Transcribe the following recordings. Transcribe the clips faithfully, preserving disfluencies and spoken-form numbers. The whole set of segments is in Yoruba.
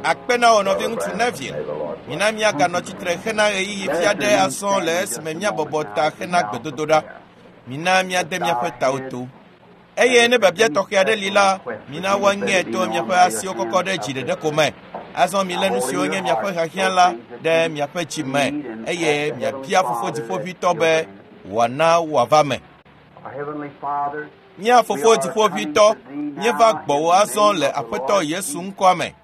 akpena onovi ŋutsu nevie. Mina miaga nɔ tsitre hena ɣeyiɣi fia ɖe azɔ le esime miabɔbɔ ta hena gbedodoɖa. Mina miade miaƒe tawo to. Eye ne biabia tɔxɛ aɖe li la, mina woaŋe to miaƒe asiwo kɔkɔ ɖe dziɖeɖe ko me. Azɔ mi lé nu siwo nye miaƒe hiahiã la ɖe miaƒe dzi me, eye miabia Fofo Dziƒoʋĩtɔ be wòana wòava me. Mía Fofo Dziƒoʋĩtɔ, míeva gbɔwò azɔ le Aƒetɔ Yesu ŋkɔa me.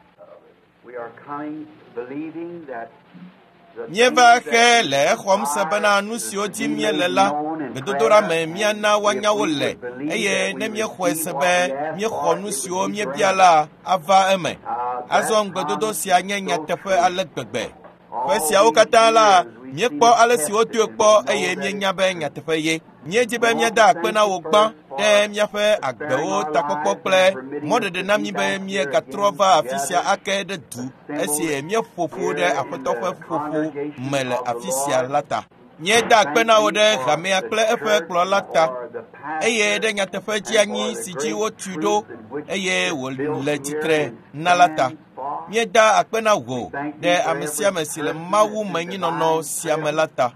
Míeva xe le exɔm se bena nu siwo dzi míele la, gbedodoɖa me míana woanya wo le, eye ne míexɔe se be míexɔ nu siwo míebia la ava eme. Azɔ ŋugbedodo sia nye nyateƒe ale gbegbe. Ƒe siawo katã la, míekpɔ ale si wodoe kpɔ eye míenya be nyateƒe ye. Míedi be míada akpe na wo gbã ɖe míaƒe agbewo takpɔkpɔ kple mɔɖeɖe na mí be míegatrɔ va afi sia ake ɖe du esi míeƒo ƒu ɖe Aƒetɔ ƒe ƒoƒo me le afi sia la ta. Míeda akpe na wo ɖe Hamea kple eƒe kplɔ la ta, eye ɖe nyateƒe dzeanyi si dzi wotui ɖo eye wòle tsitre na la ta. Míeda akpe na wò ɖe ame sia ame si le Mawu menyinɔnɔ sia me la ta.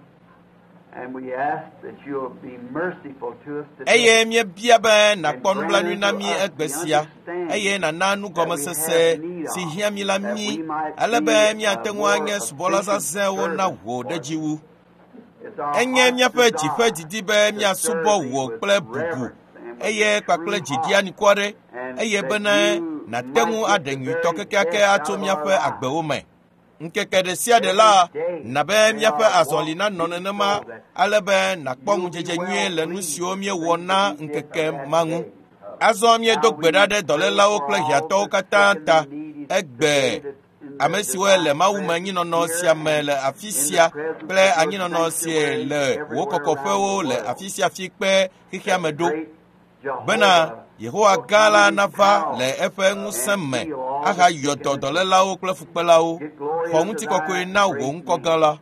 Eye míebia be nàkpɔ nublanui na mí egbe sia, eye nàna nugɔmesese si hiã mí la mí, ale be míate ŋu anye subɔla zazɛ̃wo na wò ɖe dziwu. Enye míaƒe dziƒe didi be míasubɔ wò kple bubu, eye kpakple dzidi anikuɔ ɖe, eye bena nàte ŋu aɖe nyuitɔ kekeake atso míaƒe agbewo me. Ŋkeke ɖe sia ɖe la, na be míaƒe azɔli nanɔ nenema, ale be nàkpɔ ŋudzedze nyuie le nu siwo míewɔ na ŋkeke ma ŋu. Azɔ míedo gbe ɖa ɖe dɔlélawo kple hiãtɔwo katã ta, egbe ame siwo le Mawu me anyinɔnɔ sia me le afi sia kple anyinɔnɔ si le wo kɔkɔƒewo le afi sia fi kpe xexea me ɖo, bena Yehowa gã la nava le eƒe ŋusẽ me ahayɔ dɔ dɔlélawo kple fukpelawo, xɔ ŋutikɔkɔe na wò ŋkɔ gã la.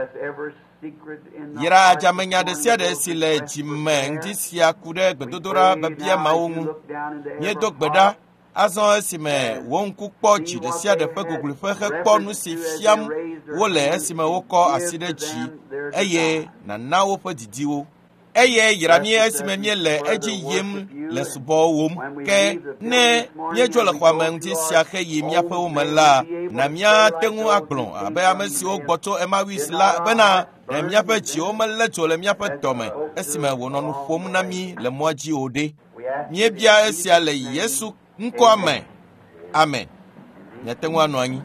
Yra adzamenya ɖe sia ɖe si le dzime ŋdi sia ku ɖe gbedodoɖa biabia mawo ŋu. Míedo gbe ɖa azɔ esime wo ŋku kpɔ dzi ɖe sia ɖe ƒe gogloƒe hekpɔ nu si fiam wole esime wokɔ asi ɖe dzi, eye nàna woƒe didiwo. Eye yra mí esime míele edzi yim le subɔwòm, ke ne míedzo le xɔa me ŋdi sia heyi míaƒewo me la, na míate ŋu agblɔ abe ame siwo gbɔ tso Emawis la bena ɖe míaƒe dziwo melé dzo le míaƒe dɔ me esime wònɔ nu ƒom na mí le mɔa dzi o ɖe. Míebia esia le Yesu ŋkɔa me. Amen. Míate ŋu anɔ anyi.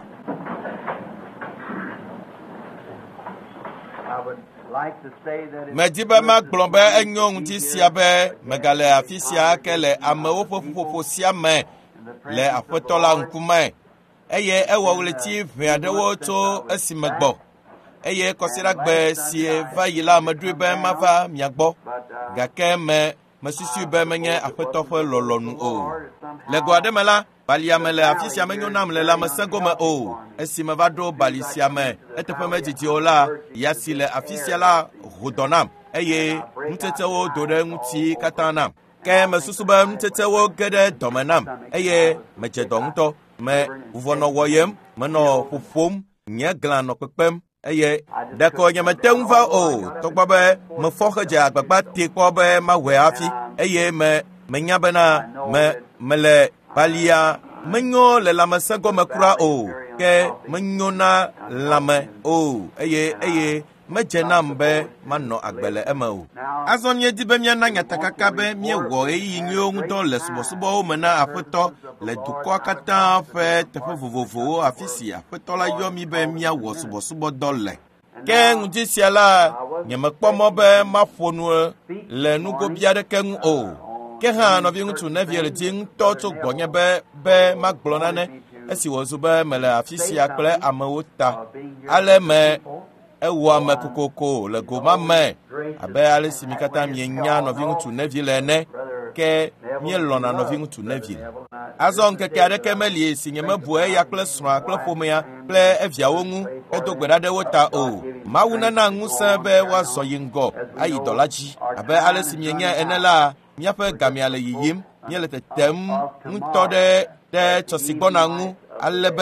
Medi be magblɔ be enyo ŋuti sia be megale afi sia ke le amewo ƒe ƒuƒoƒo sia me le Aƒetɔ la ŋkume, eye ewɔ ɣleti ʋɛ aɖewo tso esime gbɔ, eye kɔsiɖagbe si va yi la meɖoe be mava mia gbɔ, gake me mesusu be menye Aƒetɔ ƒe lɔlɔ̃nu o. Le go aɖe me la, balia me le afi sia menyo nam le lãmesẽgo me o. Esi me va ɖo bali sia me, eteƒe medidi o la, ya si le afi sia la ho dɔ nam, eye nutetewo do ɖe ŋuti katã nam. Ke mesusu be nutetewo ge ɖe dɔ me nam, eye medze dɔ ŋutɔ. Me vuvɔnɔ wɔyem, menɔ ƒoƒom, nye glã nɔ kpekpem, eye ɖeko nyemete ŋu va o, togbɔ be mefɔ hedze agbagba te kpɔ be mawɔe hafi, eye me menya bena me mele balia menyo le lãmesẽgo me kura o, ke menyo na lãme o, eye eye medze nam be manɔ agbe le eme o. Azɔ míedi be míana nyatakaka be míewɔ ɣeyiɣi nyuiwo ŋutɔ le subɔsubɔwo me na Aƒetɔ le dukɔa katã ƒe teƒe vovovowo afi si Aƒetɔ la yɔ mí be míawɔ subɔsubɔdɔ le. Ke ŋdi sia la, nyemekpɔ mɔ be maƒo nu le nugobia aɖeke ŋu o. Ke hã nɔvi ŋutsu nevie le di ŋutɔ tso gbɔnye be be magblɔ nane esi wòzu be mele afi sia kple amewo ta. Ale me ewɔ ame kokoko le go ma me abe ale si mi katã mienya nɔvi ŋutsu nevi le ene, ke míelɔ̃na nɔvi ŋutsu nevi. Azɔ ŋkeke aɖeke meli si nyemebu eya kple srɔ̃a kple ƒomea kple eviawo ŋu edo gbe ɖa ɖe wo ta o. Mawu nana ŋusẽ be woazɔ yi ŋgɔ ayi dɔ la dzi. Abe ale si mienya ene la, míaƒe gamea le yiyim, míele tetem ŋutɔ ɖe ɖe tsɔ si gbɔna ŋu, ale be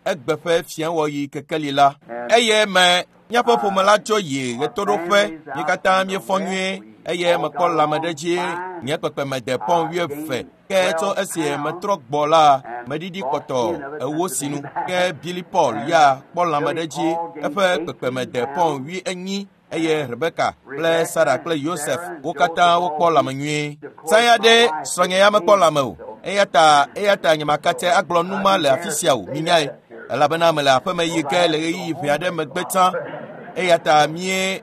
egbeƒe fiawɔyi kekeli la eye me miaƒe ƒome la tso yi ɣetoɖoƒe mi katã miefɔ nyuie eye mekpɔ lãme ɖe dzi nye kpekpeme de pɔn wuieve ke tso esi metrɔ gbɔ la meɖiɖi kpɔtɔ ewo sinu ke Billy Paul ya kpɔ lãme ɖe dzi eƒe kpekpeme de pɔn wui enyi eye Rebeka kple Sara kple Yosef wo katã wokpɔ lãme nyuie saya ɖe srɔ̃nye ya mekpɔ lãme o eya ta eya ta nyemakate agblɔ nu ma le afi sia o minyae elabena mele aƒeme yi ke le ɣeyiɣi ʋɛ aɖe megbe tsã eya ta mie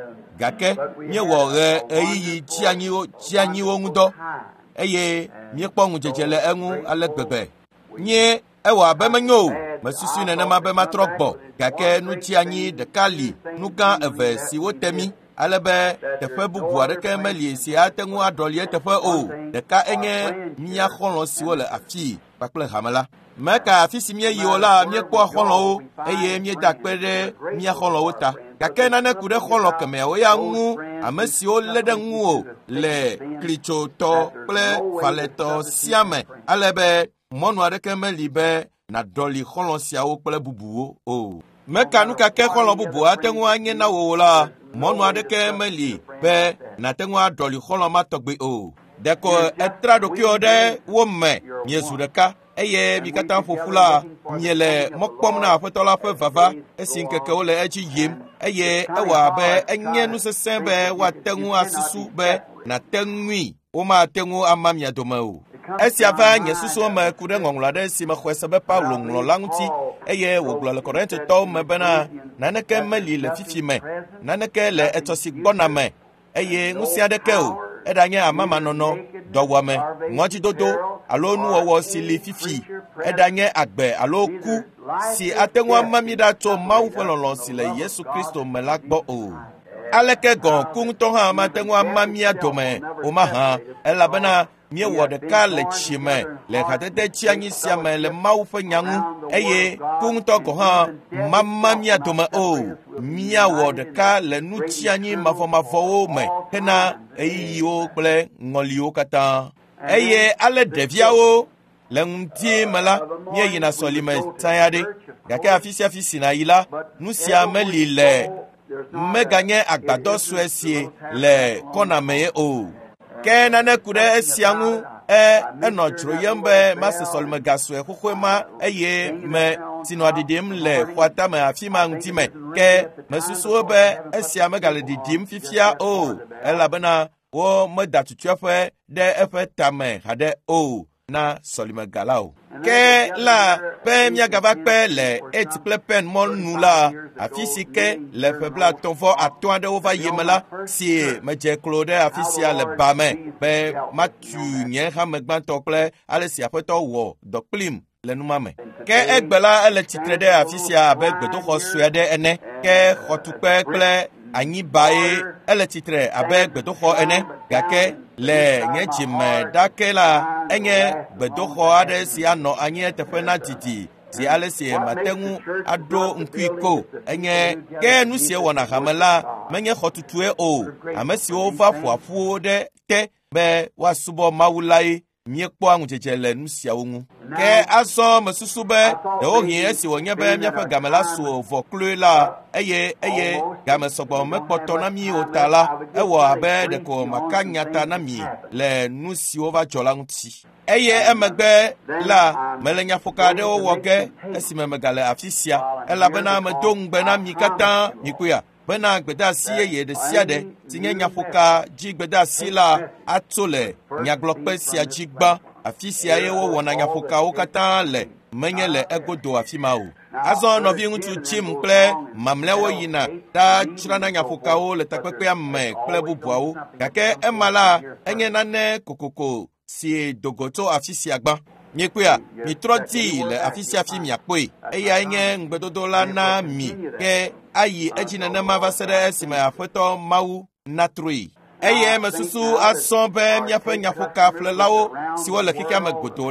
gake miewɔ ɣe ɣeyiɣi tsianyiwo tsianyiwo ŋu dɔ eye miekpɔ ŋudzedze le eŋu ale gbegbe nye ewɔ abe menyo o mesusu nenema be matrɔ gbɔ gake nu tsianyi ɖeka li nu gã eve si wote mi ale be teƒe bubu aɖeke meli si ate ŋu aɖɔli eteƒe o ɖeka enye mía xɔlɔ̃ siwo le afii kpakple hame la meka afi si míeyiwo la míekpɔ xɔlɔ̃wo eye míeda kpe ɖe mía xɔlɔ̃wo ta gake nane ku ɖe xɔlɔ̃ kemɛawo ya ŋu ame siwo lé ɖe ŋuwo le klitsotɔ kple falẽtɔ sia me ale be mɔnu aɖeke meli be nàɖɔli xɔlɔ̃ siawo kple bubuwo o meka nu kake xɔlɔ̃ bubu ate ŋu anye na wò la mɔnu aɖeke meli be nàte ŋu aɖɔli xɔlɔ̃ ma tɔgbe o ɖeko etra ɖokuiwo ɖe wo me miezu ɖeka eye mi katã ƒoƒu la miele mɔ kpɔm na aƒetɔ la ƒe vava esi ŋkekewo le edzi yim eye ewɔ abe enye nu sesẽ be woate ŋu asusu be nàte ŋui womate ŋu ama mia dome o esia va nye susuwo me ku ɖe ŋɔŋlɔ aɖe si mexɔe se be Paulo ŋlɔ la ŋuti eye wògblɔ le Korintotɔwo me bena naneke meli le fifi me naneke le etsɔ si gbɔna me eye ŋusẽ aɖeke o eɖanye amamanɔnɔ dɔwɔame ŋɔdzidodo alo nuwɔwɔ si li fifi eɖanye agbe alo ku si ate ŋu ama mi ɖa tso Mawu ƒe lɔlɔ̃ si le Yesu Kristo me la gbɔ o aleke gɔ̃ ku ŋutɔ hã mate ŋu ama mia dome o mahã elabena míewɔ ɖeka le tsi me le hadede tsianyi sia me le Mawu ƒe nya ŋu eye ku ŋutɔ gɔ̃ hã mama mia dome o míawɔ ɖeka le nu tsianyi mavɔmavɔwo me hena ɣeyiɣiwo kple ŋɔliwo katã eye ale ɖeviawo le ŋdi me la míeyina sɔlime tsaya ɖe gake afi sia afi si nàyi la nu sia meli le meganye agbadɔ sue si le kɔna me ye o ke nane ku ɖe esia ŋu e enɔ dzro yem be mase sɔlime gasue xoxoe ma eye me sinɔ ɖiɖim le xɔa tame afi ma ŋuti me ke mesusuwo be esia megale ɖiɖim fifia o elabena wo meda tutuaƒe ɖe eƒe tame haɖe o na sɔlime gala o ke la be miagava kpe le et kple pen mɔnu la afi si ke le ƒe blaatɔ̃ vɔ atɔ̃ aɖewo va yi me la si medze klo ɖe afi sia le ba me be matu nye hame gbãtɔ kple ale si aƒetɔ wɔ dɔ kplim le numa me ke egbe la ele tsitre ɖe afi sia abe gbedoxɔ sue aɖe ene ke xɔtukpe kple anyibae ele tsitre abe gbedoxɔ ene gake le nye dzime ɖake la enye gbedoxɔ aɖe si anɔ anyi teƒe na didi si ale si mate ŋu aɖo ŋkui ko enye ke nu si wɔna hame la menye xɔtutue o ame siwo va ƒoa ƒuwo ɖe te be woasubɔ Mawu lae miekpɔ aŋudzedze le nu siawo ŋu ke azɔ mesusu be ɖewohĩ esi wònye be míaƒe game la su vɔ kloe la eye eye game sɔgbɔ mekpɔtɔ na mí o ta la ewɔ abe ɖeko maka nyata na mí le nu siwo va dzɔ la ŋuti eye emegbe la mele nyaƒoka aɖewo wɔ ge esime megale afi sia elabena medo ŋugbe na mí katã mikuia bena gbedeasi yeye ɖe sia ɖe si nye nyaƒoka dzi gbedeasi la atso le nyagblɔkpe sia dzi gbã afi sia ye wowɔna nyaƒokawo katã le menye le egodo afi ma o azɔ nɔvi ŋutsu tsim kple mamlɛawo yina ɖatsrana nyaƒokawo le takpekpea me kple bubuawo gake ema la enye nane kokoko si dogo tso afi sia gbã nyekuia mitrɔ di le afi sia afi miakpɔe eya nye ŋugbedodo la na mi ke ayi edzi nenema va se ɖe esime aƒetɔ Mawu natroe eye mesusu asɔ be míaƒe nyaƒoka ƒlelawo siwo le xexea me godoo la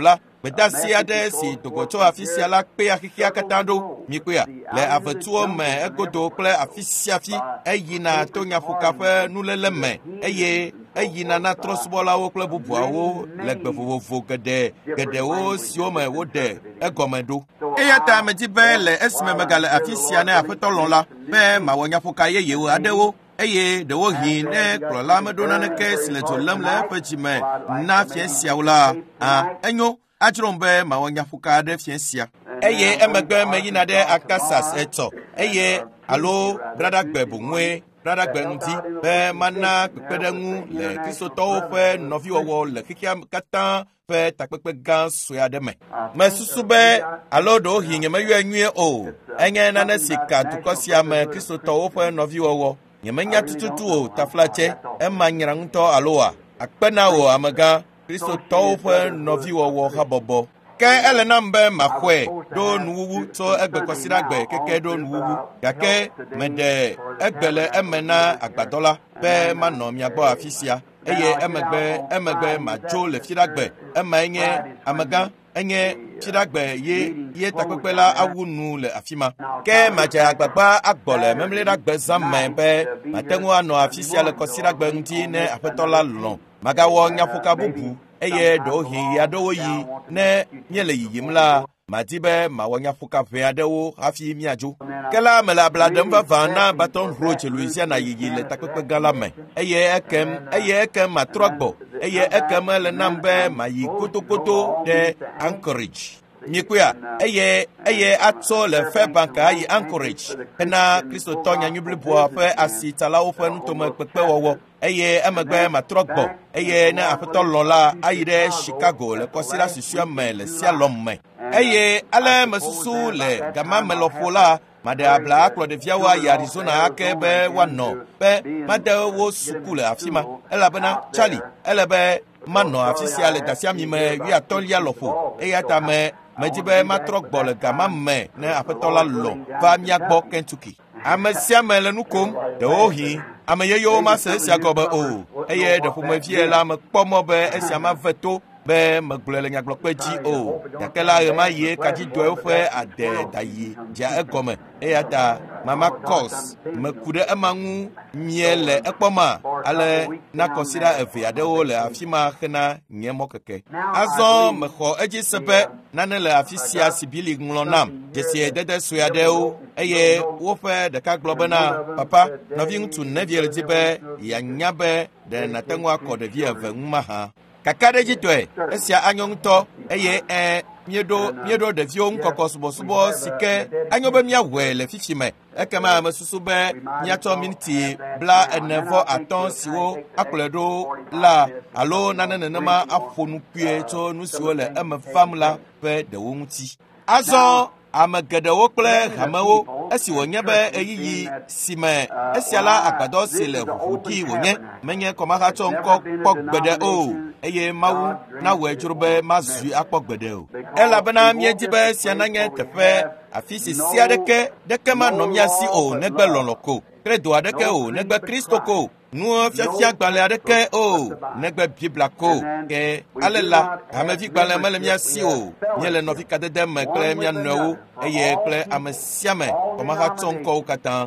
Bedasi aɖe si dogotsɔ afi sia la kpe axixia katã ɖo mikoe le avetuo me egodo kple afi sia afi eyina to nyaƒoka ƒe nuléle me eye eyina na trɔsubɔlawo kple bubuawo le gbe vovovo geɖe geɖewo siwo me woɖe egɔme ɖo. Eya ta medi be le esime megale afi sia ne aƒetɔ lɔ̃ la be mawɔ nyaƒoka yeyewo aɖewo eye ɖewo hi ne kplɔla meɖo naneke si le dzo lém le eƒe dzime na fia siawo la a enyo adzrom be mawɔ nyaƒoka ɖe fia sia eye emegbe meyina ɖe Akasas etɔ eye alo Bradagbe boŋue Bradagbe ŋuti be mana kpekpeɖeŋu le kristotɔwo ƒe nɔviwɔwɔ le xexea katã ƒe takpekpe gã sue aɖe me. Mesusu be alo ɖewohi nyemeyɔe nyuie o enye nane si ka dukɔ sia me kristotɔwo ƒe nɔviwɔwɔ nyemenya tututu o taflatse ema nyra ŋutɔ aloa akpena o amegã kristotɔwo ƒe nɔviwɔwɔ habɔbɔ ke ele nam be maxɔe ɖo nuwuwu tso egbe kɔsiɖagbe keke ɖo nuwuwu gake meɖe egbe le eme na agbadɔ la be manɔ mia gbɔ afi sia eye emegbe emegbe matso le fiɖagbe ema nye amegã enye fiɖagbe ye ye takpekpe la awu nu le afi ma ke madze agbagba agbɔ le memliɖagbe zã me be mate ŋu anɔ afi sia le kɔsiɖagbe ŋuti ne aƒetɔ la lɔ̃ magawɔ nyaƒoka bubu eye ɖewohi aɖewo yi ne míele yiyim la madi be mawɔ nyaƒoka ʋɛ aɖewo hafi míadzo ke la mele abla ɖem vavã na Baton Rouge Louisiana yiyi le takpekpe gã la me eye ekem eye ekem matrɔ gbɔ eye ekem le nam be mayi kotokoto ɖe Anchorage mikoea eye eye atsɔ le Fairbank ayi Anchorage hena kristotɔ nyanyubliboa ƒe asitsalawo ƒe nutome kpekpewɔwɔ eye emegbe matrɔ gbɔ eye ne aƒetɔ lɔ̃ la ayi ɖe Chicago le kɔsiɖa susua me le Sialɔm me eye ale mesusu le gama me lɔƒo la maɖe abla akplɔ ɖeviawo ayi Arizona ake be woanɔ be made wo suku le afi ma elabena Charlie ele be manɔ afi sia le dasiami me wuiatɔ̃lia lɔƒo eya ta me medi be matrɔ gbɔ le gama me ne aƒetɔ la lɔ̃ va mía gbɔ Kentucky. Ame sia me le nu kom ɖewohi ame yeyewo ma se esia gɔme o eye ɖe ƒomevie la mekpɔ mɔ be esia mave to be megblɔe le nyagblɔkpe dzi o gake la ɣe ma yie kadzidoewo ƒe ade dayi dza egɔme eya ta mama Kɔs meku ɖe ema ŋu mie le ekpɔma ale na kɔsiɖa eve aɖewo le afi ma hena nye mɔkeke. Azɔ mexɔ edzi se be nane le afi sia si Bili ŋlɔ nam dzesi dede sue aɖewo eye woƒe ɖeka gblɔ bena papa nɔvi ŋutsu nevie le di be yeanya be ɖe nate ŋu akɔ ɖevi eve ŋu mahã kaka ɖe dzitɔe esia anyo ŋutɔ eye ɛ mieɖo mieɖo ɖeviwo ŋkɔkɔ subɔsubɔ si ke anyo be míawɔe le fifi me ekema mesusu be míatsɔ miniti bla ene vɔ atɔ̃ siwo akplɔe ɖo la alo nane nenema aƒo nu kpuie tso nu siwo le eme fam la ƒe ɖewo ŋuti. Azɔ ame geɖewo kple hamewo esi wònye be eyiyi si me esia la agbadɔ si le ʋuʋudi wònye menye kɔmahatsɔ ŋkɔ kpɔ gbeɖe o eye Mawu nawɔe dzro be mazui akpɔ gbeɖe o elabena míedi be sia nanye teƒe afi si si aɖeke ɖeke manɔ mía si o negbe lɔlɔ̃ ko kredo aɖeke o negbe Kristo ko nuwo fiafia gbalẽ aɖeke o negbe Biblia ko ke ale la hamevi gbalẽ mele mía si o míele nɔvi kadede me kple mía nɔewo eye kple ame sia me kɔmahatsɔ ŋkɔwo katã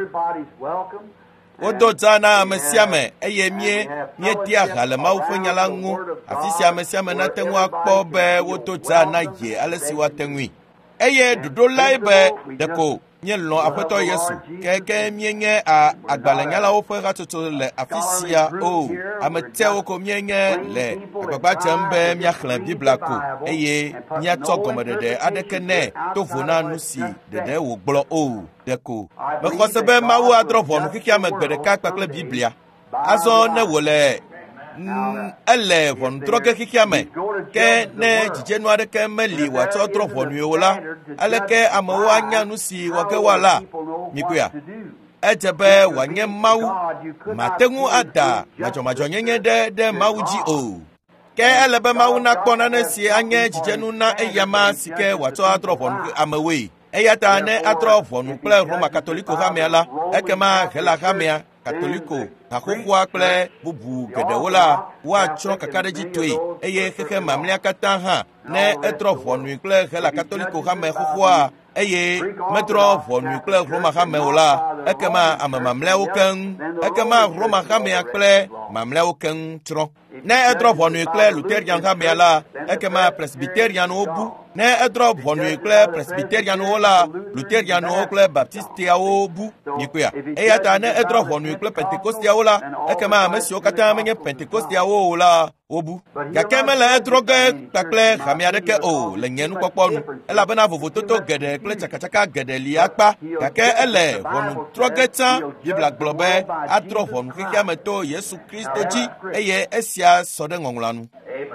wodo dza na ame sia me eye mie míedia ha le Mawu ƒe nya la ŋu afi sia ame sia me nate ŋu akpɔ be wodo dza na ye ale si woate ŋui eye ɖoɖo lae be ɖeko míelɔ̃ aƒetɔ Yesu keke míenye agbalẽnyalawo ƒe hatsotso le afi sia o ame tiawo ko míenye le agbagba dzem be míaxlẽ Biblia ko eye míatsɔ gɔmeɖeɖe aɖeke nɛ tovo na nu si ɖeɖe wògblɔ o ɖeko mexɔ se be Mawu adrɔ̃ ʋɔnu xexea me gbe ɖeka kpakple Biblia azɔ ne wòle ele ʋɔnudrɔ̃ ge xexea me ke ne dzidzenu aɖeke meli wòatsɔ drɔ̃ ʋɔnue o la aleke amewo anya nu si wɔge woala mikoea edze be wòanye Mawu mate ŋu ada madzɔmadzɔnyenye ɖe ɖe Mawu dzi o ke ele be Mawu nakpɔ nane si anye dzidzenu na eyama si ke wòatsɔ adrɔ̃ ʋɔnu amewoe eya ta ne adrɔ̃ ʋɔnu kple Roma katoliko hamea la ekema hela hamea katoliko Akokwa kple bubu geɖewo la woatsrɔ̃ kaka ɖe dzi toe eye xexe mamlɛa katã hã ne etrɔ ʋɔnui kple hela katoliko xame xoxoa eye medrɔ ʋɔnui kple Roma xame o la ekema ame mamlɛawo keŋ ekema Roma xamea kple mamlɛawo keŋ tsrɔ̃. Ne edrɔ ʋɔnui kple Luterian xamea la ekema Presbyterianwo bu. Ne edrɔ ʋɔnui kple Presbyterianwo la Luterianwo kple Baptistiawo bu nyikoea. Eya ta ne edrɔ ʋɔnui kple Pentecostiawo la ekema ame siwo katã menye Pentecostiawo o la wobu. Gake mele edrɔ ge kpakple hame aɖeke o le nye nukpɔkpɔ nu elabena vovototo geɖe kple tsakatsaka geɖe li akpa gake ele ʋɔnutrɔ ge tsã. Biblia gblɔ be adrɔ ʋɔnu xexea me to Yesu Kristo dzi eye esia sɔ ɖe ŋɔŋlɔa nu.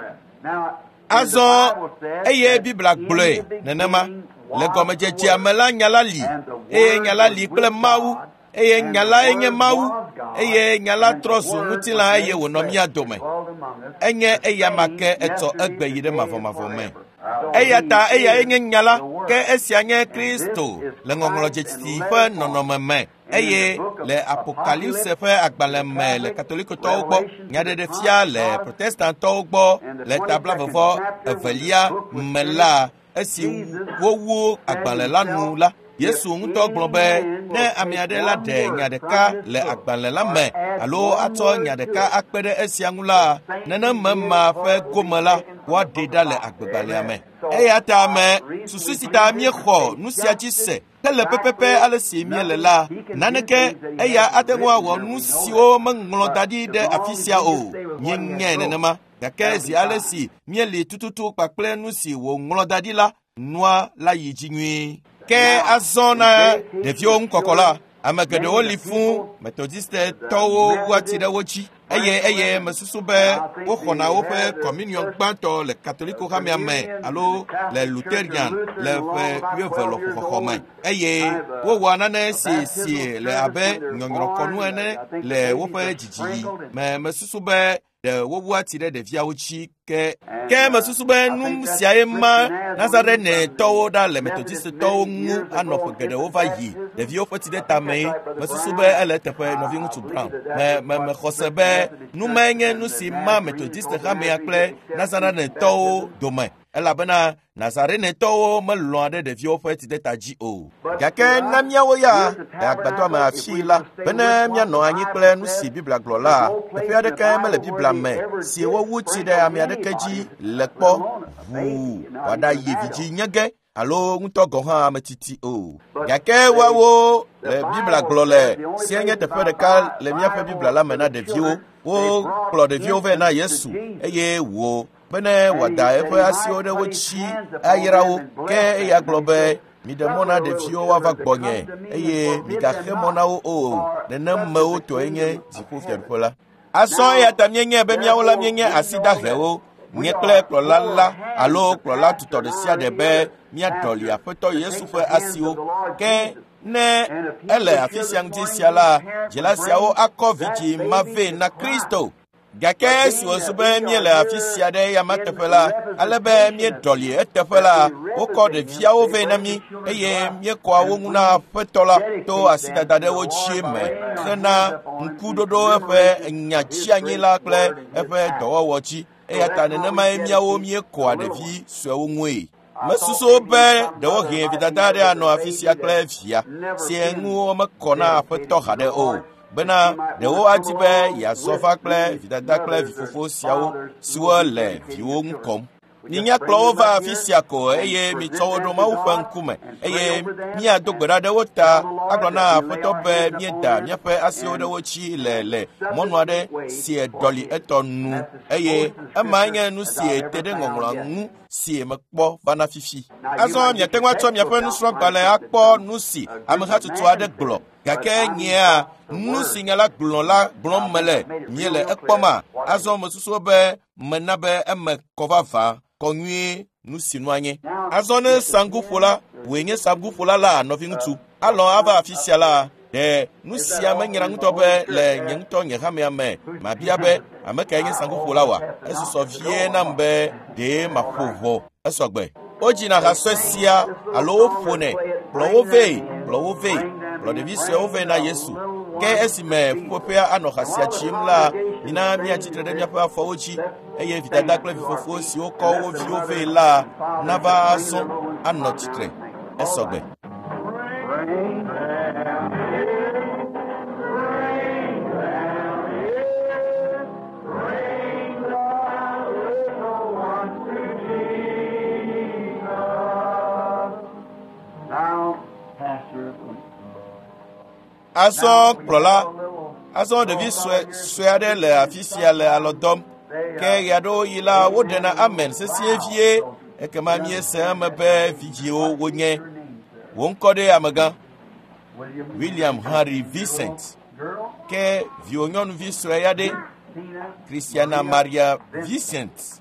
Azɔ eye Biblia gblɔe nenema le gɔmedzedzea me la nya la li eye nya la li kple Mawu eye nya la enye Mawu eye nya la trɔ zu ŋutilã eye wònɔ mía dome. Enye eya ma ke etsɔ egbe yi ɖe mavɔmavɔ me. Eya ta eya enye nya la ke esia nye Kristo le ŋɔŋlɔ dzesi ƒe nɔnɔme me eye le Apocalypse ƒe agbalẽ me le katolikotɔwo gbɔ, nyaɖeɖe fia le protestantɔwo gbɔ le tabla vevɔ evelia me la esi wowu agbalẽ la nu la. Yesu ŋutɔ gblɔ be ne ame aɖe la ɖe nya ɖeka le agbalẽ la me alo atsɔ nya ɖeka akpe ɖe esia ŋu la, nenema ma ƒe gome la woaɖe ɖa le agbegbalẽa me. Eya ta me susu si ta míexɔ nu sia dzi se hele pepepe ale si míele la naneke eya ate ŋu awɔ nu siwo meŋlɔ da ɖi ɖe afi sia o. Míenyae nenema gake zi ale si míeli tututu kpakple nu si wòŋlɔ da ɖi la nua la yi dzi nyuie. Ke azɔ na ɖeviwo ŋu kɔkɔ la ame geɖewo li fún Methodistetɔwo wati ɖe wo dzi eye eye mesusu be woxɔna woƒe communion gbãtɔ le katoliko xamea me alo le Luterian le ƒe wuieve lɔƒo xɔxɔ me eye wowɔa nane si si le abe nyɔnyrɔkɔnu ene le woƒe dzidzi me mesusu be de wowu ati ɖe ɖeviawo dzi ke ke mesusu be nu siae ma Nazarenetɔwo ɖa le Methodistetɔwo ŋu anɔ ƒe geɖewo va yi ɖeviwo ƒe ti ɖe tame mesusu be ele teƒe nɔvi ŋutsu Brown me me mexɔse be nu mae nye nu si ma Methodist xamea kple Nazarenetɔwo dome elabena Nazarenetɔwo melɔ̃a ɖe ɖeviwo ƒe ti ɖe ta dzi o. Gake na míawo ya le agbadɔ me afi la bene míanɔ anyi kple nu si Biblia gblɔ la teƒe aɖeke mele Biblia me si wowu tsi ɖe ame aɖeke dzi le kpɔ ʋuu wòaɖayi vidzi nye ge alo ŋutɔ gɔ̃ hã ametiti o. Gake woawo le Biblia gblɔ le sia nye teƒe ɖeka le míaƒe Biblia la me na ɖeviwo. Wokplɔ ɖeviwo vɛ na Yesu eye wò bene wòada eƒe asiwo ɖe wo dzi ayra wo ke eya gblɔ be miɖe mɔ na ɖeviwo woava gbɔnye eye migaxe mɔ na wo o nenemewo tɔe nye dziƒofiaɖuƒe la. Azɔ eya ta míenye be míawo la míenye asi dahewo nye kple kplɔla la alo kplɔla tutɔ ɖe sia ɖe be míaɖɔli Aƒetɔ Yesu ƒe asiwo ke ne ele afi sia ŋuti sia la dzila siawo akɔ vidzi ma vɛ na Kristo. Gake si wòzu be míele afi sia ɖe yama teƒe la ale be míeɖɔli eteƒe la wokɔ ɖeviawo vɛ na mí eye míekɔa wo ŋu na Aƒetɔ la to asidada ɖe wo dzi me hena ŋkuɖoɖo eƒe nyatsianyi la kple eƒe dɔwɔwɔ dzi eya ta nenemae míawo míekɔa ɖevi suewo ŋue. Mesusu be ɖewohĩ vidada aɖe anɔ afi sia kple via si ŋu mekɔ na Aƒetɔ haɖe o bena ɖewo adi be yeazɔ va kple vidada kple vifofo siawo siwo le viwo ŋu kɔm. Minya kplɔwo va afi sia ko eye mitsɔ wo ɖo Mawu ƒe ŋkume eye míado gbe ɖa ɖe wo ta agblɔ na Aƒetɔ be míeda míaƒe asiwo ɖe wo dzi le le mɔnu aɖe si ɖɔli etɔ nu eye ema nye nu si te ɖe ŋɔŋlɔa ŋu si mekpɔ va na fifi. Azɔ miate ŋu atsɔ miaƒe nusrɔ̃gbalẽ akpɔ nu si amehatsotso aɖe gblɔ gake nyea nu si nya la gblɔ la gblɔm mele miele ekpɔma azɔ mesusu be mena be eme kɔ vava kɔ nyuie nu si nu anye. Azɔ ne sanguƒola wòe nye sanguƒola la nɔvi ŋutsu alɔ ava afi sia la ɖe nu sia menyra ŋutɔ be le nye ŋutɔ nye hamea me mabia be ame kae nye sanguƒola wa esusɔ vie nam be ɖe maƒo ʋɔ esɔgbe. Wodzina hasɔe sia alo woƒonɛ kplɔ wo vɛ kplɔ wo vɛ kplɔ ɖevi suewo vɛ na Yesu ke esime popea anohasia chimla ina mia chitrede mia pa fawchi eye vitada kle fofo si o ko wo vi o ve la na ba so anochitre esogbe Aso prola aso devi suade le afisia le alodom ke yado yila wodena amen se siefie e kema mie se mebe vigio wonye wonkode amaga William Henry Vincent ke vionyon vi suade Christiana Maria Vincent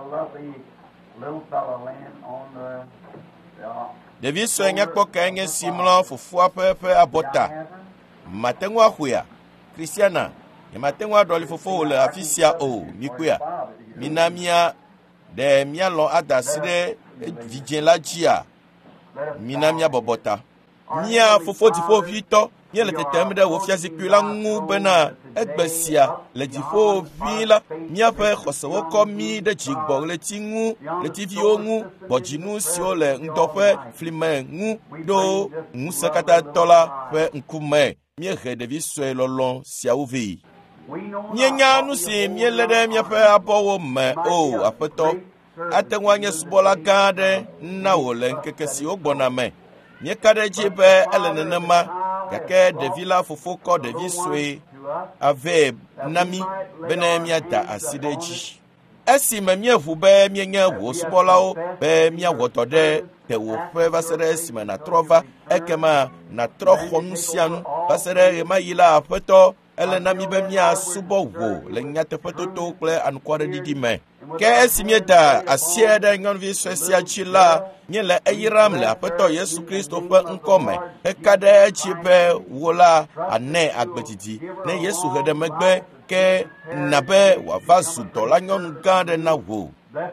devi suenya poka nge simlo fufua pepe abota matengwa huya Christiana ya matengwa doli fofo le afisia o mikuya minamia de mialo adaside vigela jia minamia bobota mia fofo difo vito ye le tetemde wo fia zikula ngu bena egbesia le difo vila mia pe khoso ko mi de jigbo le tingu le tivio ngu bojinu sio le ndofe flime ngu do ngu sakata tola pe nkume mie he devi sue lolon siauvi nyenya nu si mie lede mie pe abowo me o apeto atengwanye subola gade na wole nkeke si ogbona me mie kade jibe elenenema kake devi la fofoko devi sue ave nami bene mie da asideji esi me mie hu be mie nye wo subola o be mie wotode te wo fe vasere si me na trova ekema na trokhonsianu vasere ma yila apeto ele na mi be mia subo wo le nyate petoto kle ankware didi me ke esi mie da asiede ngon vi sosia chila nye le eyiram le apeto Yesu Kristo pe nkome ekade chibe wola ane agbetiti ne Yesu hede megbe ke nabe wa vasu dola nyon gade na wo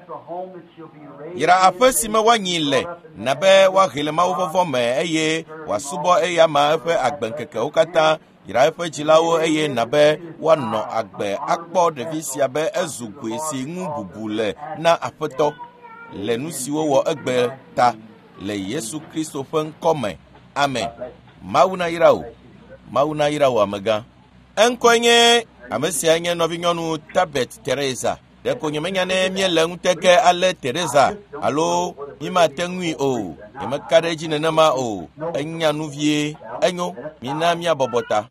yira afesi me wanyile nabe wa hilema uvovome eye wasubo eya ma efe agbenkeke ukata yira efe jilawo eye nabe wano agbe akpo devisia be ezugwe si ngububule na apeto le nusiwo wo egbe ta le Yesu Kristo fe nkome amen mauna yirawo mauna yirawo amega enkonye amesia nye novi nyonu Tabet Teresa de ko nyemenya ne miele nguteke ale Teresa alo ima tengui o yeme kadeji nenema o enya nuvie enyo mina mia bobota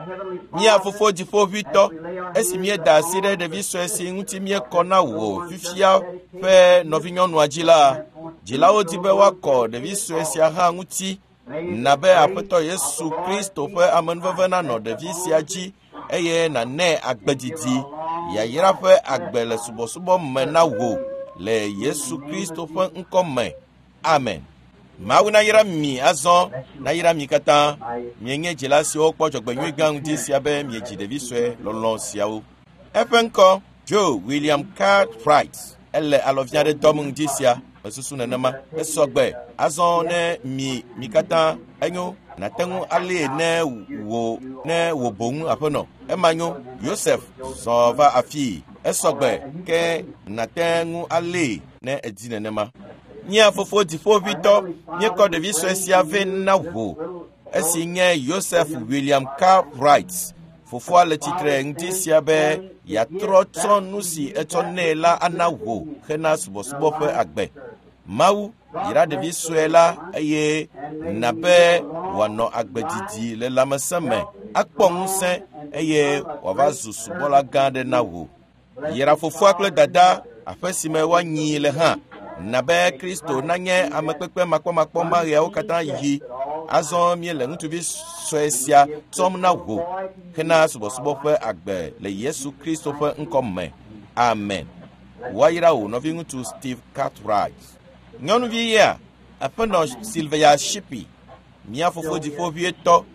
mia fofo di fo vito esi mie da sire de viso esi nguti mie kona wo fifia fe novinyonu ajila jila o tibe wako de viso esi aha nguti nabe apeto Yesu Kristo fe amenvevena no de visi aji eye na ne agbedidi ya yira fe agbele subo subo mena wo le Yesu Kristo fe nkome amen mauna yira mi azon na yira mi kata mienye jela si o po jogbe nwi gang di si abe mi eji de viswe lolon siawo efenko Joe William Cartwright elle alovia de dom di sia esusu na nama esogbe azon ne mi mi kata enyo na tengu ale ne wo ne wo bon apono emanyo Joseph sova afi esogbe ke na tengu ale ne edine nema nya fofo di fo vito nye ko de viso esia ve na wo esi nye Joseph William Cartwright fofo ale titre ngti siabe ya troton nusi etonela anawo khena subo subo fe agbe mawu yira de visuela eye nabe wano agbedidi le lamasame akponse eye wavazu subola gande nawo yira fofo akle dada afesime wanyi le ha nabe Kristo nanye amekpekpe makpo makpo maria okata yi azon miele ntubi soesia tom na wo kena subo subo fe agbe le Yesu Kristo fe nkome amen wayira wo no vingu to Steve Cartwright nyonu viya apeno Sylvia Shippy mia fofo di fo vieto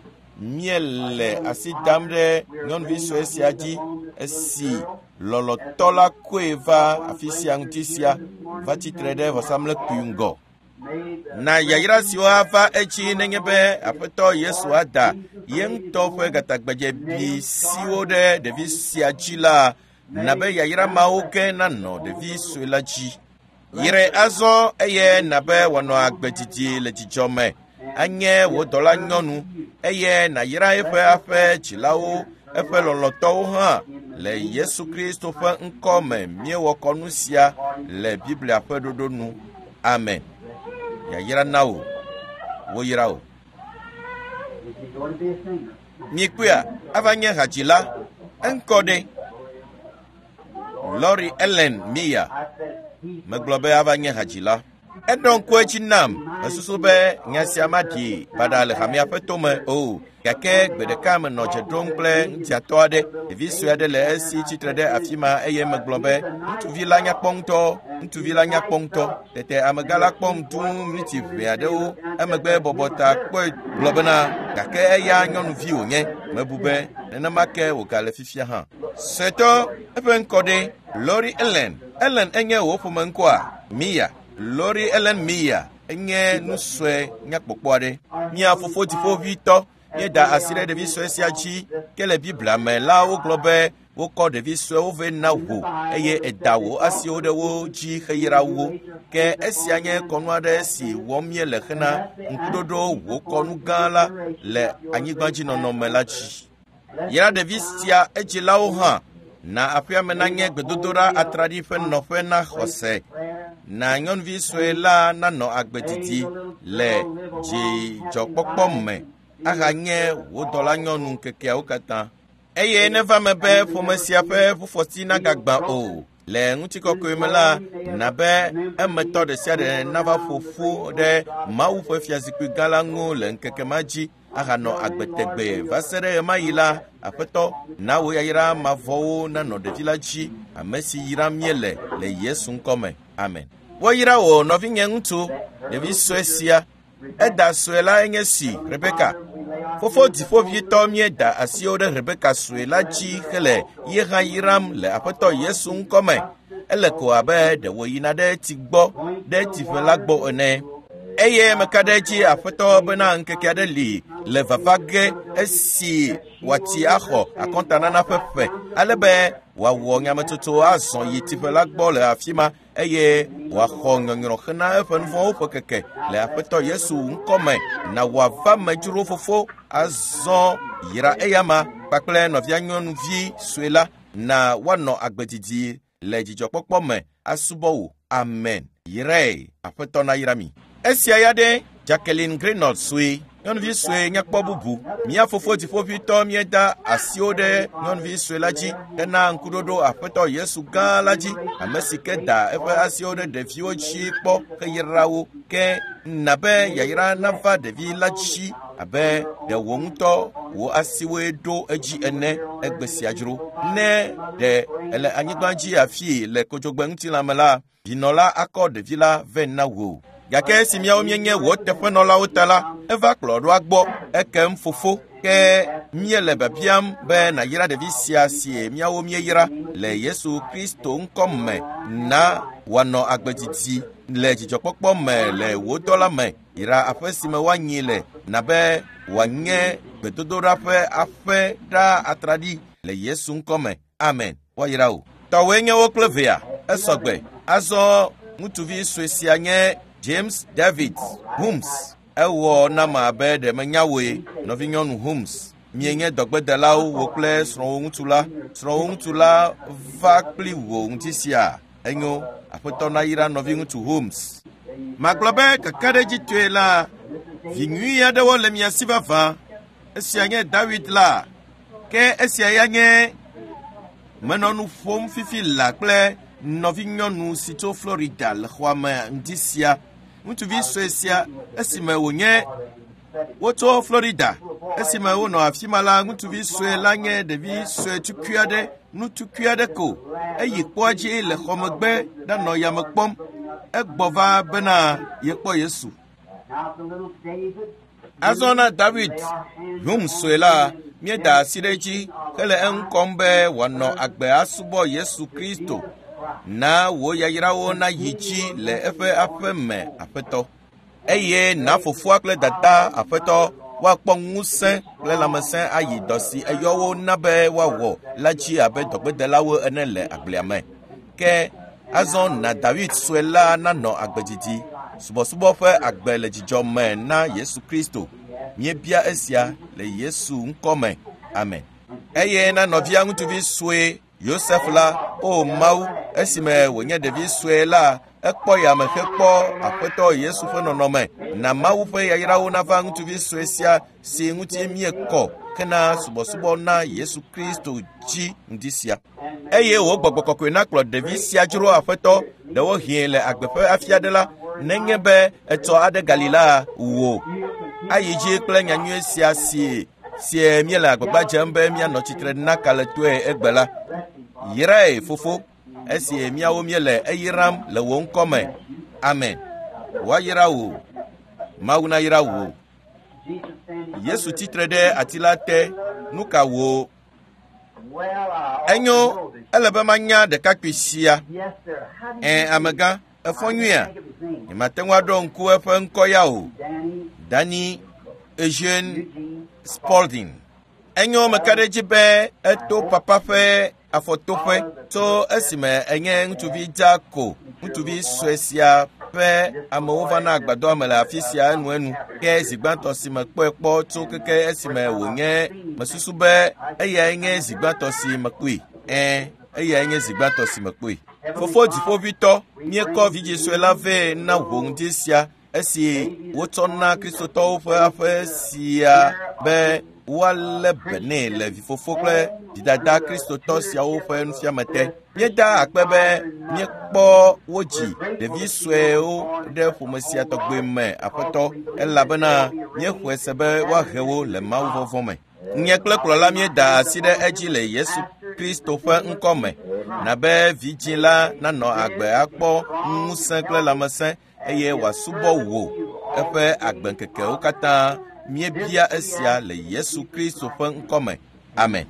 miele asidamre nyonu vi soesia ji esi lolo tola kueva afisia ngutisia vati trede vasamle kuyungo na yayira siwo ava echi nenye be apeto Yesu ada yento fwe gatagbaje bi siwo de devi siachila na be yayira maoke na no devi suelaji yire azo eye na be wono agbetiti le jijome anye wo dola nyonu eye na yira efe afe chilawo efe loloto ha le Yesu Kristo fa nkome mie wo konusia le Bible ape dodonu amen ya yira nawo wo yira o Nikuya avanye hajila enkode Lori Ellen Mia Meglobe avanye hajila Edon kwechi nam Asusube nyasi amati Badale hamia petome o Gake gbedekame no jedongle Ntiatoade Evisu yade le esi chitrede afima Eye meglobe Ntuvila nyakpongto Ntuvila nyakpongto Tete amegala kpong tum Niti veadeo Emegbe bobota Kwe globena Gake eya nyonu vi onye Mebube Nenamake wokale fifia han Seto Efen kode Lori Ellen Ellen enye wofumenkwa Mia Lori Ellen Mia enye nuswe nyakpokpode Mia fofo tifo vito Ye da asire de viswe siachi Kele bibla me la wo globe Wo ko de viswe ove na wo Eye edawo asio de wo ji khayira wo Ke esi anye konwa de si wo mie le khena Nkudodo wo konu gala Le anyigbanji no no melachi Yera de vistia eji la wo ha Na apia menanye gbedodora atradi fen no fe na khose Na nyon viswe la na no agbetiti Le ji jokpokpo me Aganye wo dola nyonu keke okata Eye neva mebe fomesia pe fofosina gagba o Le nguti kokoimela nabe emeto de sia de nava fofu de mawu fefia zikwi galango le nkeke maji aga no agbetegbe vasere mayila apeto na wo yira mavo na no de vilaji amesi yira miele le Yesu nkome amen wo yira wo no vinye ngutu de visuesia Eda suela engesi Rebecca Fofo tifo vito mieda asio de Rebecca suela chi hele Yeha yiram le apeto Yesu nkome Ele ko abe de woyina de tigbo De tifela gbo ene Eye mekadeji apeto bena nkeke de li Le vavage esi wati aho Akontana na pepe Alebe wawo nyametoto azon yi tifela gbo le afima Eye wa khonyo nyoro khna efen fo fo keke le apeto Yesu nkome na wa va majuro fofo azon yira eyama pakle no via nyonu vi suela na wano agbetidi le jijo popo me asubo amen yire apeto na yirami esia yade Jacqueline Greenot sui Nyon vi sue nyakpo bubu Mia fofo tifo vito mieda asiode Nyon vi sue laji Kena nkudodo apeto Yesu gan laji Amesi keda efe asiode de vio chi po Ke yirawo Ke nabe yayira nava de vi laji Abe de wongto Wo asiwe do eji ene Egbesi ajiro Ne de ele anyigbanji afi Le kojogbe nti lamela Binola akko de vila vena wo Yake simia omienye wo tefe no la utala eva klodo agbo ekem fofo ke miele babiam be na yira de visia sie mia wo mie yira le Yesu Kristo nkome na wano agbetiti le jijopokpo me le wo dola me ira afesime wanyile na be wanye betodora fe afe da atradi le Yesu nkome amen wa yira o to wenye wo klevia esogbe azo mutuvi swesianye James David Holmes ewo na ma be de menyawe no vinyonu Holmes mienye dogbedalawo wo kle sro ntula sro ntula va pli wo ntisia enyo apoto na yira no vintu Holmes maglobe kakadeji tuela vinua de wo le mia sivava esianye David la ke esianye menonu fom fifi la kle no vinyonu sito Florida le khwama ndisia Mutuvi Suecia esime wonye woto Florida esime wono afimala mutuvi sue lanye devi sue tukuade nutukuade ko eyi poaji le khomegbe da no yamakpom egbova bena yepo Yesu Azona David hum suela mieda sireji kele enkombe wano agbe asubo Yesu Kristo Na wo yayirawo na yichi le efe afeme apeto eye na fofoa kple dada aƒetɔ woakpɔ ŋusẽ kple lãmesẽ ayi dɔ si eyɔwo na be woawɔ la dzi abe dɔgbedelawo ene le agblea me. Ke azɔ na David sue la nanɔ agbedidi subɔsubɔ ƒe agbe le dzidzɔ me na Yesu Kristo. Míebia esia le Yesu ŋkɔ me. Amen. Eye na nɔvia ŋutsuvi sue Yosef la, o Mawu, esime wònye ɖevi sue la, ekpɔ yamexe kpɔ aƒetɔ Yesu ƒe nɔnɔme. Na Mawu ƒe yayrawo nava ŋutsuvi sue sia si ŋuti miekɔ kena subɔsubɔ na Yesu Kristo dzi ŋdi sia. Eye wò gbɔgbɔ kɔkɔe nakplɔ ɖevi sia dzro aƒetɔ ɖewo hie le agbeƒe afi aɖe la, nenye be etsɔ aɖe Galilea wò ayi dzi kple nyanyue sia si si miele agbagba dzem be mianɔ tsitre na kalẽtɔe egbe la. Yrae fofo esi miawo miele eyram le wò ŋkɔ me. Amen. Woayra wò, Mawu nayra wò. Yesu tsitre ɖe ati la te, nu ka wò? Enyo, ele be manya ɖekakpui sia. Ẽ amegã, efɔ nyuia. Nyemate ŋu aɖo ŋku eƒe ŋkɔ ya o. Danny Eugene Spalding. Enyo meka ɖe dzi be eto papa ƒe afɔtoƒe tso esime enye ŋutsuvi dza ko. Ŋutsuvi sue sia ƒe amewo va na agbadɔ me le afi sia enu enu. Ke zigbãtɔ si me kpɔe kpɔ tso keke esime wònye mesusu be eyae nye zigbãtɔ si me kpɔe. Ẽ, eyae nye zigbãtɔ si me kpɔe. Fofo dziƒoʋĩtɔ míekɔ vidzĩ sue la vɛ na wò ŋdi sia esi wotsɔ na kristotɔwo ƒe aƒe sia be woalé be nɛ le vifofo kple dzidada kristotɔ siawo ƒe nufiame te. Míeda akpe be míekpɔ wo dzi ɖevi suewo ɖe ƒome sia tɔgbe me aƒetɔ elabena míexɔe se be woahe wo le Mawu vɔvɔ me. Nye kple kplɔla míeda asi ɖe edzi le Yesu Kristo ƒe ŋkɔ me, na be vidzĩ la nanɔ agbe akpɔ ŋusẽ kple lãmesẽ eye wòasubɔ wò eƒe agbeŋkekewo katã. Míebia esia le Yesu Kristo ƒe ŋkɔ me. Amen.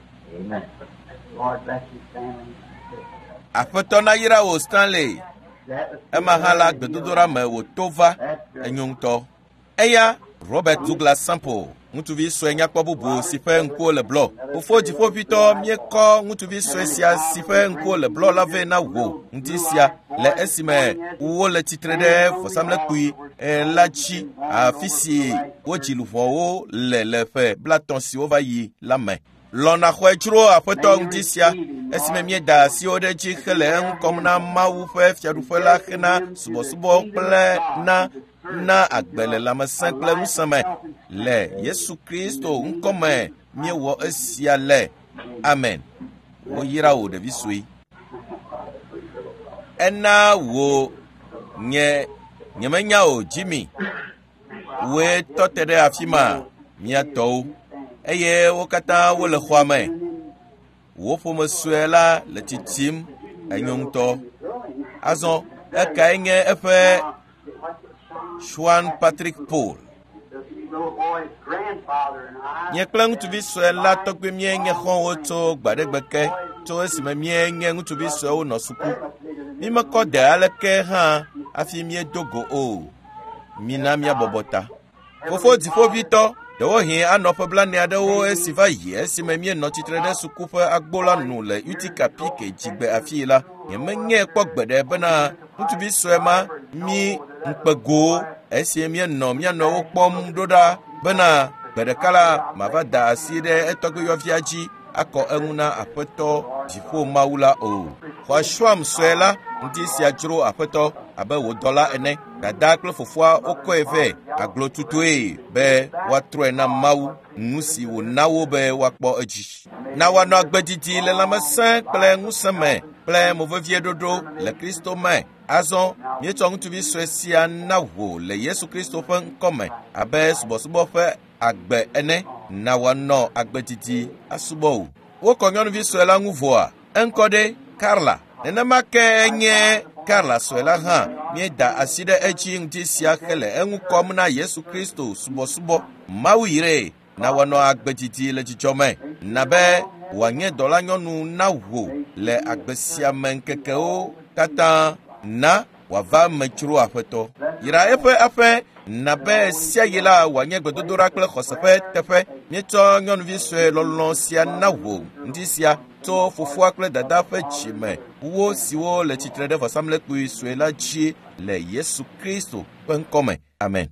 Aƒetɔ nayra wò Stanley. Ema hã la gbedodoɖa me wòto va enyo ŋutɔ. Eya Robert Douglas Sample, ŋutsuvi sue nyakpɔ bubu si ƒe ŋkuwo le blɔ. Fofo dziƒoʋĩtɔ míekɔ ŋutsuvi sue sia si ƒe ŋkuwo le blɔ la vɛ na wò ŋdi sia le esime wole tsitre ɖe vɔsamlekpui la dzi afi si wodzi luʋɔwo le le ƒe blatɔ siwo va yi la me. Lɔna xɔe dzro aƒetɔ ŋdi sia esime míeda asiwo ɖe dzi hele eŋu kɔm na Mawu ƒe fiaɖuƒe la hena subɔsubɔ kple na na agbe le lãmesẽ kple ŋusẽ me le Yesu Kristo ŋkɔ me míewɔ esia le. Amen. Woyra wò ɖevi sue. Ena wò nye nyemenya o Jimmy. Woe tɔte ɖe afi ma míatɔwo eye wo katã wole xɔa me. Wò ƒome sue la le titsim enyo ŋutɔ. Azɔ ekae nye eƒe Sean Patrick Paul. Nye kple ŋutsuvi sue la tɔgbe mie nye xɔwo tso gbaɖegbeke tso esime mie nye ŋutsuvi suewo nɔ suku. Mi mekɔ de aleke hã afi miedo go o. Mina miabɔbɔ ta. Fofo dziƒoʋĩtɔ ɖewohĩ anɔ ƒe blaene aɖewo esi va yi esime mienɔ tsitre ɖe suku ƒe agbo la nu le Utica Pike dzigbe afi la. Nyemenye kpɔ gbeɖe bena ŋutsuvi sue ma mi ŋkpegowo esi mienɔ mianɔwo kpɔm ɖo ɖa bena gbe ɖeka la mava da asi ɖe etɔgbenyɔvia dzi akɔ eŋu na aƒetɔ dziƒo Mawu la o. Xɔasuam sue la ŋdi sia dzro aƒetɔ abe wò dɔla ene. Dada kple fofoa wokɔe vɛ aglotutue be woatrɔe na Mawu nu si wòna wo be woakpɔ edzi. Na woanɔ agbedidi le lãmesẽ kple ŋusẽ me kple movevie ɖoɖo le Kristo me. Azɔ míetsɔ ŋutsuvi sue sia na wò le Yesu Kristo ƒe ŋkɔ me abe subɔsubɔ ƒe agbe ene. Na woanɔ agbedidi asubɔ wò. Wokɔ nyɔnuvi sue la ŋu vɔa, eŋkɔ ɖe Carla. Nenema ke nye Carla sue la hã míeda asi ɖe edzi ŋdi sia hele eŋu kɔm na Yesu Kristo subɔsubɔ. Mawu yire na woanɔ agbedidi le dzidzɔ me, na be wòanye dɔlanyɔnu na wò le agbe sia me ŋkekewo katã. Na wava metsro aƒetɔ yra eƒe aƒe nabe sia yi la wanye gbedodoɖa kple xɔseƒe teƒe. Míetsɔ nyɔnuvi sue lɔlɔ sia na wò ŋdi sia tso fofoa kple dada ƒe dzime wo siwo le tsitre ɖe vɔsamlekpui sue la dzi le Yesu Kristo ƒe ŋkɔme. Amen.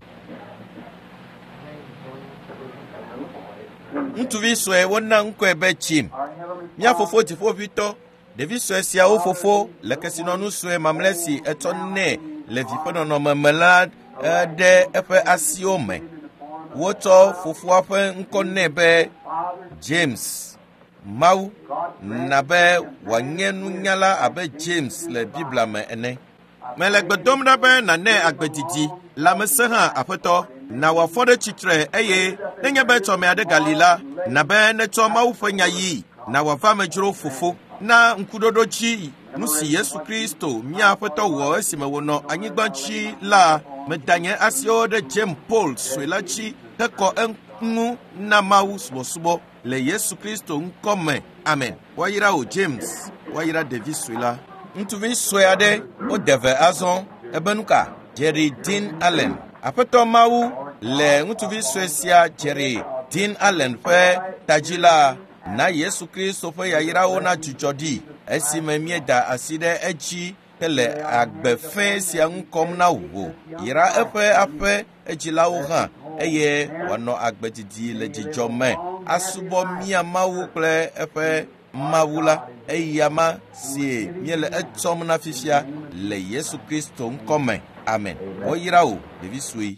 Ŋutsuvi sue wona ŋkɔe be Jim. Mía fofo dziƒoʋĩtɔ. Ɖevi sue siawo fofo le kesinɔnu sue mamlɛ si etsɔ nɛ le vi ƒe nɔnɔme me la ɖe eƒe asiwo me. Wotsɔ fofoa ƒe ŋkɔ nɛ be James. Mawu na be wòanye nunyala abe James le Biblia me ene. Mele gbe dom ɖa be nanɛ agbedidi lãmesẽ hã aƒetɔ na wòafɔ ɖe tsitre eye nenye be tsɔme aɖe gali la na be netsɔ Mawu ƒe nya yi na wòava me dzro fofo na ŋkuɖoɖo dzi nu si Yesu Kristo mía aƒetɔ wɔ esime wònɔ anyigba dzi la medanye asiwo ɖe James Paul sue la dzi hekɔ eŋu na Mawu subɔsubɔ le Yesu Kristo ŋkɔme. Amen. Woayra wò James, woayra ɖevi sue la. Ŋutsuvi sue aɖe wode ve azɔ ebe nu ka Jerry Dean Allen. Aƒetɔ Mawu le ŋutsuvi sue sia Jerry Dean Allen ƒe tadzi la na Yesu Kristo ƒe yayrawo na dzudzɔ ɖi esime mieda asi ɖe edzi hele agbe fẽ sia ŋu kɔm na wò. Yra eƒe aƒe edzilawo hã eye wòanɔ agbedidi le dzidzɔ me asubɔ mía Mawu kple eƒe Mawu la eya ma si míele etsɔm na fifia le Yesu Kristo ŋkɔme. Amen. Woyra wò ɖevi sue.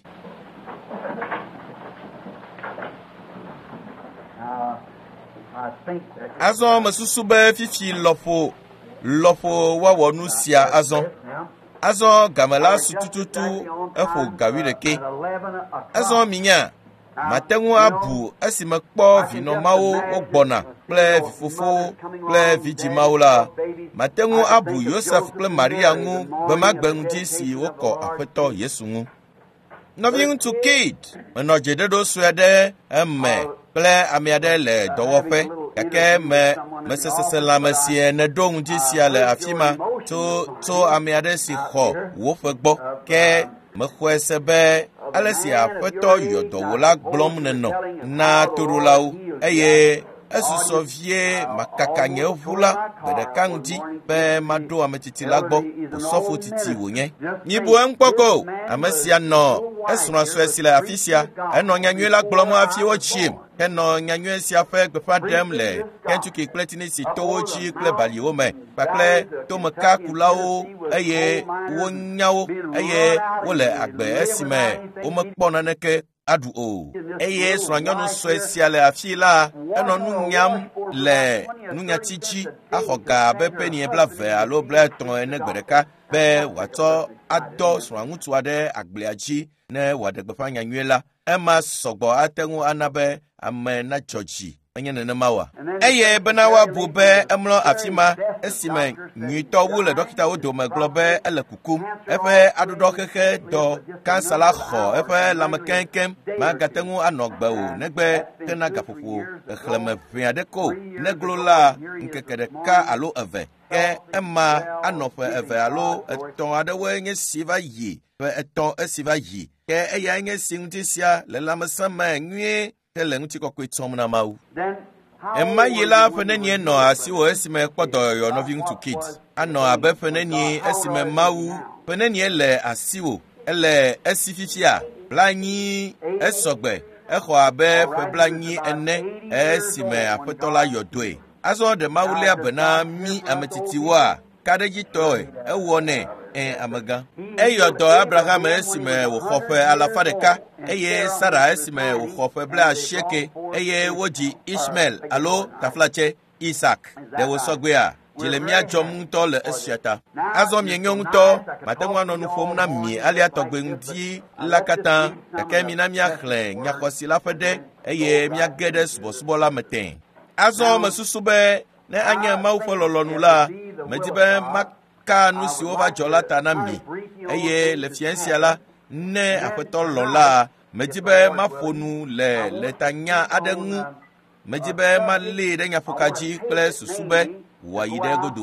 Azɔ mesusu be fifi lɔƒo lɔƒo woawɔ nu sia azɔ. Azɔ game la su tututu eƒo gawi ɖeke. Azɔ minya mate ŋu abu esime kpɔ vinɔmawo wogbɔna kple vifofo kple vidzimawo la. Mate ŋu abu Yosef kple Maria ŋu gbe ma gbe ŋdi si wokɔ aƒetɔ Yesu ŋu. Nɔvi ŋutsu Kate menɔ dzeɖeɖo sue ɖe eme kple ame aɖe le dɔwɔƒe gake me mesesese lãme si neɖo ŋdi sia le afi ma tso tso ame aɖe si xɔ woƒe gbɔ ke mexɔe se be ale si aƒetɔ yɔdɔwɔla gblɔm nenɔ na toɖolawo eye esusɔ vie makaka nye ʋu la gbe ɖeka ŋdi be maɖo ametsitsi la gbɔ osɔfo titi wònye. Mibu eŋukpɔko ame sia nɔ esrɔ̃a sue si le afi sia enɔ nyanyuie la gblɔm hafi wotsim henɔ nyanyuie sia ƒe gbeƒã ɖem le Kentucky kple Tennessee towo dzi kple baliwo me kpakple tomeka kulawo eye wonyawo eye wole agbe esime womekpɔ naneke aɖu o. Eye srɔ̃a nyɔnu sue sia le afi la enɔ nu nyam le nunyati dzi axɔ ga abe peni blaeve alo blaetɔ̃ ene gbe ɖeka be wòatsɔ adɔ srɔ̃a ŋutsu aɖe agblea dzi ne wòaɖe gbeƒã nyanyuie la. Ema sɔgbɔ ate ŋu ana be ame nadzɔ dzi enye nenema wa. Eye bena woabu be emlɔ afi ma esime nyuitɔwo le dɔkitawo dome gblɔ be ele kukum eƒe aɖuɖɔ xexe dɔ kansa la xɔ eƒe lãme keŋkeŋ magate ŋu anɔ gbe o negbe hena gaƒoƒo exlẽme ʋɛ aɖe ko neglo la ŋkeke ɖeka alo eve ke ema anɔ ƒe eve alo etɔ̃ aɖewoe nye si va yi ƒe etɔ̃ esi va yi ke eya nye si ŋuti sia le lãmesẽ me nyuie ke le ŋutikɔkɔe tsɔm na Mawu. Ema yi la ƒe nenie nɔ asiwò esime kpɔ dɔyɔyɔ nɔvi ŋutsu Kate anɔ abe ƒe nenie esime Mawu ƒe nenie le asiwò ele esi fifia blanyi esɔgbe exɔ abe ƒe blanyi ene esime aƒetɔ la yɔdoe. Azɔ ɖe Mawu lé be na mí ametsitiwoa kaɖedzitɔe ewɔ nɛ ɛ amegã. Eyɔ dɔ Abraham esime wòxɔ ƒe alafa ɖeka eye Sara esime wòxɔ ƒe blaasieke eye wodzi Ishmael alo taflatse Isak ɖe wòsɔgbea dzi le mía dzɔm ŋutɔ le esia ta. Azɔ mienyo ŋutɔ mate ŋu anɔ nu ƒom na mi alia tɔgbe ŋdi la katã gake mina míaxlẽ nyaxɔsi la ƒe ɖe eye míage ɖe subɔsubɔ la me tẽ. Azɔ mesusu be ne anye Mawu ƒe lɔlɔnu la medi be maka nu siwo va dzɔ la ta na mi eye le fia sia la ne aƒetɔ lɔ la medi be maƒo nu le le tanya aɖe ŋu medi be malée ɖe nyaƒoka dzi kple susu be wòayi ɖe godo.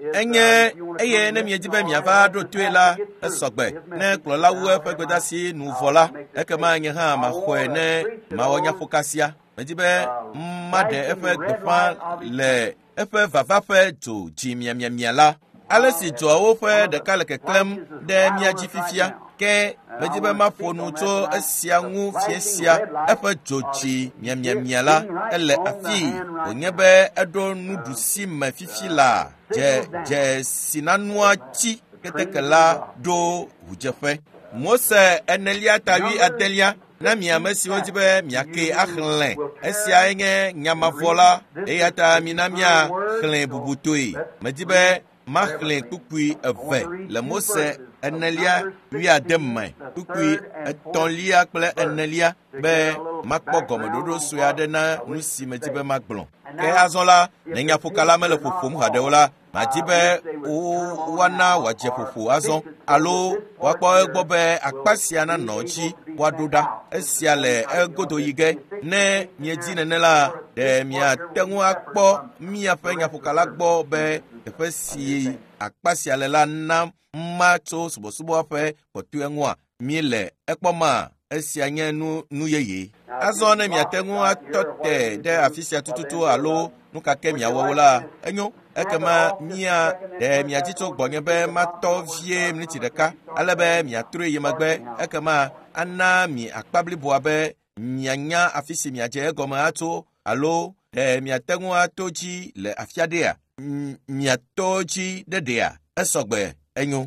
enye eye ne miejibe miava do tuela esogbe ne klolawu efe gbedasi nuvola ekema nye ha ma khoe ne ma wonya fokasia mejibe made efe gbefa le efe vavafe to ji mia mia mia la alesi to awo fe de kale keklem de mia ji fifia ke mejibe ma fonu to esianwu fiesia efe joji mia mia mia la ele afi onyebe edo nudusi ma fifila je je sinanua chi ketekela do hujefe Mose enelia tawi atelia na miamesi wojibe miake akhle esia enge nyamavola eyata minamia khle bubutoi mejibe makhle kukui eve le Mose enelia wi ademme kukui etonlia kple enelia be makpo gomododo suade na nusi mejibe magblon ke azola nenya fokala mele fofom hadeola majibe o wana waje fofo azon alo wakpo egbobe akpasia na nochi wadoda esia le egodo yige ne mieji nenela de mia tengu akpo mia fenya fokala gbo be efesi akpasia le la na macho subosubo afe potu enwa miele ekpoma esia nye nu nu yeye azon ne mia tengu atote de afisia tututu alo nuka ke mia wola enyo ekema mia de mia tito gbonye be mato vie mniti deka alebe mia tru yemagbe ekema ana mi akpabli boabe nyanya afisi mia je goma ato alo de mia tengu atoji le afiadea mia toji dedea esogbe enyo.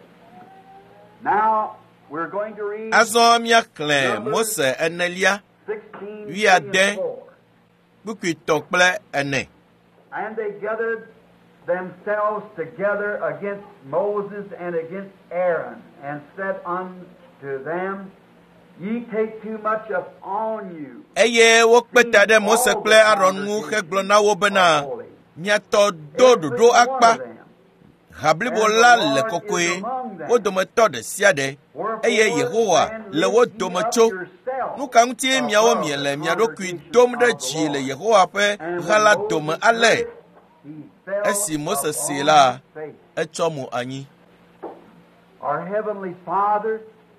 Now we're going to read azo mia kle Mose enelia wi ade buku tokple ene. And they gathered themselves together against Moses and against Aaron, and said unto them, Ye take too much upon you. Eye wo peta de Mose kple Aaron mu hegblɔ na wo bena miatɔ do dodo akpa hablibo la le kokoe wo dometɔ de sia de eye Yehowa le wo dome tso nu ka ŋutie miawo mie le mia ɖokui dom ɖe dzi le Yehowa ƒe ha la dome ale esi Mose se la etsɔ mo anyi. Our heavenly Father,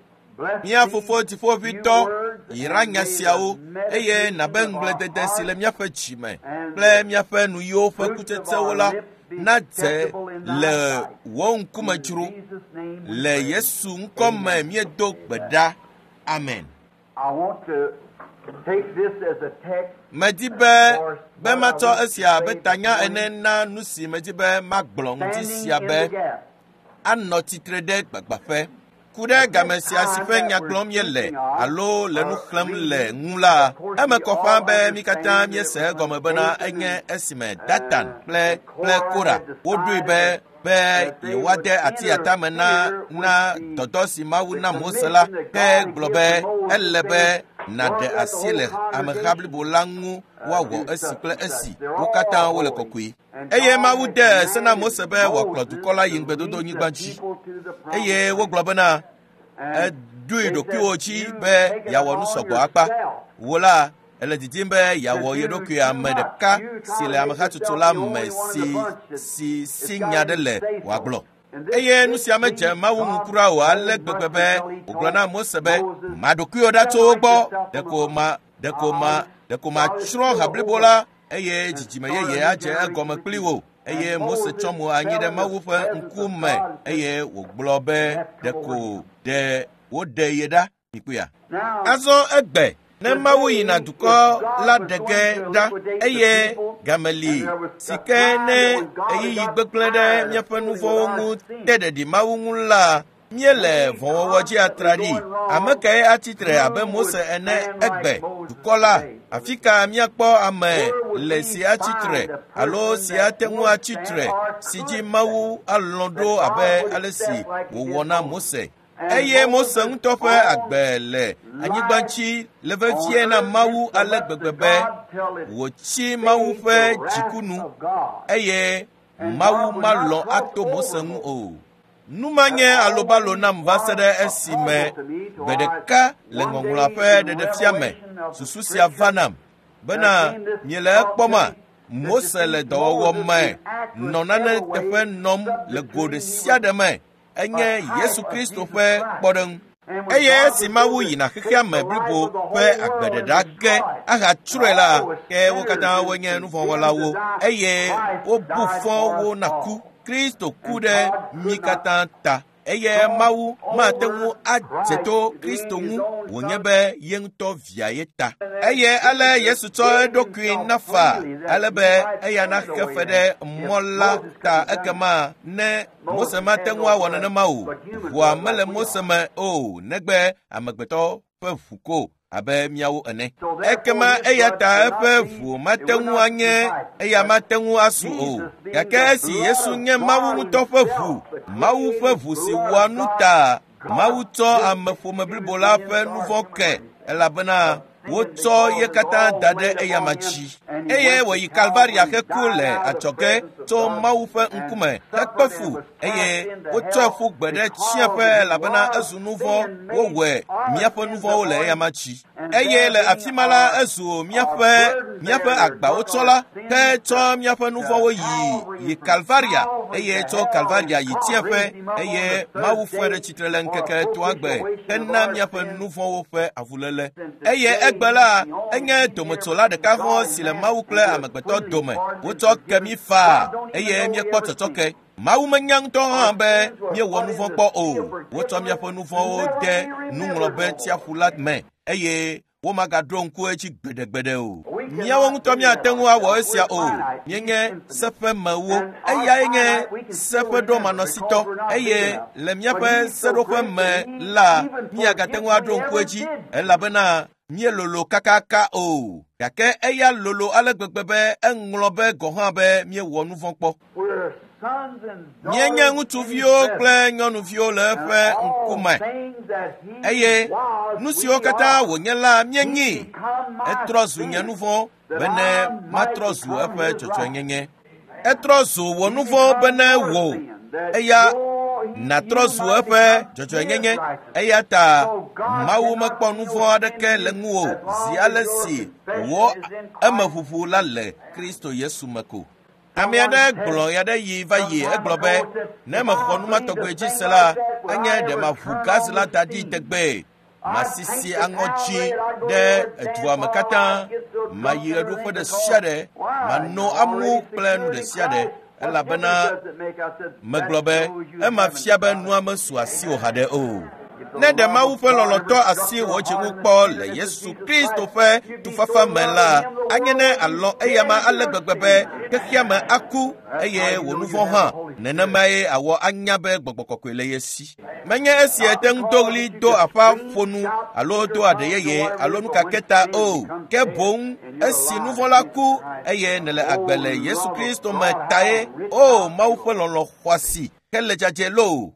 mia fofo dziƒoʋĩtɔ yra nya siawo eye nabe ŋugbledede si le miaƒe dzi me kple miaƒe nuyiwo ƒe kutsetsewo la nadze le wo ŋkume dzro le Yesu ŋkɔ me miedo gbe ɖa. Amen. I want to take this as a text. Medi be be matsɔ esia be tanya ene na nu si medi be magblɔ ŋuti sia be anɔ tsitre ɖe gbagbaƒe ku ɖe game sia si ƒe nya gblɔm miele alo le nu xlẽm le ŋu la eme kɔ ƒãa be mi katã miese egɔme bena enye esime Datan kple kple Kora woɖoe be be yewoade ati atame na na dɔdɔ si Mawu na Mose la ke gblɔ be ele be naɖe asi le ameha blibo la ŋu woawɔ esi kple esi wo katã wole kɔkɔe eye Mawu de se na Mose be wòakplɔ dukɔ la yi ŋgbedodonyigba dzi eye wogblɔ bena eɖoe ɖokuiwo dzi be yeawɔ nu sɔgbɔ akpa wo la ele didim be yeawɔ ye ɖokui ame ɖeka si le amehatsotso la me si si si nya ɖe le wòagblɔ eye nu sia medze Mawu ŋu kura o ale gbegbe be wògblɔ na Mose be maɖokuiwo ɖa tso wo gbɔ ɖeko ma ɖeko ma ɖeko matsrɔ̃ ha blibo la eye dzidzime yeye adze egɔme kpli wo eye Mose tsɔ mo anyi ɖe Mawu ƒe ŋkume eye wògblɔ be ɖeko ɖe woɖe ye ɖa mikuya azɔ egbe ne Mawu yina dukɔ la ɖege ɖa eye gameli si ke ne eyiyi gbegblẽ ɖe míaƒe nu vɔ̃wo ŋu te ɖeɖi Mawu ŋu la míele vɔ̃wɔwɔ dzi atraɖi ame kae atsitre abe Mose ene egbe dukɔ la afi ka míakpɔ ame le si atsitre alo si ate ŋu atsitre si dzi Mawu alɔ̃ ɖo abe ale si wòwɔ na Mose eye Mose ŋutɔ ƒe agbe le anyigba dzi le vevie na Mawu ale gbegbe be wòtsi Mawu ƒe dzikunu eye Mawu malɔ̃ ato Mose ŋu o. Numanye alobalo nam va se ɖe esime gbe ɖeka le ŋɔŋlɔa ƒe ɖeɖefia me susu sia va nam bena miele ekpɔma Mose le dɔwɔwɔ me nɔ nane teƒe nɔm le go ɖe sia ɖe me enye Yesu Kristo ƒe kpɔɖeŋu. Eye esi Mawu yina xexea me blibo ƒe agbeɖeɖa ge ahatsrɔ̃e la, ke wo katã wonye nuvɔ̃wɔlawo eye wobu fɔ wo na ku. Kristo ku ɖe mí katã ta. Eye Mawu mate ŋu adze to Kristo ŋu wònye be ye ŋutɔ via ye ta. Eye ale Yesu tsɔ eɖokui na fa ale be eya naxe fe ɖe mɔ la ta ekema ne Mose mate ŋu awɔ nenema o. Ʋua mele Mose me o negbe amegbetɔ ƒe ʋu ko abe miawo ene. Ekema eya ta eƒe ʋu mate ŋu anye eya mate ŋu asu o. Gake esi Yesu nye Mawu ŋutɔ ƒe ʋu, Mawu ƒe ʋu si wɔa nu ta, Mawu tsɔ ame ƒome blibo la ƒe nu vɔ̃ ke elabena wotsɔ ye katã da ɖe eya ma dzi. Eye wòyi Kalvaria heku le adzɔge tso Mawu ƒe ŋkume hekpe fu eye wotsɔe ƒu gbe ɖe tsiaƒe elabena ezu nu vɔ̃ wowɔe míaƒe nu vɔ̃wo le eya ma dzi. Eye le afi ma la ezu míaƒe míaƒe agbawo tsɔ la hetsɔ míaƒe nu vɔ̃wo yi yi Kalvaria eye tso Kalvaria yi tsiaƒe eye Mawu fɔe ɖe tsitre le ŋkeke toa gbe hena míaƒe nu vɔ̃wo ƒe avuléle. Eye egbe la enye dometsola ɖeka hɔ̃ si le Mawu kple amegbetɔ dome. Wotsɔ ke mí faa eye míekpɔ tsɔtsɔke. Mawu menya ŋutɔ hã be míewɔ nu vɔ̃ kpɔ o. Wotsɔ míaƒe nu vɔ̃wo de nuŋlɔbe tsiaƒu la me eye womagadro ŋku edzi gbeɖegbeɖe o. Míawo ŋutɔ míate ŋu awɔ esia o. Míenye seƒemewo, eyae nye seƒeɖomanɔsitɔ eye le míaƒe seɖoƒe me la míagate ŋu adro ŋku edzi elabena míelolo kakaka o. Gake eya lolo ale gbegbe be eŋlɔ be gɔ̃ hã be míewɔ nu vɔ̃ kpɔ. Míenye ŋutsuviwo kple nyɔnuviwo le eƒe ŋkume eye nu siwo katã wònye la míenyi. Etrɔ zu nye nu vɔ̃ bene matrɔ zu eƒe dzɔdzɔenyenye. Etrɔ zu wò nu vɔ̃ bene wò eya natrɔ zu eƒe dzɔdzɔenyenye. Eya ta Mawu mekpɔ nu vɔ̃ aɖeke le ŋu o zi ale si wɔ emeʋuʋu la le Kristo Yesu me ko. Ame aɖe gblɔ ya ɖe yi va yi egblɔ be ne mexɔ nu ma tɔgbe dzi se la enye ɖe maʋu gaz la da ɖi tegbe masisi aŋɔdzi ɖe edua me katã mayi ɣeɖuƒe ɖe sia ɖe mano amu kple nu ɖe sia ɖe elabena megblɔ be emafia be nua mesu asi o haɖe o. Ne ɖe Mawu ƒe lɔlɔ̃tɔ asi wò dziŋu kpɔ le Yesu Kristo ƒe tufafa me la, anye ne alɔ eya ma ale gbegbe be xexea me aku eye wò nu vɔ̃ hã nenemae awɔ anya be Gbɔgbɔ Kɔkɔe le ye si. Menye esi ete ŋu do ɣli do aƒa ƒonu alo do aɖe yeye alo nukake ta o, ke boŋ esi nu vɔ̃ la ku eye nele agbe le Yesu Kristo me tae, o Mawu ƒe lɔlɔ̃ xɔasi hele dzadze loo.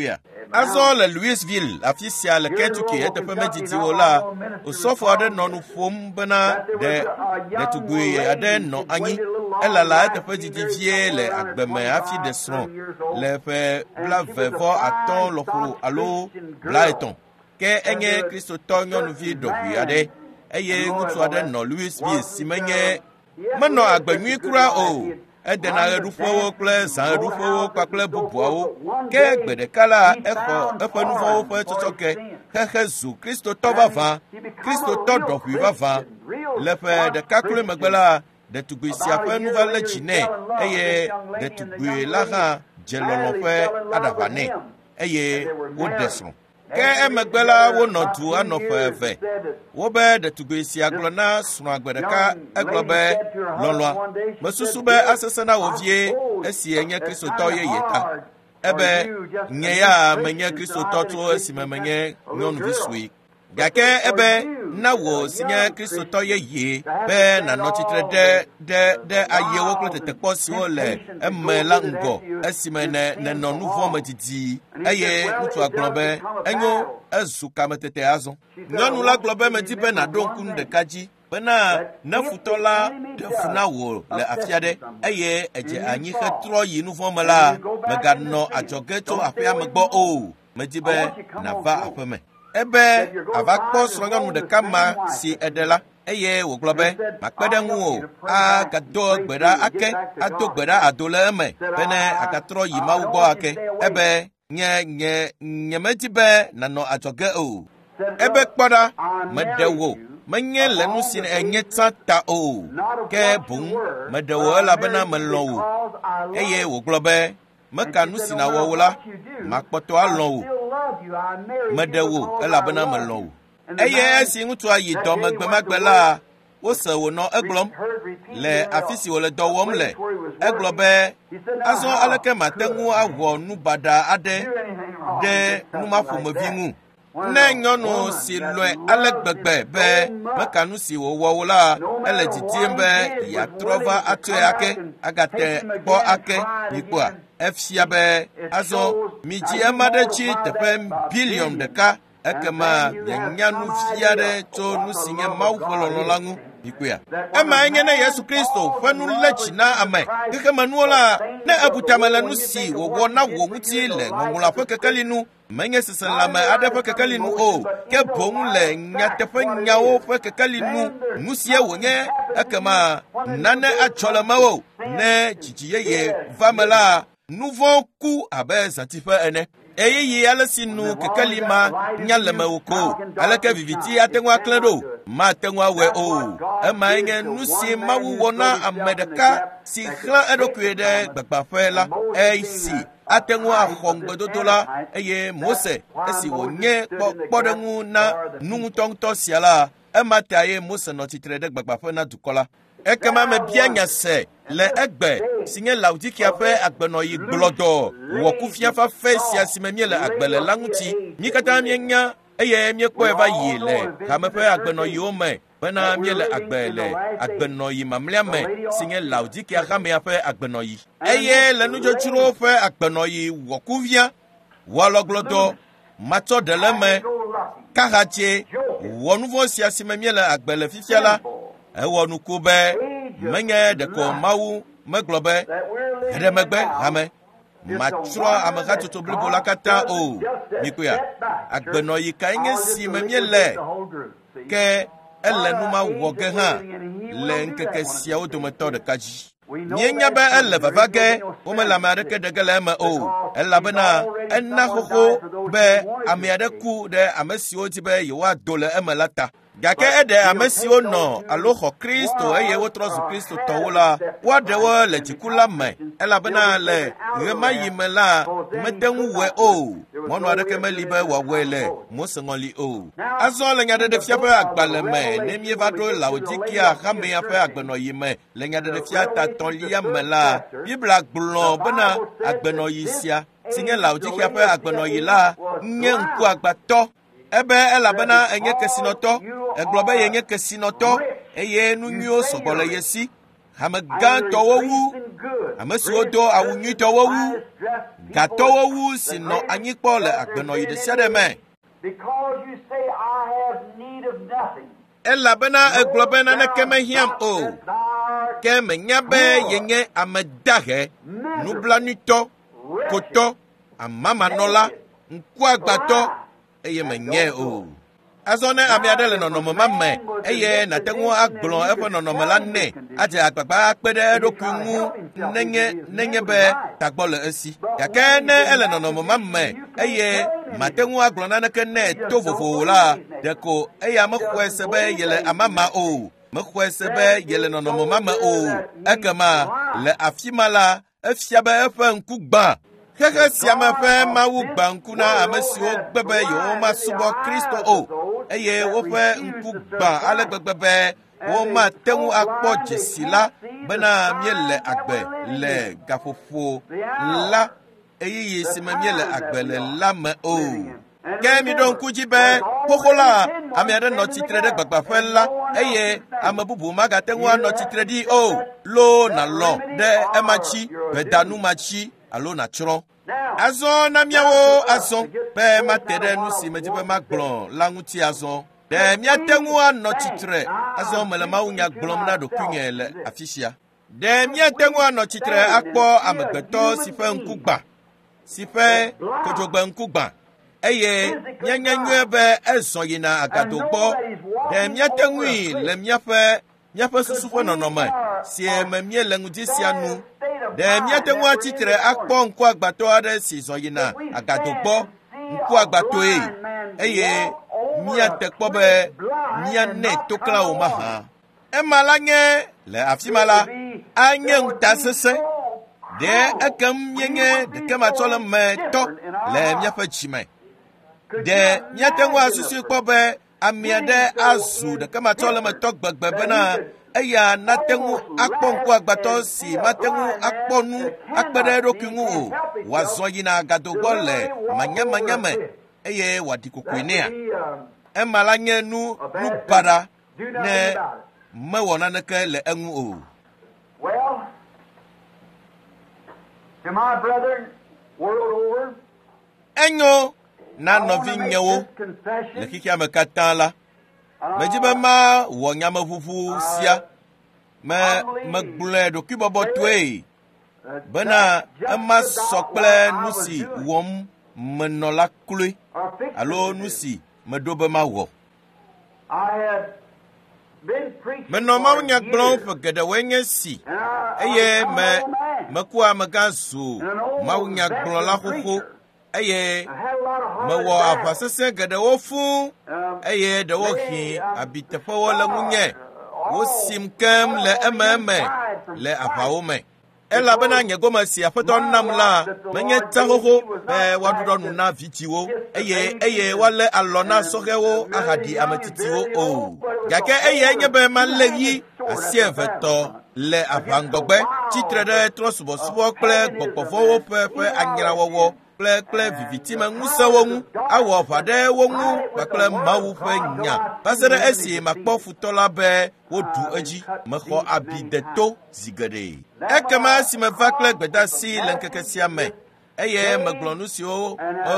Azɔ le Louisville afi sia le Kentucky eteƒe medidi o la, osɔfo aɖe nɔ nu ƒom bena ɖe ɖetugbui aɖe nɔ anyi elala eteƒe didi vie le agbeme hafi ɖe srɔ̃ le ƒe blavevɔ atɔ̃ lɔƒo alo blaetɔ̃. Ke enye kristotɔ nyɔnuvi ɖɔʋui aɖe eye ŋutsu aɖe nɔ Louisville si menye menɔ agbe nyui kura o. Edena ɣeɖuƒewo kple zãɣeɖuƒewo kpakple bubuawo. Ke gbe ɖeka la exɔ eƒe nu vɔ̃wo ƒe tsɔtsɔke hehe zu kristotɔ vavã, kristotɔ ɖɔʋui vavã. Le ƒe ɖeka kloe megbe la, ɖetugbui sia ƒe nu va lé dzi nɛ eye ɖetugbui la hã dze lɔlɔ̃ ƒe aɖaʋa nɛ eye woɖe srɔ̃. Ke emegbe la wonɔ du anɔ ƒe eve. Wobe ɖetugbui sia gblɔ na srɔ̃a gbe ɖeka egblɔ be lɔlɔ̃a, mesusu be asesẽ na wò vie esi enye kristotɔ yeye ta. Ebe nye ya menye kristotɔ tso esime menye nyɔnuvi sue. Gake ebe na wò si nye kristotɔ yeye be nanɔ tsitre ɖe ɖe ɖe ayewo kple tetekpɔ siwo le eme la ŋgɔ esime ne nenɔ nu vɔ̃ me didi eye ŋutsua gblɔ be enyo ezu kametete azɔ. Nyɔnu la gblɔ be medi be naɖo ŋku nu ɖeka dzi bena ne futɔ la ɖe fu na wò le afi aɖe eye edze anyi hetrɔ yi nu vɔ̃ me la, meganɔ adzɔge tso aƒea me gbɔ o. Medi be nava aƒe me. Ebe ava kpɔ srɔ̃nyɔnu ɖeka ma si eɖe la, eye wo glo be makpedengu o a gado gbera ake ado gbera adole eme bene akatro yimawu bo ake ebe nye nye nyemeti be na no atoge o ebe kpada medewo menye lenu sin enye tata o ke bun medewo la bena melon o eye wo glo be mekanu sina wo la makpoto alon o medewo la bena melon o eye si ngutu ayi do megbe magbela wo se wo no eglom le afisi wo le do wom le eglobe aso aleke matengu awo nu bada ade de nu mafomovi mu ne nyonu si loe alegbegbe be mekanu si wo wo la ele titimbe ya trova atwe ake agate bo ake ikwa efsia be aso miji emadechi tepe billion de ka ekema nyanu fiare to nu sinye mawfolololangu ikuya ema nyene Yesu Kristo fanu lechi na ame kekema nuola na abutamala nu si wo wona wo muti le ngongula fa kekalinu menye sisalama ade fa kekalinu o ke bon le nyatefa nyawo fa kekalinu musie wonye ekema nane acholama wo ne chichiyeye vamela nouveau coup abe satifa ene eyi alesinu kekalima nyalema woko aleke viviti atengwa klendo ma tengwa we o ema nge nusi mawu wona amedeka si khla edokwede gbagbafa eisi atengwa khongbedodola eye Mose esi wonye kpodengu na nungutongto siala ema taye Mose no titrede gbagbafa na dukola ekema me bianya se le egbe sinye Laodikia fe agbeno yi gblodo wo kufia fa fe siasime miele agbele languti nyikata mienya eye miekpo eva yele kama fe agbeno yi ome bena miele agbele agbeno yi mamliame sinye Laodikia kama fe agbeno yi eye le nujo churo fe agbeno yi wo kufia walo gblodo mato deleme kahache wo nouveau siasime miele agbele fifiala ewo nukube menye de ko mawu meglobe edemegbe hame matro amaka toto blibo lakata o mikuya agbeno yi kainge si memiele ke ele numa woge ha le nkeke sia o dometo de kaji nyenya ba ele vavage o me la mareke de gele ma o ela bena enna hoho be amiade ku de amesi o ti be yiwa dole emelata gake ede amesi o no aloho Kristo eye wotrozu Kristo towola wadewo le tikula me ela bena le rema yimela medenwu we o mono adeke melibe wa wele mosengoli o azo le nyade de fiape agbale me nemie vado Laodikia khambe ya fe agbeno yime le nyade de fiata tonlia mela bibla gblo bena agbeno yisia sinye Laodikia fe agbeno yila nye nku agbato ebe elabena enye kesinoto eglobe yenye kesinoto eye nunyo sobole yesi hamagan towowu amesuodo awunyu towowu gatowowu sino anyikpo le agbeno yide sedeme because you say I have need of nothing elabena eglobe na nekemehiam o keme nyabe yenye amedahe nublanito koto amama nola nkwagbato eye menye o azone amiadele no no mama eye na tenwo agbon efo no no mala ne aje agbagba apede dokumu nenye nenye be tagbole esi yakene ele no no mama eye matenwo agbon na neke ne tovofo la deko eye amakwese be yele amama o makwese be yele no no mama o akama le afimala afia be efa nkugba keke siama fe mawu bankuna amesio gbebe yo ma subo Kristo o eye wo fe nkugba ale gbebe wo ma tenwu akpo jesila bena miele agbe le gafofo la eye yesima miele agbe le lame o kemi don kujibe pokola amiade no titre de gbagba fe la eye amabubu maga tenwu no titre di o lo na lo de emachi bedanu machi alo na chron azo na miawo azo pe matere nu si mejibe maglon languti azo de miatengu ano titre azo melema unya glom na do kunyele afisia de miatengu ano titre akpo amegbeto sife nkugba sife kojogba nkugba eye nyanyanyu be eso yina agadogbo de miatengui le miafe miafe susufu nonoma sie mamie langudisia nu de miatengu atitre akpo nku agbato ade si so yina agadogbo nku agbato e eye miatekpo be miane tokla o maha emalanye le afimala anye ntasese de akam yenye de kama tole me to le miafa chime de miatengu asusu kpo be amiade azu de kama tole me to gbagbebe na eya natengu akponku agbato si matengu akponu akpere rokingu o wazo yina gadogbo le manyama nyama eye wadikokwenia emalanye nu nu para ne mewona neke le engu o. Well, to my brethren world over, enyo na novi nyewo le kikia me katan la mejibe ma wo nyama fufu sia me me gbule do kibobo twe bana ema sokple nusi wom menola kule alo nusi medobe ma wo I had been preaching. me no ma nya gblo fegede wenye si eye me mekua megazu ma nya gblo la koko eye me wo afasese gede wo fu eye de wo hi abitefa wo la munye wo simkem le ememe le afawo me ela bana nye goma si afeto nam la menye tahoho e wadodo nu na vitiwo eye eye wale alona sogewo ahadi amatitiwo o gake eye nye be man leyi asieveto le avangogbe titre de trosubo subo kle gbogbofo pepe anyira wowo kle kle vivitima ngusa wongu awo fade wongu kle mawu fe nya pasere esi makpo futola be wodu eji mekho abideto zigade ekema si me vakle gbeda si lenkeke me eye meglonu si o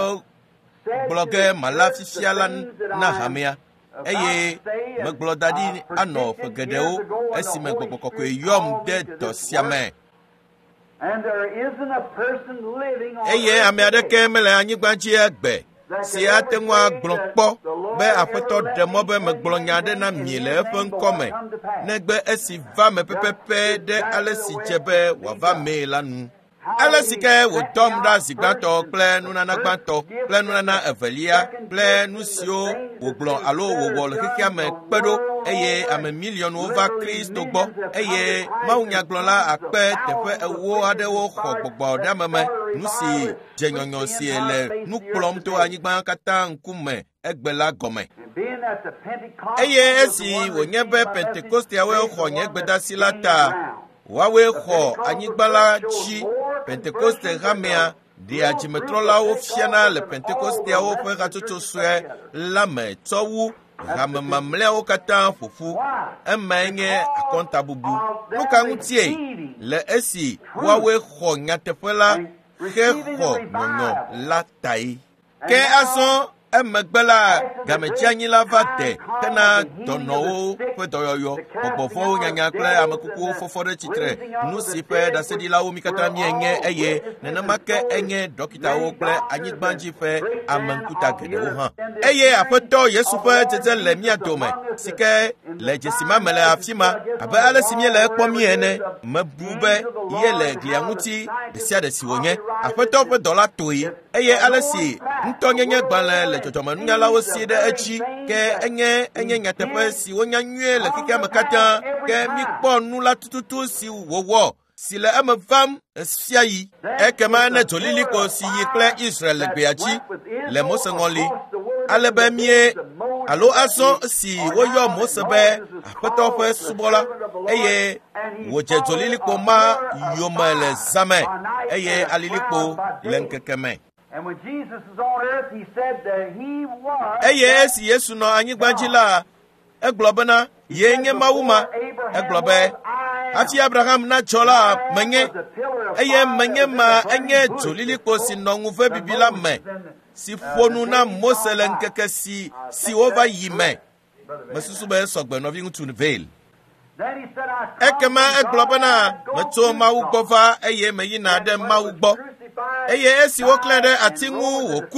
bloge malafi fialan na hamia eye meglodadi ano fegedeo esi me gbokoko yom de dosiame. And there isn't a person living on eye amiade kemele anyigbanji egbe si atenwa glonpo be afeto demo be meglonyade na miele efe nkome negbe esi va me pepepe de alesi jebe wa va me lanu alesi ke wo dom da zigbato ple nunana gbato ple nunana evelia ple nusio wo glon alo wo wo le kikia me pedo eye ame million over Christo gbo eye maunya glon la akpe tefe ewo adewo kho gbogbo da meme nusi jenyonyo si ele nu klom to anyigba kata nkume egbela gome eye esi wo nyebe Pentecost awe kho nyegbeda silata wawe kho anyigbala chi Pentecost gamea dia jimetrola ofiana le Pentecost ya wo pe gatuto swe la me towu gam mamle o kata fufu emenye akonta bubu nuka ngutie le esi wawe kho nyatefela he kho nonyo la tai ke aso emegbela gamechianyi la vate kana dono pe doyoyo popofo nyanya kle amekuku fofo de chitre nusipe da sedi la omi kata mienye eye nena make enye dokita wo kle anyigbanji fe amankuta gede wo han eye apoto yesu fe tete le mia dome sike le jesima mele afima abe ale simie le ekpomi ene mebube yele glianguti de sia de siwonye apoto fe dola toyi eye ale si ntonyenye gbanle le jojoma nunyala wo si de echi ke enye enye nyatepe si wonya nwie le kike makata ke mi kpo nu la tututu si wowo si le amvam sia yi ekema na jolili ko si yikle Israel gbe achi le mosengoli alebe mie alo aso si woyo mosebe apeto fe subola eye woje jolili ko ma yomele zame eye aliliko lenkekeme. And when Jesus was on earth, he said that he was. Eye si Yesu no anyigbanjila eglobena yenye mawuma eglobe ati Abraham na chola menye eye menye ma enye jolili ko si nongu fe bibila me si fonu na Mose nkeke si si over yime mesusu be sogbe no vingu tun veil ekema eglobena meto mawu gova eye meyi na de mawu gbo eye esi woklede atingu woku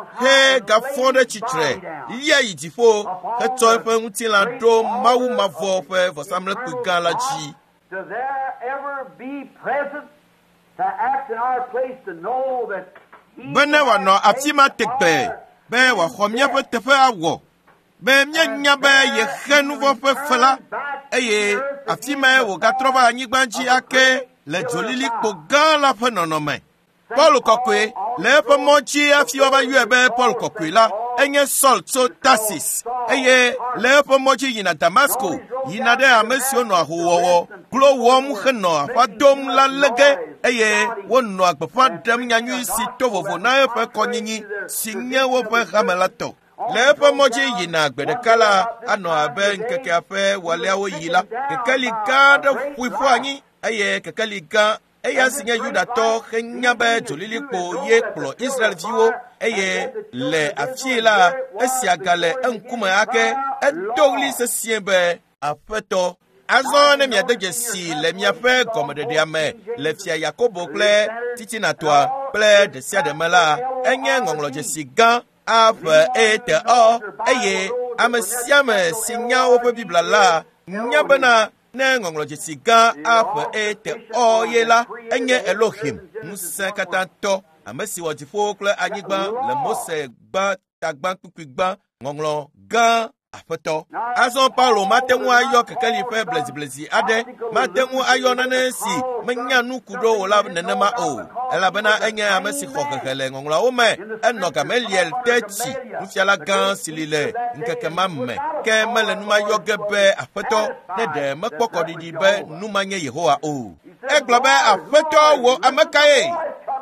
he gafo de chitre lia yidifo he to efe ntila do mawu mavo fe vosamle kugan la chi. To there ever be present to act in our place to know that bene wa no afima tekpe be wa khomia pe tefe awo be mia nya be ye khenu vo pe fela eye afima wo gatroba anyigbanji ake le jolili po gan la pe nonome Paul kokwe le pe mochi afio ba yebe Paul kokwe la enye Saul so Tarsis eye le pe mochi yina Damasco yina de amesio no ahowo klo wo mu khno afa dom la lege eye wonno agbefa dem nyanyu si tovovo na pe konyinyi sinye wo pe hamelato le pe mochi yina gbedekala ano abe nkeke afe wale awo yila kekali gada fuifu anyi eye kekali ga eya sinye yuda to kenya be jolili po ye klo Israel viwo eye le afiela esiagale enkuma ake edogli se siebe afeto azone mi adeje si le mi afe komede de ame le fia Yakobo ple titi na toa ple de sia de mala enye ngonglo je si gan afe ete o eye amesiame sinya wo pe bibla la nyabana ne ngonglo je si gan afe ete o yela enye Elohim musa katanto amesi wojifo kle anyigba le Mose gba tagba kpikpigba ngonglo gan afeto azon Paulo matenwu ayo kekeli fe blezi blezi ade matenwu ayo nanesi menya nukudo wala nenema o elabena enye amesi khokekele ngongla o me enoga meliel techi mfiala gan silile nkeke mamme ke mele numa yo gebe afeto ne de mekpoko didi be numa nye Yehowa o eglobe afeto wo amekaye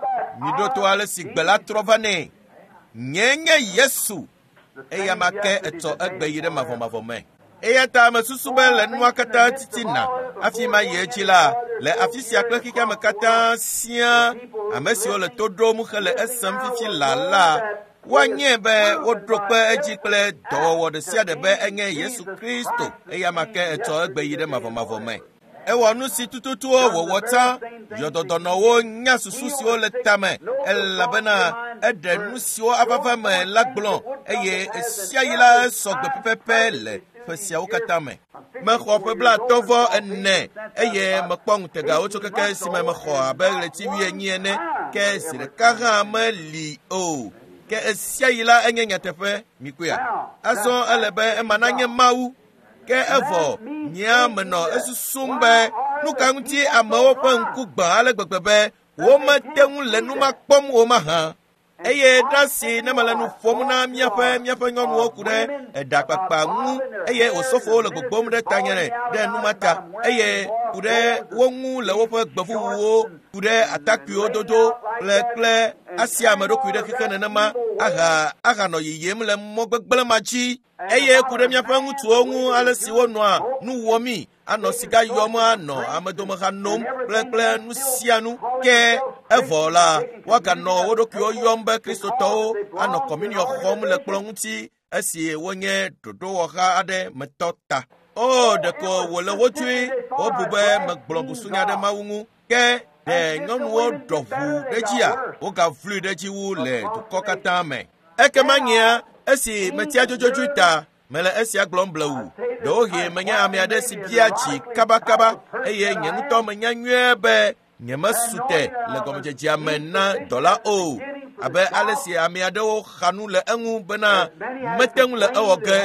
midoto ale sigbela trovane nyenye Yesu eya make eto egbe yire mavo mavo me eya ta masusu be le nwa kata titina afi ma yechila le afisi aklekika makata sia amesi o le todo mu khele esam fifi lala wanye be wodrope ejikle do wo de sia de be enye Yesu Kristo eya make eto egbe yire mavo mavo me ewo nu si tututu wo wota yododo no wo nya susu si o le tame elabena ede nu si o afafa me lagblon eye esia yila sogbe pepepe le fesia o katame me kho pe bla tovo enne eye me kpong tega o chokeke si me me kho abele ti wi enyi ene ke si le kara me li o ke esia yila enye nyatefe mikuya aso elebe emananye mawu ke evo nya meno esusumbe nuka nti amawo panku gba ale gbegbe wo matenwu le numa kpom wo ma ha eye dasi na malanu fomu na miafa miafa nyonu okure edakpakpa ngu eye osofo le gbogbo mde tanyere de numata eye kure wongu le wo pe gbefu wo kure atakpi ododo ple ple asia amado kure keke na ma aga aga no yiyem le mo gbegbele machi eye kure miafa ngu tu ongu ale si wonu a nu womi ano siga yoma no amedomo hanom ple ple nu sianu ke evola waka no wodo kyo yombe Kristo to ano communion hom le plonguti esi wonye dodo woha ade metota o de ko wole wotui o bube magblongu sunya de mawungu ke de ngonu wo dofu dejia o ka flu deji wu le to kokata me ekemanya esi metia jojojuita mele esi aglomblawu do he menya amiade si biachi kaba kaba eye nyento menya nwebe nyemasute le gomje jamena dola o abe alesi amiade o khanu le engu bena metengu le awoge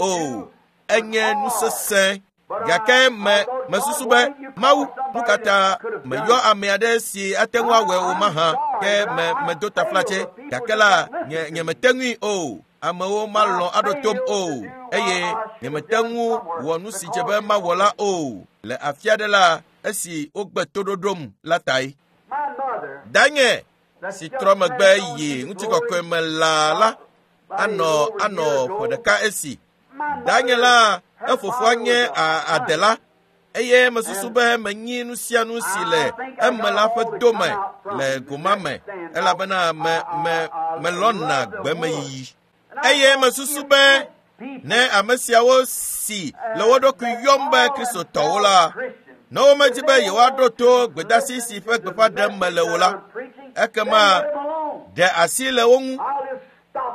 o enye nusese yake me mesusube mau nukata me yo amiade si atengu awe o maha ke me medota flache yakela nye nyemetengu o amawo malon adotom o eye nyemetengu wonu si jebe ma wola o le afiade la esi ogbe tododom latai danye si troma gbe yi nti kokko me la la ano ano podeka esi danye la efofo anye adela eye mesusube menyi nu sia nu sile emela fa dome le gumame elabana me me melona gbe me yi eye mesusube ne amesiawo si le wodo ku yomba Kristo tola no me jibe ye wado to gbedasi si fe gbefa dem mele wola ekema de asile won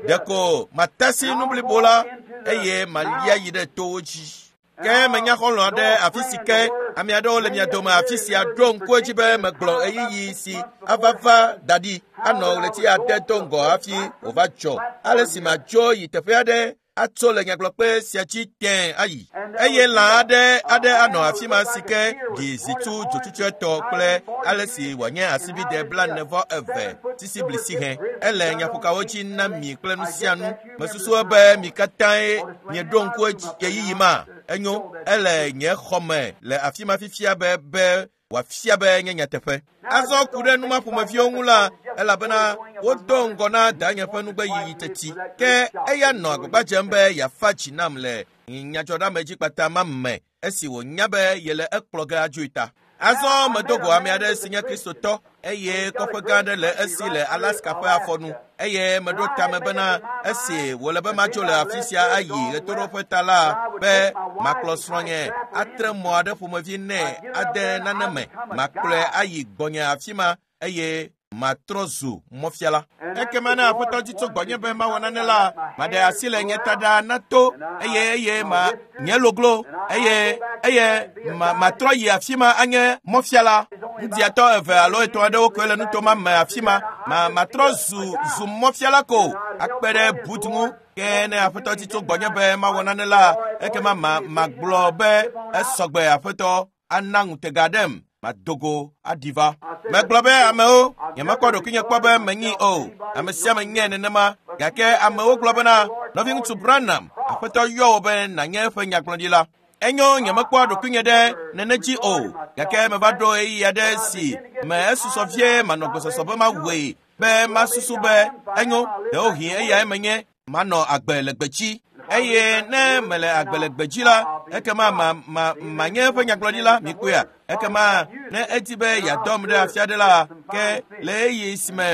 deko matasi nublibola eye malia yide toji ke menya kholo de afisike amiado le miadoma afisia dron koji be maglo eyi si avava dadi ano le ti adetongo afi ovajo alesima jo yitefeade atole nyaglope siachi ten ayi eye la ade ade ano afima sike di zitu jotutu to ple alesi wanye asibi de blan never ever tisi blisi he ele nyapuka wochi na mi ple no sianu masusu ebe mi katai nye donko eyi ma enyo ele nye khome le afima fifia be be wa fia be nya tefe azo kude numa pumafio ngula ela bana wodongo na danya fanu be yi teti ke eya no agba jembe ya fachi namle nya joda meji pata mamme esi wo nyabe yele ekploga ajuita azo medogo amiade sinya kristoto eye kopagande le esi le Alaska pa afonu eye medota mebana esi wole be majole afisia ayi retoro petala be maklosronye atremo ade fomavine ade naneme makle ayi gbonya afima eye matrozu mofiala ekemana apoto tito gbonya be ma wonanela made asile nyetada nato eye eye ma nyeloglo eye eye ma matroyi afima anye mofiala ndiato eve alo eto ade okole nuto ma ma afima ma matrozu zu mofiala ko akpere butungu kene apoto tito gbonya be ma wonanela ekema ma maglo be esogbe apoto anangu tegadem madogo adiva meglobe ameo yamakwado kinya kwabe menyi o amesia menye nenema gake ameo globena nothing to branam apeto yo be na nyefe nyaklondila enyo yamakwado kinya de neneji o gake mebado e yade si me esusofie manogososobe ma we be masusu be enyo de ohi e ya menye mano agbelegbechi eye ne mele agbelegbeji ekema ma ma manye fe nyaklondila mikuya ekema ne etibe ya domre afiadela ke le yisme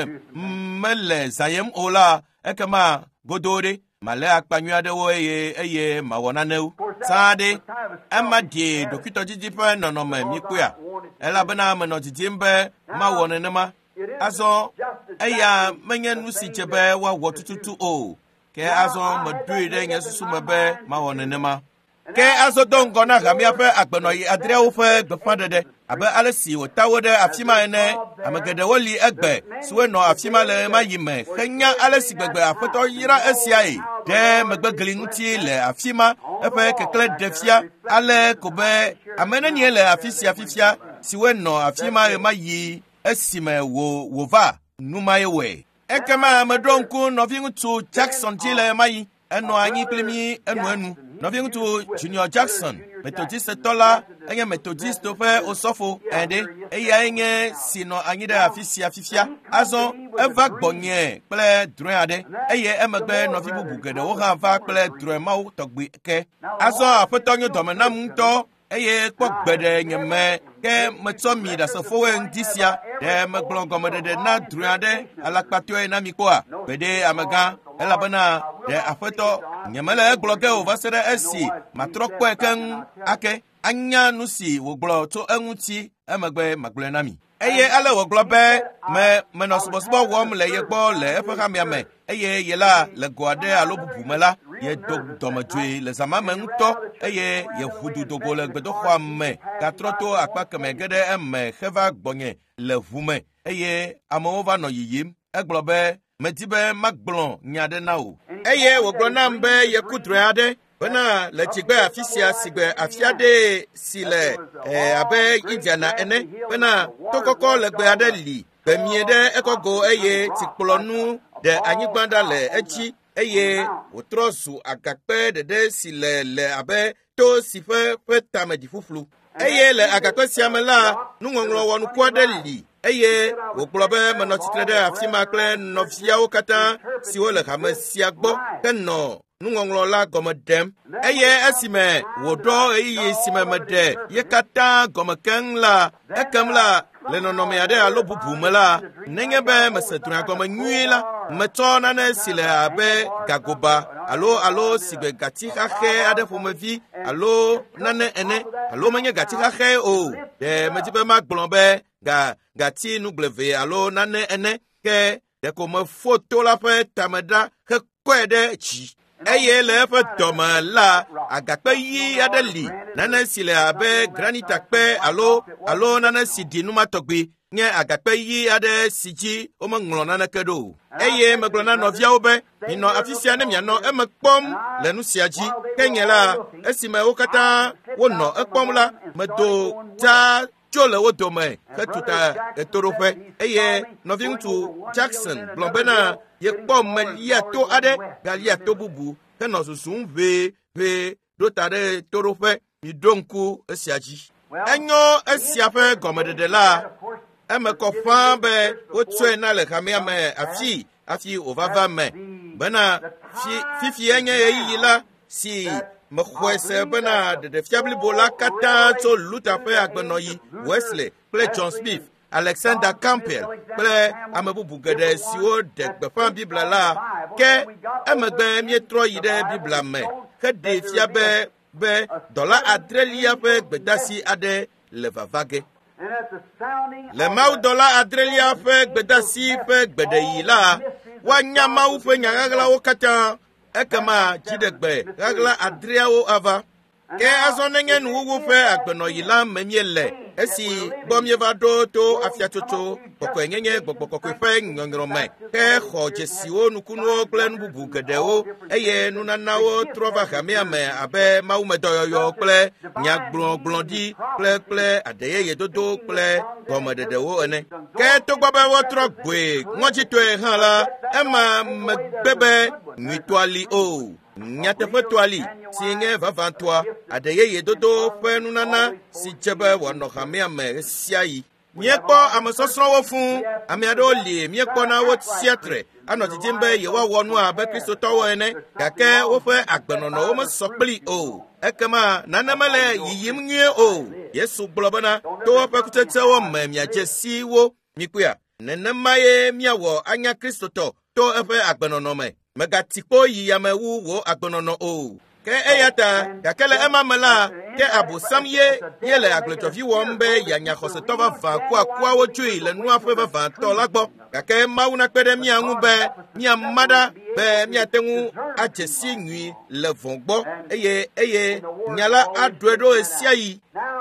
mele zayem ola ekema godore male akpanyu adewo eye eye mawonaneu sade amadi dokito jijipe nonome mikuya ela bana meno jijimbe mawonenema azo eya menye nusi jebe wa wotututu o ke azo madure nyesusu mebe mawonenema ke azo dongo na gamia pe agbeno yi adrewo fe gbefadede abe alesi wotawode afima ene amagede woli egbe suwe no afima le mayime kenya alesi gbegbe afeto yira esiai de megbegli nti le afima efe kekle defia ale kobe amene nie le afisia fifia siwe no afima e mayi esime wo wova numayewe ekema medonku no vingu Jackson tile mayi eno anyi plemi enu enu no vingu to Junior Jackson Methodist tola enye Methodist fe osofo ende eya enye sino anyi da afisia fifia azo eva gbonye ple druade eye emegbe no fibu bugede wo han fa ple druemawo togbe ke azo apetonyo domenam nto eye kpogbede nyeme ke metsomi da sofo ndisia de meglongomede de na druade alakpatio na mikoa bede amaga elabana de afeto nyemele egloge o vasere esi matrokpo eken ake anya nusi woglo to enwuti emegbe maglenami eye ale woglobe me menosbosbo wom le yegbo le efaka me eye yela le goade alobubumela ye dog domajwe le zamame nto eye ye hudu dogole gbedo khwame katroto akpakeme gede emme kheva gbonye le vume eye amova no yiyim eglobe metibe magblon nyade nawo eye woglona mbe ye kudreade bana le tigbe afisia sigbe afiade sile eh abe indiana ene bana tokoko le gbe ade li bemiede ekogo eye tikplonu de anyigbanda le echi eye wotrosu agakpe dede sile le abe to sife petame di fuflu eye le agakpe siamela nungongro wonu kwade li eye woklobe menotitrede afima kle novia okata siwo le kame siagbo keno nungonglo la gomedem eye esime wodo eye esime mede yekata gomeken la ekamla le nonome ade alobubumela nengebe mesetuna gomenyuila metona na sile abe gagoba alo alo sigbe gati khache ade fomevi alo nane ene alo menye gati khache o de metibe magblombe ga gati nugleve alo nane ene ke de ko me foto la pe tameda ke kɔe ɖe dzi eye le eƒe dɔme la agakpe ɣi aɖe li nane si le abe granitakpe alo alo nane si ɖi numatɔgbe nye agakpe ɣi aɖe si dzi womeŋlɔ naneke ɖo eye megblɔ na nɔviawo be minɔ afi sia ne mianɔ eme kpɔm le nu sia dzi ke nye la esime wo katã wonɔ ekpɔm la medo ta tso le wo dome hetuta etoɖoƒe eye nɔvi ŋutsu Jackson gblɔ bena yekpɔ melia to aɖe galia to bubu henɔ susum ʋe ʋe ɖo ta ɖe toɖoƒe miɖo ŋku esia dzi. Enyo esia ƒe gɔmeɖeɖe la eme kɔ ƒãa be wotsɔe na le xamea me afi afi wòvava me bena fifi enye ɣeyiɣi la si mexɔe se bena ɖeɖefia blibo la katã tso Luther ƒe agbenɔyi Wesley kple John Smith, Alexander Campbell kple ame bubu geɖe siwo ɖe gbeƒã Biblia la ke emegbe míetrɔ yi ɖe Biblia me heɖe fia be be dɔla adrelia ƒe gbedasi aɖe le vava ge. Le mawudɔla adrelia ƒe gbedasi ƒe gbeɖeyi la woanya Mawu ƒe nya ɣaɣlawo katã ekema dziɖegbe ɣaɣla adreawo ava ke azɔ nenye nuwuwu ƒe agbenɔyi la me míele esi gbɔ míeva ɖo to afiatsotso kɔkɔenyenye gbɔgbɔ kɔkɔe ƒe nyɔnyrɔ me ke xɔ dzesiwo nukunuwo kple nu bubu geɖewo eye nunanawo trɔ va hamea me abe mawumedɔyɔyɔ kple nyagblɔgblɔɖi kple kple adeyeye dodo kple gɔmeɖeɖewo ene ke togbɔ be wotrɔ gboe ŋɔdzitɔe hã la ema megbe be nyuitɔa li o nyateƒetɔa li si nye vavãtɔa adeyeye dodo ƒe nunana si dze be wòanɔ hamea me sia yi. Míekpɔ ame sɔsrɔ̃wo fũu, ame aɖewo li míekpɔna wo sia tre anɔ didim be yewoawɔ nu abe kristotɔwo ene gake woƒe agbenɔnɔwo mesɔ kpli o ekema nane mele yiyim nyuie o. Yesu gblɔ bena to woƒe kutsetsewo me miadze si wo mikpɔa nenemaye míawɔ anya kristotɔ to eƒe agbenɔnɔ me megati kpo yi yame wu wo agbenɔnɔ o ke eya ta gake le ema me la ke abosam ye ye le agbletsɔvi wɔm be yeanya xɔsetɔ vavã kuakuawo dzoe le nua ƒe vavãtɔ la gbɔ gake Mawu nakpe ɖe mía ŋu be míama ɖa be míate ŋu adze si nyui le vɔ̃ gbɔ eye eye nya la aɖɔe ɖo esia yi.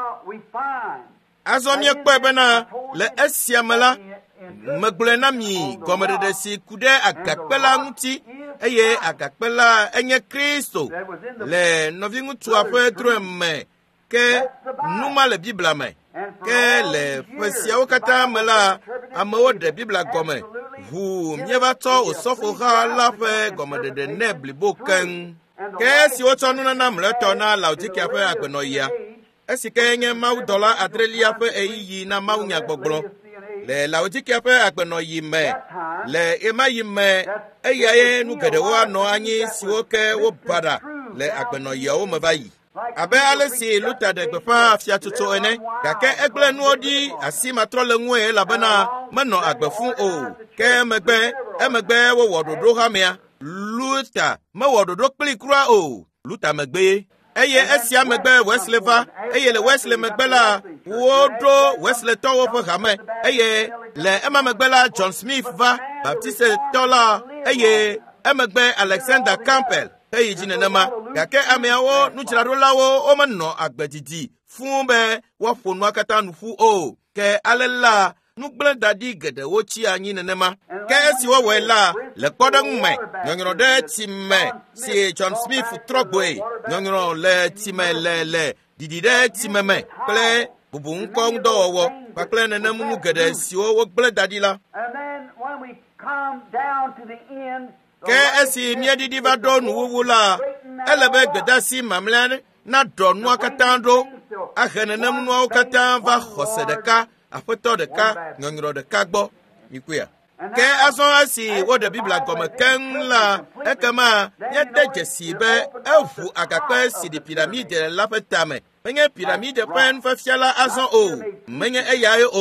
Azɔ míekpɔe bena le esia me la megblɔe na mi gɔmeɖeɖe si ku ɖe agakpe la ŋuti eye agakpe la enye Kristo le nɔvi ŋutsua ƒe drɔ̃e me ke numa le Biblia me ke le ƒe siawo katã me la amewo ɖe Biblia gɔme ʋu míeva tsɔ osɔfoha la ƒe gɔmeɖeɖe ne blibo keŋ ke esi wotsɔ nunana mlɔetɔ na Laodikea ƒe agbenɔyia esi ke nye mawudɔla adrelia ƒe ɣeyiɣi na mawunyagbɔgblɔ le Laodikea ƒe agbenɔyi me le ema yi me eyae nu geɖewo anɔ anyi siwo ke wobaɖa le agbenɔyiawo me va yi abe ale si Luther ɖe gbeƒã afiatsotso ene gake egblẽ nuwo ɖi asi matrɔ le ŋue elabena menɔ agbe fũu o ke emegbe emegbe wowɔ ɖoɖo hamea Luther mewɔ ɖoɖo kpli kura o Luther megbee eye esia megbe Wesley va eye le Wesley megbe la woɖo Wesleytɔwo ƒe hame eye le ema megbe la John Smith va Baptistetɔ la eye emegbe Alexander Campbell heyi dzi nenema gake ameawo nudzraɖolawo womenɔ agbedidi fũu be woaƒo nua katã nu ƒu o ke ale la nugblẽdaɖi geɖewo tsi anyi nenema ke esi wɔwɔe la le kpɔɖeŋu me nyɔnyrɔ ɖe tsi me si John Smith trɔ gboe nyɔnyrɔ le tsi me le le didi ɖe tsi me me kple bubu ŋkɔ ŋudɔwɔwɔ kpakple nenem nu geɖe siwo wogblẽ da ɖi la ke esi míeɖiɖi va ɖo nuwuwu la ele be gbedasi mamlɛa naɖɔ nua katã ɖo ahe nenem nuawo katã va xɔse ɖeka aƒetɔ ɖeka nyɔnyrɔ ɖeka gbɔ mikua ke azɔ esi woɖe Biblia gɔme keŋ la ekema míede dzesi be eʋu agakpe si ɖi piramide la ƒe tame menye piramide ƒe nufiafia la azɔ o menye eyae o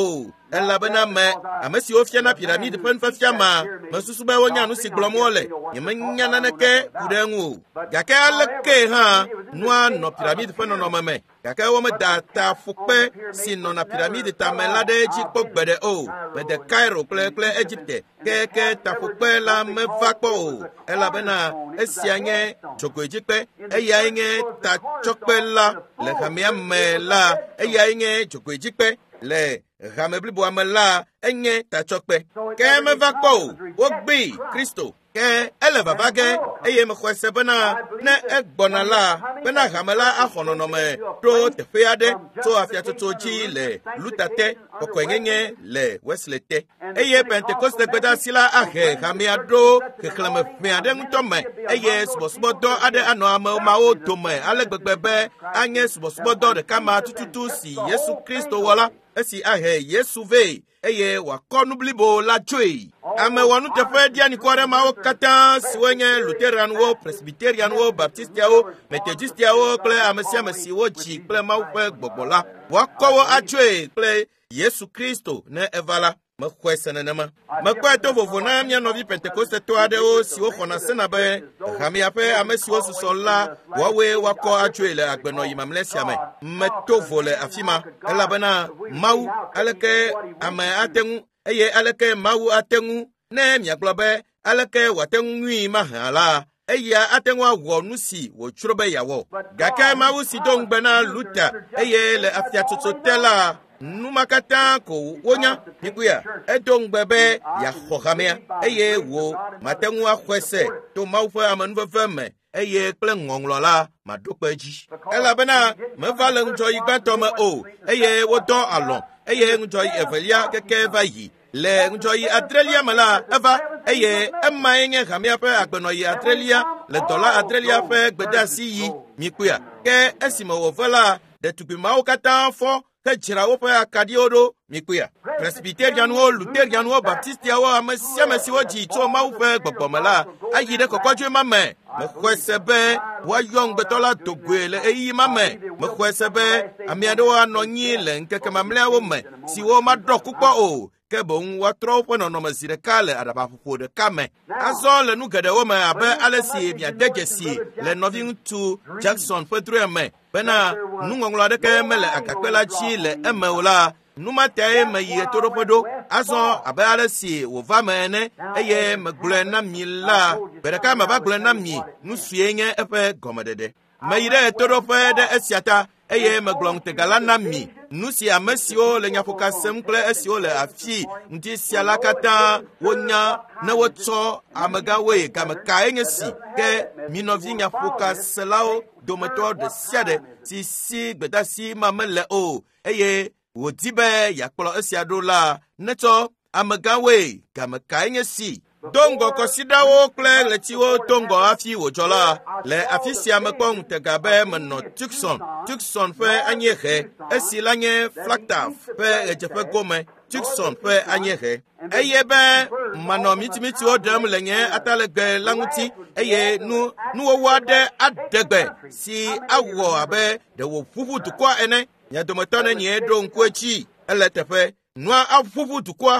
elabena me ame siwo fia na piramide ƒe nufafia ma mesusu be wonya nu si gblɔm wole nyemenya naneke ku ɖe eŋu o gake aleke hã nua nɔ piramide ƒe nɔnɔme me gake womeda ta afɔkpe si nɔna piramide tame la ɖe edzi kpɔ gbeɖe o mede Cairo kple kple Egypte keke ta afɔkpe la meva kpɔ o elabena esia nye dzogoedzikpe eyae nye tatsɔkpe la le hamea me la eyae nye dzogoedzikpe le hame bliboa me la enye tatsɔkpe ke meva kpɔ o wogbi Kristo ke ele vava ge eye mexɔ se bena ne egbɔna la bena hame la axɔ nɔnɔme to teƒe aɖe tso afiatsotso dzi le lutate kɔkɔenyenye le Wesley te eye Pentekoste gbedasi la ahe hamea ɖo xexlẽme ʋɛ aɖe ŋutɔ me eye subɔsubɔdɔ aɖe anɔ ame mawo dome ale gbegbe be anye subɔsubɔdɔ ɖeka ma tututu si Yesu Kristo wɔ la esi ahe Yesu vɛ eye wòakɔ nu blibo la tsoe ame wɔnuteƒe dianikɔ aɖe mawo katã siwo nye Luterianwo, Presbyterianwo, Baptistiawo, Methodistiawo kple ame sia ame si wodzi kple Mawu ƒe gbɔgbɔ la wòakɔwo atsoe kple Yesu Kristo ne eva la mexɔe se nenema mekɔe to vovo na mia nɔvi Pentekostetɔ aɖewo siwo xɔna sena be hamea ƒe ame siwo susɔ la woawoe woakɔ atsoe le agbenɔyi mamlɛ sia me meto vo le afi ma elabena Mawu aleke ame ate ŋu eye aleke Mawu ate ŋu ne miagblɔ be aleke wòate ŋu ŋui mahã la eya ate ŋu awɔ nu si wòtsro be yeawɔ gake Mawu si do ŋugbe na Luther eye le afiatsotso te la numa katã ko wonya mikuya edo ŋugbe be yaxɔ hamea eye wo mate ŋu axɔe se to Mawu ƒe amenuveve me eye kple ŋɔŋlɔ la maɖo kpe dzi elabena meva le ŋudzɔyi gbãtɔ me o eye wodɔ alɔ eye ŋudzɔyi evelia keke va yi le ŋudzɔyi adrelia me la eva eye emae nye hamea ƒe agbenɔyi adrelia le dɔ la adrelia ƒe gbedeasi yi mikuya ke esime wòve la ɖetugbi mawo katã fɔ ke dzra woƒe akaɖiwo ɖo mikuya Presbyterianwo, Luterianwo, Baptistiawo, ame sia ame siwo dzi tso Mawu ƒe gbɔgbɔ me la ayi ɖe kɔkɔdzoe ma me mexɔe se be woayɔ ŋugbetɔ la do goe le ɣeyiɣi ma me mexɔe se be ame aɖewo anɔ anyi le ŋkeke mamlɛawo me siwo maɖɔ kukpɔ o ke boŋ woatrɔ woƒe nɔnɔme zi ɖeka le aɖabaƒoƒo ɖeka me azɔ le nu geɖewo me abe ale si miade dzesi le nɔvi ŋutsu Jackson ƒe drɔ̃e me bena nuŋɔŋlɔ aɖeke mele agakpe la dzi le eme o la numatae meyi etoɖoƒe ɖo azɔ abe ale si wòva me ene eye megblɔe na mi la gbe ɖeka meva gblɔe na mi nu sue nye eƒe gɔmeɖeɖe meyi ɖe etoɖoƒe ɖe esia ta eye megblɔ ŋutega la na mi nu si ame siwo le nyaƒoka sem kple esiwo le afi ŋdi sia la katã wonya ne wotsɔ amegawoe game kae nye si ke mi nɔvi nyaƒoka selawo dometɔ ɖe sia ɖe si si gbedasi ma mele o eye wòdi be yeakplɔ esia ɖo la netsɔ amegawoe game kae nye si do ŋgɔ kɔsiɖawo kple ɣletiwo to ŋgɔ hafi wòdzɔ la le afi sia mekpɔ ŋutega be menɔ Tucson Tucson ƒe anyiehe esi la nye Flagstaff ƒe ɣedzeƒe gome Tucson ƒe anyiehe eye be manɔ mitimitiwo ɖem le nye atalegbe la ŋuti eye nu nuwɔwɔ aɖe adegbe si awɔ abe ɖe wòƒuƒu dukɔa ene nye dometɔ ne nye ɖo ŋku etsi ele teƒe nua aƒuƒu dukɔa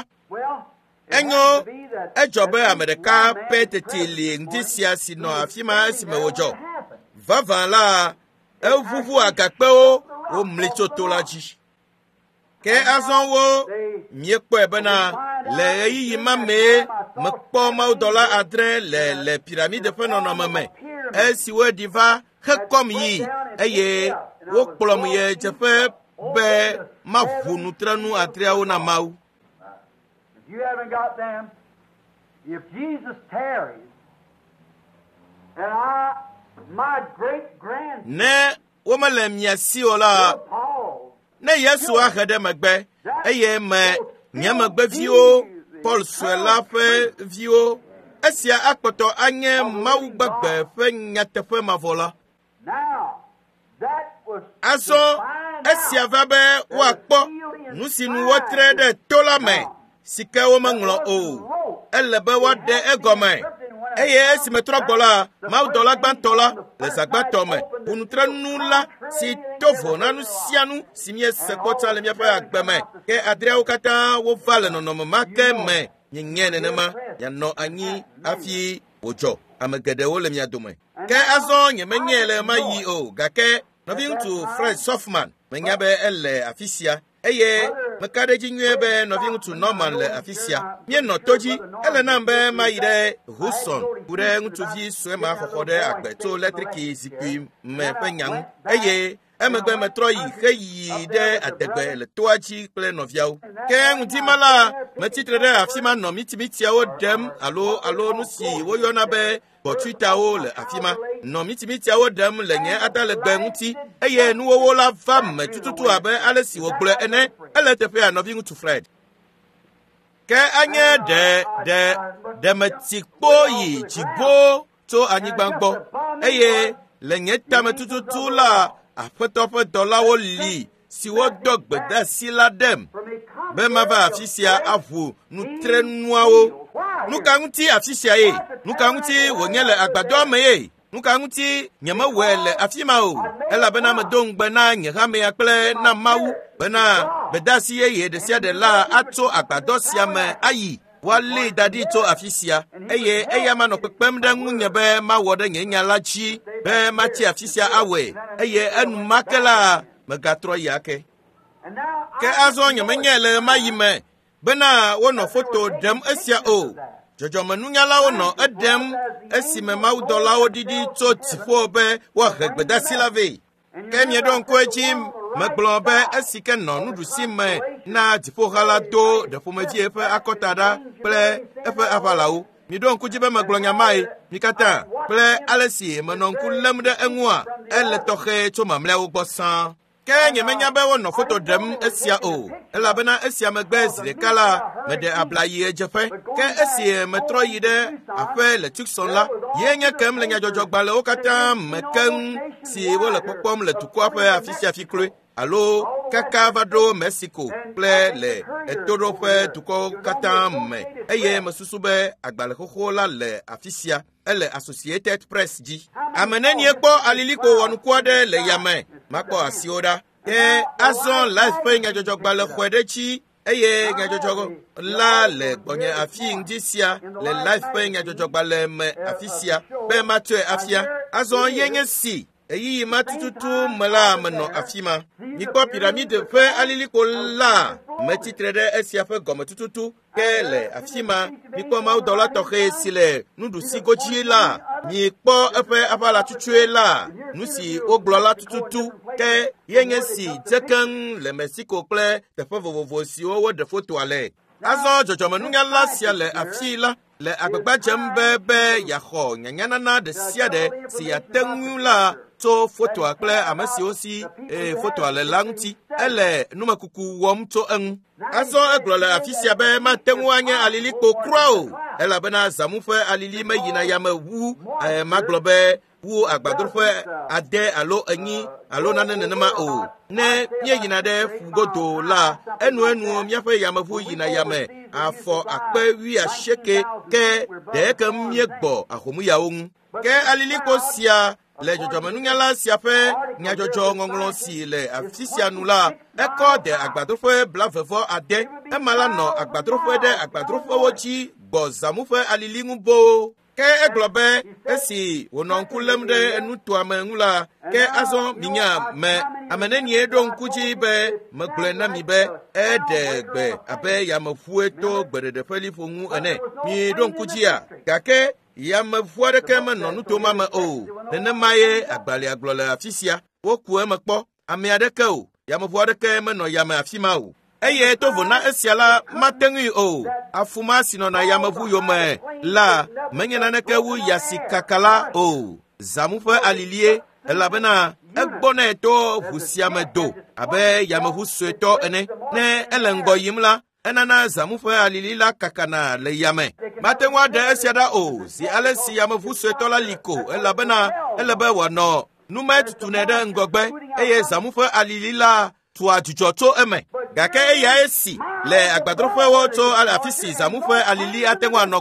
enyo edzɔ be ame ɖeka ƒe tete li ŋdi sia si nɔ afi ma esime wòdzɔ vavã la eʋuʋu agakpewo womli tso to la dzi ke azɔ wo miekpɔe bena le ɣeyiɣi ma mee mekpɔ mawudɔla adre le le piramide ƒe nɔnɔme me esi woɖi va hekɔm yi eye wokplɔm ye dzeƒe be maʋu nutrenu adreawo na Mawu. If you haven't got them, if Jesus tarries, and I, my great grandson, ne womele miasi o la Paul, ne Yesu ahe ɖe megbe eye me nye megbeviwo Paul sue la ƒe viwo esia akpɔtɔ anye Mawu gbegbe ƒe nyateƒe mavɔ la now that was azɔ esia va be woakpɔ nu si nu wotre ɖe to la me si ke womeŋlɔ o ele be woaɖe egɔme eye si metrɔ gbɔ la mawu dɔ la gbãtɔ la le zagbãtɔ me ʋunutre nu la si tovo na nu sia nu si miese kpɔta le miaƒe agbe me ke adreawo katã wova le nɔnɔme ma ke me nyenye nenema mianɔ anyi hafi wòdzɔ ame geɖewo le mia dome ke azɔ nyemenye le ma yi o gake nɔvi ŋutsu Fred Softman menya be ele afi sia eye meka ɖe edzi nyuie be nɔvi ŋutsu Norman le afi sia mienɔ to dzi ele nam be ma yi ɖe Houston ku ɖe ŋutsuvi sue ma xɔxɔ ɖe agbe tso letriki zikpui me ƒe nya ŋu eye emegbe metrɔ yi heyi ɖe adegbe le toa dzi kple nɔviawo ke ŋutima la metsitre ɖe afi ma nɔ mitimitiawo ɖem alo alo nu si woyɔna be bɔtuitawo le afi ma nɔ mitimitiawo ɖem le nye adalegbe ŋuti eye nuwowo la va me tututu abe ale si wògblɔ ene ele teƒea nɔvi ŋutsu Fred ke anye ɖe ɖe ɖemetikpo yi dzibo tso anyigba gbɔ eye le nye tame tututu la aƒetɔ ƒe dɔlawo li siwo dɔ gbedasi la ɖem be mava afi sia aʋu nutrenuawo nu ka ŋuti afi sia ye nu ka ŋuti wònye le agbadɔa me ye nu ka ŋuti nyemewɔe le afi ma o elabena medo ŋugbe na nye hamea kple na Mawu bena gbedasi yeye ɖe sia ɖe la atso agbadɔ sia me ayi woalée da ɖi tso afi sia eye eya manɔ kpekpem ɖe ŋunye be mawɔ ɖe nye nya la dzi be matsi afi sia awɔe eye enumake la megatrɔ yi ake ke azɔ nyemenye le ma yi me bena wonɔ foto ɖem esia o dzɔdzɔmenunyalawo nɔ eɖem esime mawudɔlawo ɖiɖi tso dziƒo be woahe gbedasi la vɛ ke mieɖo ŋku edzi megblɔ be esi ke nɔ nuɖusi me na dziƒoxa la do ɖe ƒomevi eƒe akɔta ɖa kple eƒe aʋalawo miɖo ŋku dzi be megblɔ nyamae mi katã kple ale si menɔ ŋku lém ɖe eŋua ele tɔxɛ tso mamlɛawo gbɔ sãa ke nyemenya be wonɔ foto ɖem esia o elabena esia megbe zi ɖeka la meɖe abla yi edzeƒe ke esi metrɔ yi ɖe aƒe le Tucson la ye nye kem le nyadzɔdzɔgbalẽwo katã me keŋ si wole kpɔkpɔm le dukɔa ƒe afi sia afi kloe alo kaka va ɖo Mexico kple le etoɖoƒe dukɔwo katã me eye mesusu be agbalẽ xoxo la le afi sia ele Associated Press dzi ame nenie kpɔ aliliko wɔnuku aɖe le yame makpɔ asiwo ɖa ke azɔ life ƒe nyadzɔdzɔgbalẽ xɔe ɖe dzi eye nyadzɔdzɔ la le gbɔnye afi ŋdi sia le life ƒe nyadzɔdzɔgbalẽ me afi sia be matɔe afia azɔ ye nye si eyiyi ma tututu me la menɔ afi ma mikpɔ piramide ƒe aliliko la metsitre ɖe esia ƒe gɔme tututu ke le afi ma mikpɔ mawudɔla tɔxɛ si le nuɖusi godzi la mikpɔ eƒe aʋala tutsue la nu si wogblɔ la tututu ke ye nye si dzekeŋ le Mexico kple teƒe vovovo siwo woɖe fotoa le azɔ dzɔdzɔmenunyala sia le afi la le agbegba dzem be be yaxɔ nyanyanana ɖe sia ɖe si yate ŋu la tso fotoa kple ame siwo si e, fotoa le la ŋuti ele numekuku wɔm tso eŋu azɔ egblɔ le afi sia be mate ŋu anye alilikpo kura o elabena zãmu ƒe alili meyina yame wu e, magblɔ be wu agbadroƒe ade alo enyi alo nane nenema o ne míeyina ɖe fugodo la enu enu míaƒe yameʋu yina yame afɔ akpe wi asieke ke ɖeke míegbɔ ahomuyawo ŋu ke aliliko sia le dzɔdzɔmenunyala sia ƒe nyadzɔdzɔ ŋɔŋlɔ si le afi sia nu la ekɔ de agbadroƒe blavevɔ ade ema la nɔ agbadroƒe ɖe agbadroƒewo dzi gbɔ zãmu ƒe alili ŋu boo ke egblɔ be esi wònɔ ŋku lém ɖe nutoa me ŋu la ke azɔ minya me ame nenie ɖo ŋku dzi be megblɔe na mi be eɖe gbe abe yameʋue to gbeɖeɖe ƒe liƒo ŋu ene mi ɖo ŋku dzia gake yameʋu aɖeke menɔ nutoma me o nenema ye agbalẽa gblɔ le afi sia woku eme kpɔ ame aɖeke o yameʋu aɖeke menɔ yame afi ma o eye tovo na esia la mate ŋui o afuma si nɔna yameʋu yome la menye naneke wu yasi kaka la o zãmu ƒe alilie elabena egbɔnɛ to ʋu sia me do abe yameʋu suetɔ ene ne ele ŋgɔ yim la enana zãmu ƒe alili la kakana le yame mate ŋu aɖe esia ɖa o zi ale si yameʋu suetɔ la li ko elabena ele be wòanɔ nume tutunɛ ɖe ŋgɔgbe eye zãmu ƒe alili la tua dzudzɔ tso eme gake eya esi le agbadroƒewo tso afi si zãmu ƒe alili ate ŋu anɔ gbɔ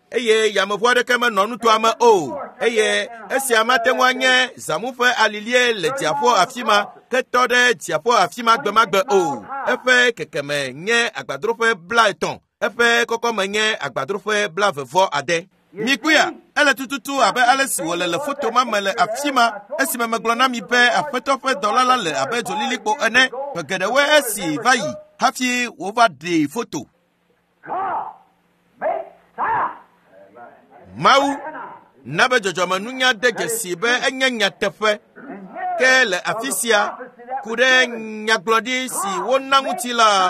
eye yameʋu aɖeke menɔ nutoa me o, eye esia mate ŋu anye zãmu ƒe alilie le dziaƒo afi ma ke tɔ ɖe dziaƒo afi ma gbemagbe o. Eƒe kekeme nye agbadroƒe bla etɔ̃, eƒe kɔkɔme nye agbadroƒe bla vevɔ ade. Mikuya, ele tututu abe ale si wòle le foto ma me le afi ma, esime megblɔ na mi be aƒetɔ ƒe dɔla le abe dzolilikpo ene, ƒe geɖewoe esi va yi hafi wova ɖe foto. Mawu na be dzɔdzɔmenunya de dzesi be enye nyateƒe, ke le afi sia ku ɖe nyagblɔɖi si wona ŋuti la,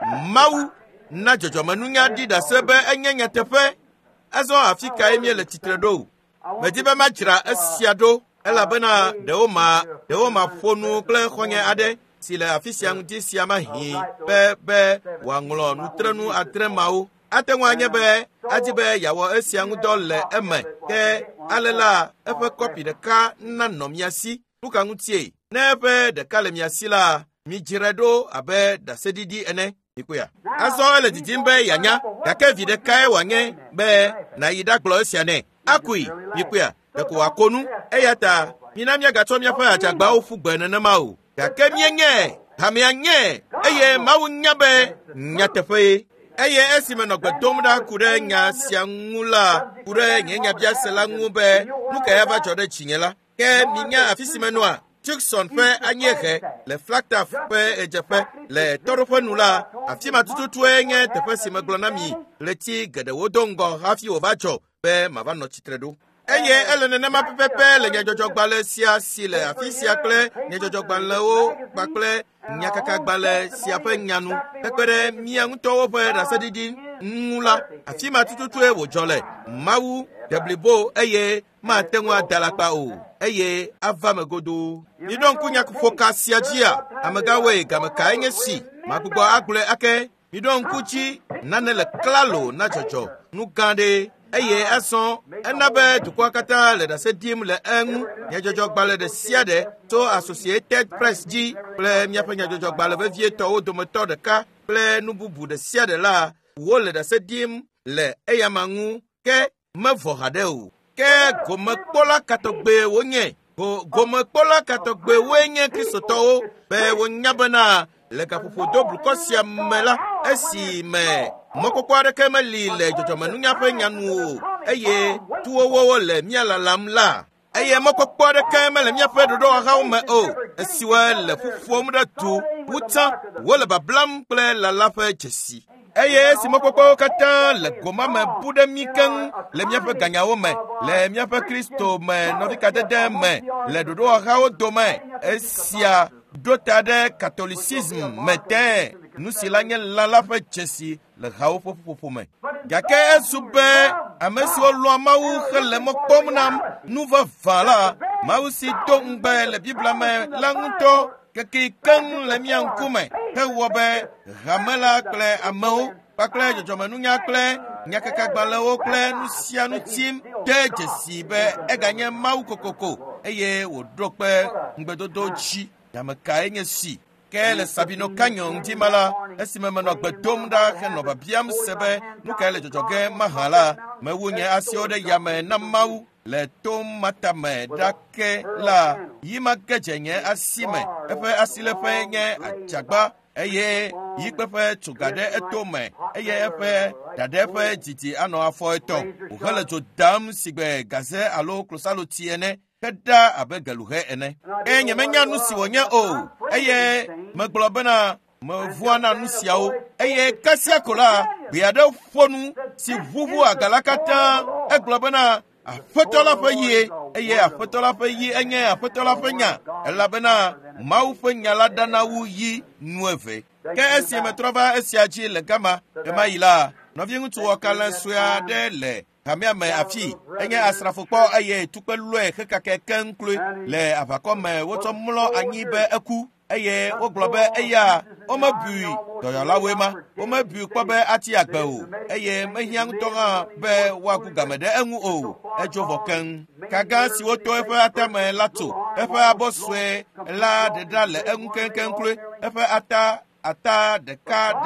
Mawu na dzɔdzɔmenunya ɖi ɖase be enye nyateƒe. Azɔ afi kae mie le tsitre ɖo. Medi be madzra esia ɖo elabena ɖewo ma ɖewo ma ƒo nu kple xɔnye aɖe si le afi sia ŋuti sia ma hi be be wòaŋlɔ nutrenu adre mawo. Ate ŋu anye be adi be yeawɔ esia ŋu dɔ le eme, ke ale la eƒe kɔpi ɖeka nanɔ mia si. Nu ka ŋutie? Ne eƒe ɖeka le mia si la, midzrae ɖo abe ɖaseɖiɖi ene. Mikuya. Azɔ ele didim be yanya, gake vi ɖekae wòanye be nayi ɖagblɔ esia nɛ. Akui, mikuya, ɖeko wòako nu, eya ta mina míagatsɔ míaƒe adzagbawo ƒu gbe nenema o. Gake míenye, hamea nye, eye Mawu nya be nyateƒe. Eye esime nɔ gbe dom ɖa ku ɖe nya sia ŋu la, ku ɖe nye nyabiase la ŋu be nu ka ya va dzɔ ɖe dzinye la. Ke minya afi si menɔa, Tucson ƒe anyiehe le Flagstaff ƒe edzeƒe le tɔɖoƒe nu la, afi ma tututue nye teƒe si megblɔ na mi le ti geɖewo do ŋgɔ hafi wòva dzɔ be mava nɔ tsitre ɖo. Eye ele nenema pepepe le nyadzɔdzɔgbalẽ sia si le afi sia kple nyadzɔdzɔgbalẽwo kpakple nyakakagbalẽ sia ƒe nyanu kpekpe ɖe mía ŋutɔwo ƒe ɖaseɖiɖi ŋu la, afi ma tututue wòdzɔ le. Mawu ɖe blibo eye mate ŋu ada lakpa o, eye ava me godoo. Miɖɔ ŋku nyaƒoka sia dzia, amegawoe game kae nye si, magbugbɔ agblɔe ake. Miɖɔ ŋku dzi nane le klalo na dzɔdzɔ nu gã ɖe, eye azɔ ena be dukɔa katã le ɖase ɖim le eŋu. Nyadzɔdzɔgbalẽ ɖe sia ɖe tso Associated Press dzi kple míaƒe nyadzɔdzɔgbalẽ vevietɔwo dometɔ ɖeka kple nu bubu ɖe sia ɖe la, wole ɖase ɖim le eyama ŋu, ke mevɔ haɖe o. Ke gomekpɔla katɔgbe wonye, gomekpɔla katɔgbe woe nye kristotɔwo be wonya bena le gaƒoƒo do blukɔ sia me la, esi me mɔkpɔkpɔ aɖeke meli le dzɔdzɔmenunya ƒe nyanu o, eye tuwowo le mía lalam la, eye mɔkpɔkpɔ aɖeke mele míaƒe ɖoɖoxaxawo me o, esiwoe le ƒuƒom ɖe tu wutã wole bablam kple lala ƒe dzesi. Eye esi mɔkpɔkpɔwo katã le goma me bu ɖe mí keŋ le míaƒe ganyawo me, le míaƒe Kristo me, nɔvikadede me, le ɖoɖoxaxawo dome, esia ɖo ta ɖe catholicisme me te, nu si la nye lala ƒe dzesi le hawo ƒe ƒuƒoƒo me. Gake ezu be ame siwo lɔ̃a Mawu hele mɔ kpɔm nam nu vavã la, Mawu si do ŋugbe le Biblia me la ŋutɔ keke keŋ le mía ŋkume hewɔ be hamela kple amewo kpakple dzɔdzɔmenunya kple nyakakagbalẽwo kple nu sia nu tim de dzesi be eganye Mawu kokoko, eye wòɖo kpe ŋugbedodo dzi. Yame kae nye si. Ke le Sabino Canyon ŋuti ma la, esime menɔ gbe dom ɖa henɔ biabiam se be nu kae le dzɔdzɔ ge mahã la, mewu nye asiwo ɖe yame na Mawu le tom mata me ɖake la, yi ma ge dze nye asi me, eƒe asileƒe nye adzagba, eye yikpeƒe tsoga ɖe eto me, eye eƒe ɖaɖe ƒe didi anɔ afɔ etɔ̃, wòhele dzo dam si gbe gaze alo klosaloti ene, ke ɖa abe geluhe ene. Eye nyemenya nu si wònye o, eye megblɔ bena mevua na nu siawo, eye kasia ko la, gbe aɖe ƒo nu si ʋuʋu agala katã, egblɔ bena Aƒetɔ la ƒe yie, eye Aƒetɔ la ƒe yi enye Aƒetɔ la ƒe nya, elabena Mawu ƒe nya la ɖana wu yi nu eve. Ke esi metrɔ va esia dzi le gama, ema yi la, nɔvi ŋutsu wɔ kalẽ sue aɖe le hamea me afi, enye asrafokpɔ eye tukpe lɔe hekake keŋkloe le aʋakɔ me wotsɔ mlɔ anyi be eku, eye wogblɔ be eya womebui dɔyɔlawoe ma, womebui kpɔ be ati agbe o, eye mehiã ŋutɔ hã be woaku game ɖe eŋu o, edzo vɔ keŋ. Kagã si woto eƒe atame la to, eƒe abɔ sue la ɖeɖa le eŋu keŋkeŋkloe, eƒe ata ata ɖeka ɖeɖa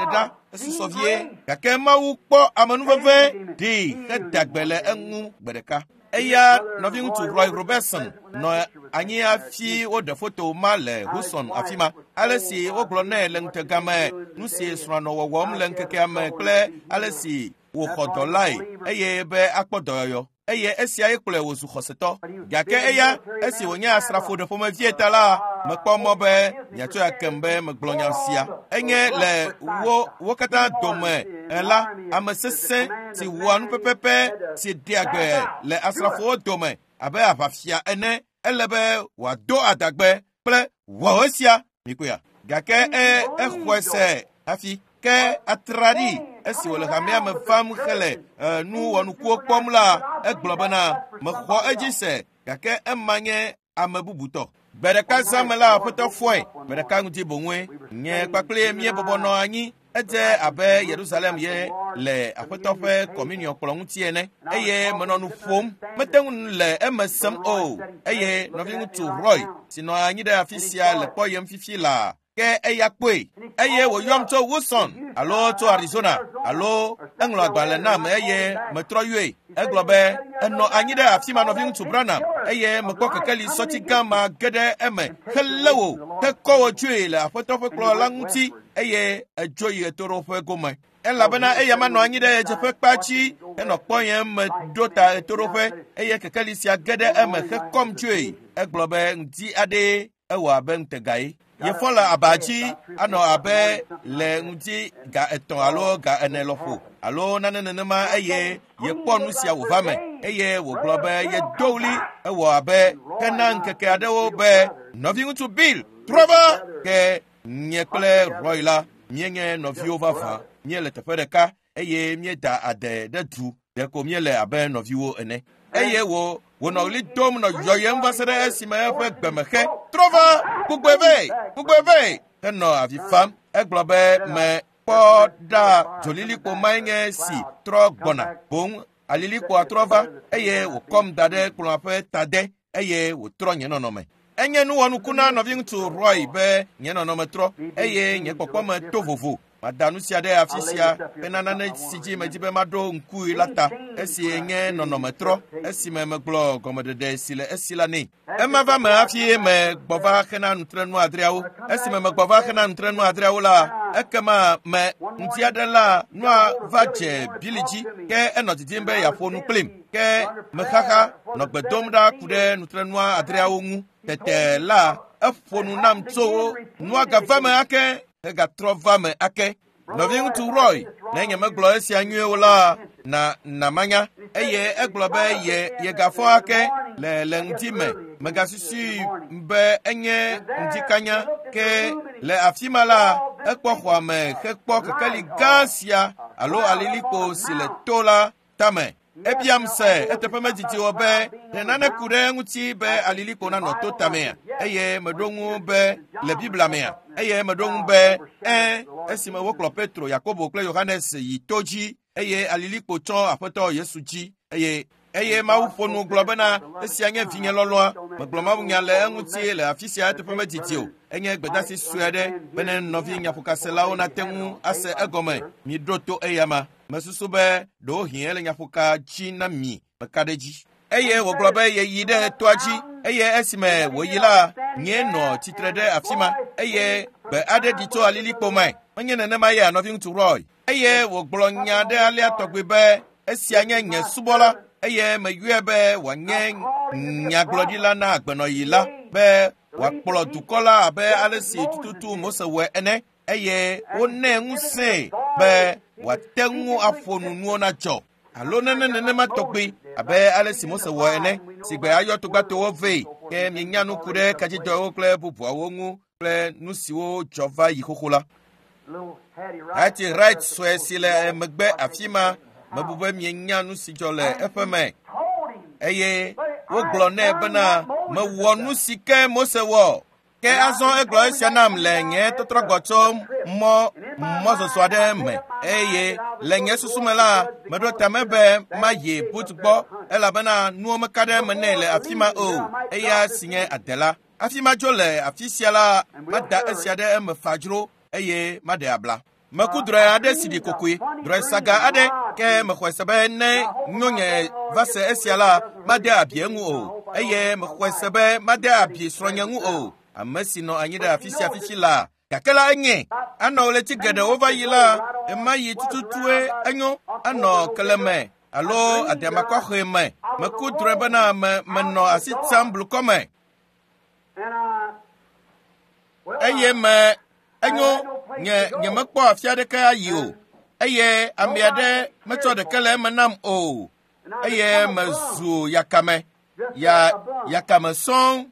esisovie gake mawu kpɔ amenuveve ɖi hedagbe le eŋu gbe ɖeka. Eya nɔvi ŋutsu Roy Robertson nɔ anyi afi woɖe foto ma le Houston afi ma. Ale si wogblɔ nɛ le ŋutegame nu si srɔ̃a nɔ wɔwɔm le ŋkekea me kple ale si wòxɔ dɔ lae eye be akpɔ dɔyɔyɔ. Eye esia kplɔe wòzu xɔsetɔ. Gake eya esi wònye asrafo ɖe ƒomevie ta la, mekpɔ mɔ be miatsɔe akem be megblɔ nya sia. Enye le wo wo katã dome la, ame sesẽ si wɔa nu pɛpɛpɛ si ɖe agbe le asrafowo dome abe aʋafia ene. Ele be wòado adagbe kple wɔwɔ sia mikoya. Gake e exɔe se hafi ke atraɖi esi wòle hamea me vam hele uh, nu wɔnukuwo kpɔm la, egblɔ bena mexɔ edzi se gake ema nye ame bubu tɔ. Gbe ɖeka zame la aƒetɔ fɔe, gbe ɖeka ŋuti boŋue nye kpakple mie bɔbɔ nɔ anyi. Edze abe Yerusalem ye le aƒetɔ ƒe communion kplɔ ŋuti ene eye menɔ nu ƒom, mete ŋu le eme sem o. Eye nɔvi ŋutsu Roy si nɔ anyi ɖe afi sia le kpɔ yem fifi la ke eya kpoe eye wòyɔm tso Wilson alo tso Arizona alo eŋlɔ agbalẽ nam eye metrɔ yɔe. Egblɔ be enɔ anyi ɖe afi ma nɔvi ŋutsu Branham eye mekpɔ kekeli sɔti gã ma ge ɖe eme helé wo hekɔ wo dzoe le aƒetɔ ƒe kplɔ la ŋuti eye edzo yi etoɖoƒe gome. Elabena eya ma nɔ anyi ɖe dzeƒe kpatsi henɔ kpɔ yem meɖo ta etoɖoƒe eye kekeli sia ge ɖe eme hekɔm dzoe. Egblɔ be ŋdi aɖe ewɔ abe ŋutegae. Yefɔ le abadzi anɔ abe le ŋuti ga etɔ̃ alo ga ene lɔƒo alo nane nenema eye yekpɔ nu sia wòva me eye wògblɔ be yedo wli ewɔ abe hena ŋkeke aɖewo be nɔvi ŋutsu Bill trɔ va ke nye kple Roy la míenye nɔviwo vavã, míele teƒe ɖeka eye míeda ade ɖe du ɖeko míele abe nɔviwo ene. Eye wo wònɔ ɣli dom nɔ yɔyem va se ɖe esime eƒe gbemexe trɔ va kpukpoe vɛ kpukpoe vɛ henɔ avi fam. Egblɔ be mekpɔ ɖa dzolilikpo mae nye si trɔ gbɔna, boŋ alilikpoa trɔ va eye wòkɔm da ɖe kplɔa ƒe tade eye wòtrɔ nye nɔnɔme. Enye nuwɔnuku na nɔvi ŋutsu Roy be nye nɔnɔme trɔ eye nye kpɔkpɔ me to vovo. Mada nu sia ɖe afi sia bena nane si dzi medi be maɖo ŋkui la ta esi nye nɔnɔmetrɔ esime megblɔ gɔmeɖeɖe si le esi la nɛ. Ema va me hafi megbɔ va xena nutrenu adreawo. Esime megbɔ va xena nutrenu adreawo la, ekema me ŋdi aɖe la nua va dze bili dzi ke enɔ didim be yeaƒo nu kplim ke mexaxa nɔ gbe dom ɖa ku ɖe nutrenua adreawo ŋu. Tete la eƒo nu nam tso nua gava me ake hegatrɔ va me ake. Nɔvi ŋutsu Roy ne nye megblɔ esia nyuie la na namanya eye egblɔ be ye yegafɔ ake le le ŋdi me megasusui be enye ŋdi kanya ke le afi ma la ekpɔ xɔa me hekpɔ kekeli gã sia alo alilikpo si le to la tame. Ebiam se eteƒe medidi wɔ be ne nane ku ɖe ŋuti be alilikpo nanɔ to tamea eye meɖo ŋu be le Biblia mea eye meɖo ŋu be ɛ esime wokplɔ Petro, Yakobo kple Yohanes yi to dzi eye alilikpo tsɔ aƒetɔ Yesu dzi eye eye Mawu ƒo nu gblɔ bena esia nye vinye lɔlɔa. Megblɔ mawunya le eŋuti le afi sia eteƒe medidi o. Enye gbedasi sue aɖe bene nɔvi nyaƒokaselawo nate ŋu ase egɔme miɖo to eyama. Mesusu be ɖewohĩ ele nyaƒoka dzi na mi meka ɖe dzi. Eye wògblɔ be yeyi ɖe toa dzi eye esime wòyi la nye nɔ tsitre ɖe afi ma eye gbe aɖe ɖi tso alilikpo me. Menye nenema yea nɔvi ŋutsu Roy eye wògblɔ nya ɖe alia tɔgbi be esia nye nye subɔla eye meyɔe be wòanye nyagblɔɖila na agbenɔyi la be wòakplɔ dukɔ la abe ale si tututu Mose wɔe ene eye wonɛ ŋusẽ be wòate ŋu aƒo nunuwo na dzɔ alo nene nenema tɔgbi abe ale si Mose wɔ ene si gbe ayɔ togbatowo vee ke mienya nu ku ɖe kadzidɔwo kple bubuawo ŋu kple nu siwo dzɔ va yi xoxo la. Hati right sue si le megbe afi ma mebu be mienya nu si dzɔ le eƒe me eye wogblɔ nɛ bena mewɔ nu si ke Mose wɔ ke azɔ egblɔ esia nam le nye tɔtrɔgɔ tso mɔ mɔzɔzɔ aɖe me eye le nye susu me la meɖo tame be mayi but gbɔ elabena nuwo meka ɖe me nɛ le afi ma o eya si nye adela. Afi ma dzo le afi sia la mada esia ɖe eme fadzro eye maɖe abla. meku dre ade sidi kokui dre saga ade ke mekhwesebe ne nyonye vase esiala made abie ngu o eye mekhwesebe made abie sronya ngu o amasi no anyida afisi afisi la kakela enye ano le tigede over yila emayi tututue anyo ano keleme alo adema kwa kheme meku dre bana menno asitsamblu kome eye me anyo nye nye mekpo afia de ka yi o eye amiade meto de kele manam o eye mezu yakame ya yakame son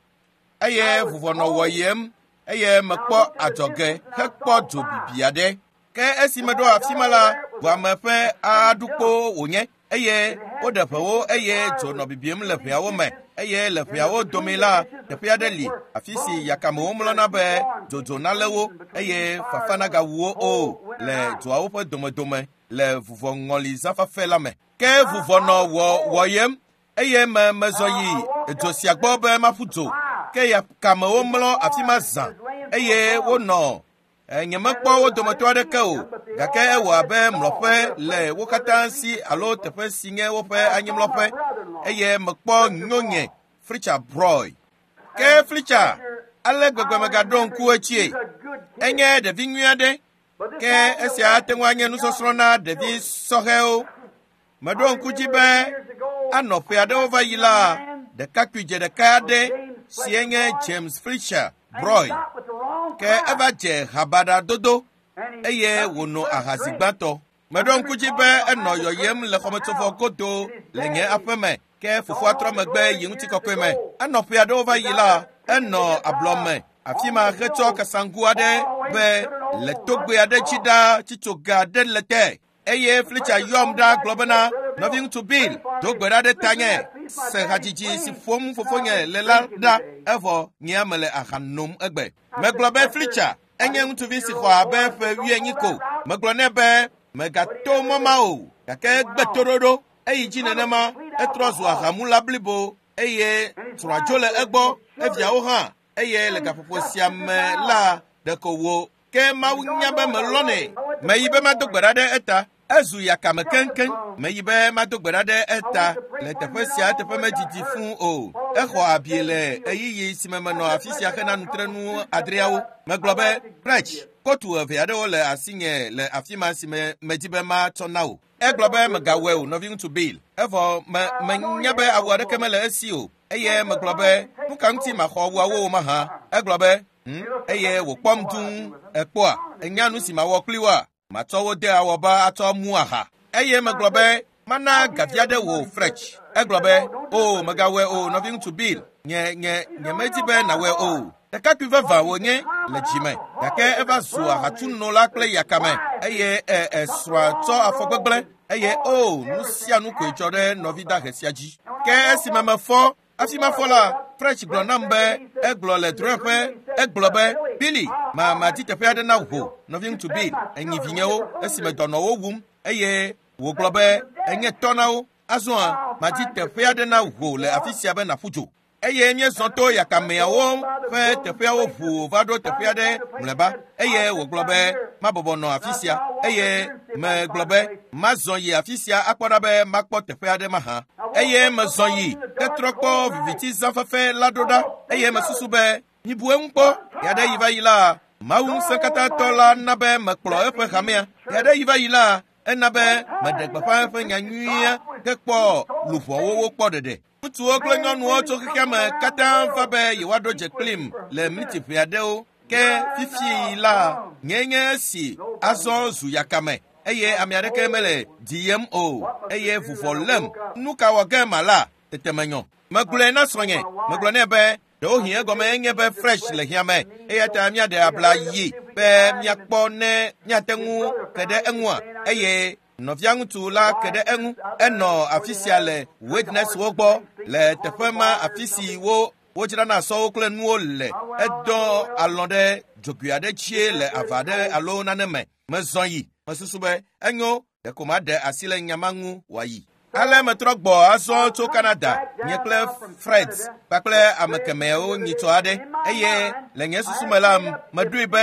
eye vuvono woyem eye mekpo ajoge hekpo jo bibiade ke esimedo afimala wa mefe adukpo onye eye odepewo eye jo no bibiem lefiawo me eye lefiawo domela tepiadeli afisi yakame omlo na be jojo na lewo eye fafana ga wo o le joawo pe domedome le vuvo ngoli zafafela me ke vuvo no wo woyem eye me mezoyi ejosiagbo be mafuto ke yakame omlo afima zan eye wo no enyemekpo wo dometo de ka o gake ewo abe mlope le wo katansi alo tefe sinye wo pe anyimlope eye mekpo nyonye fricha broy ke fricha ale gbegbe megadon ku achie enye de vinwiade ke esia atenwanye nu sosro na de vi soheo medon ku jibe anope ade over yila de kakuje de kade sienye James Fricha broy ke evaje habada dodo eye wono ahazigbato medon kujibe eno yoyem le khometofo kodo lenye afeme ke fufu atro megbe yinti kokome anopia do va yila eno ablome afima recho kasanguade be le togbe ade chida chichoga de lete eye flicha yomda globana nothing to bill dogbe de tanye se hajiji si fom fofonye lela da evo nyamele ahanum egbe meglobe flicha enye ntu visi kwa be fe wie nyiko meglone be megato mama o kake gbetorodo eyi jinenema etrozu ahamula blibo eye turajole egbo eviawo ha eye le gapopo siam la dekowo ke mawunya be melone meyibe madogberade eta azu yakame kenken meyibe madogberade eta le tefesia tefe majiji fun o eho abiele eyiyi simemeno afisia kana nutrenu adriawo meglobe prech kotu aviade ole asinye le afima sime mejibe ma tonao eglobe megawe nothing to bill evo me menyabe awade kemele asio eye meglobe mukanti mahowa wo ma ha eglobe hm eye wo pomdun epo a enyanu simawo kliwa matowo de awoba ato mu aha eye meglobe mana gaviade wo fresh eglobe o megawe o nothing to bill nye nye nye mejibe na we o Daka kuveva wonye lejime. Daka eva zua hatuno lakle yakame. Eye e e swa to afogbegle. Eye o nusia nuko ijore novida hesiaji. Ke si mama fo afima fola fresh glonambe e glole drepe e globe Billy ma ma tite peade na ho nothing to be enyi vinyeo esime dono wo wum eye wo globe enye tonao azwa ma tite peade na ho le afisia be na fujo eye nye zonto yakamea wo fe tepea wo fu vado tepea de mleba eye wo globe mabobo no afisia eye me globe mazonyi afisia akpodabe makpo tepea de maha eye mazonyi tetroko viviti zanfafe ladoda eye masusube hibuwe mpo yade yiva yila maun sekata tola nabe makplo efe hamia yade yiva yila enabe madegbafa efe nyanyuya kekpo lufo wo kpo dede Mutu okle nyonu oto kikame kata mfabe yiwado jeklim le miti piadeo ke fifi la nyenye si azo zu yakame eye amiareke mele D M O eye fufolem nuka wagema la tetemenyo magule na sonye magule nebe do hie gome enye be fresh le hiame eye ta mia de abla yi be miakpo ne nyatengu kede enwa eye Noviangu tu la kede engu eno afisiale witness wogbo le tefema afisi wo wojira na so kle nuo le edo alonde joguade chie le avade alo naneme mezonyi mesusube enyo de komade asile nyamangu wayi ale metrogbo aso to Canada nyekle Fred bakle amekemeo nyito ade eye le nyesusumelam maduibe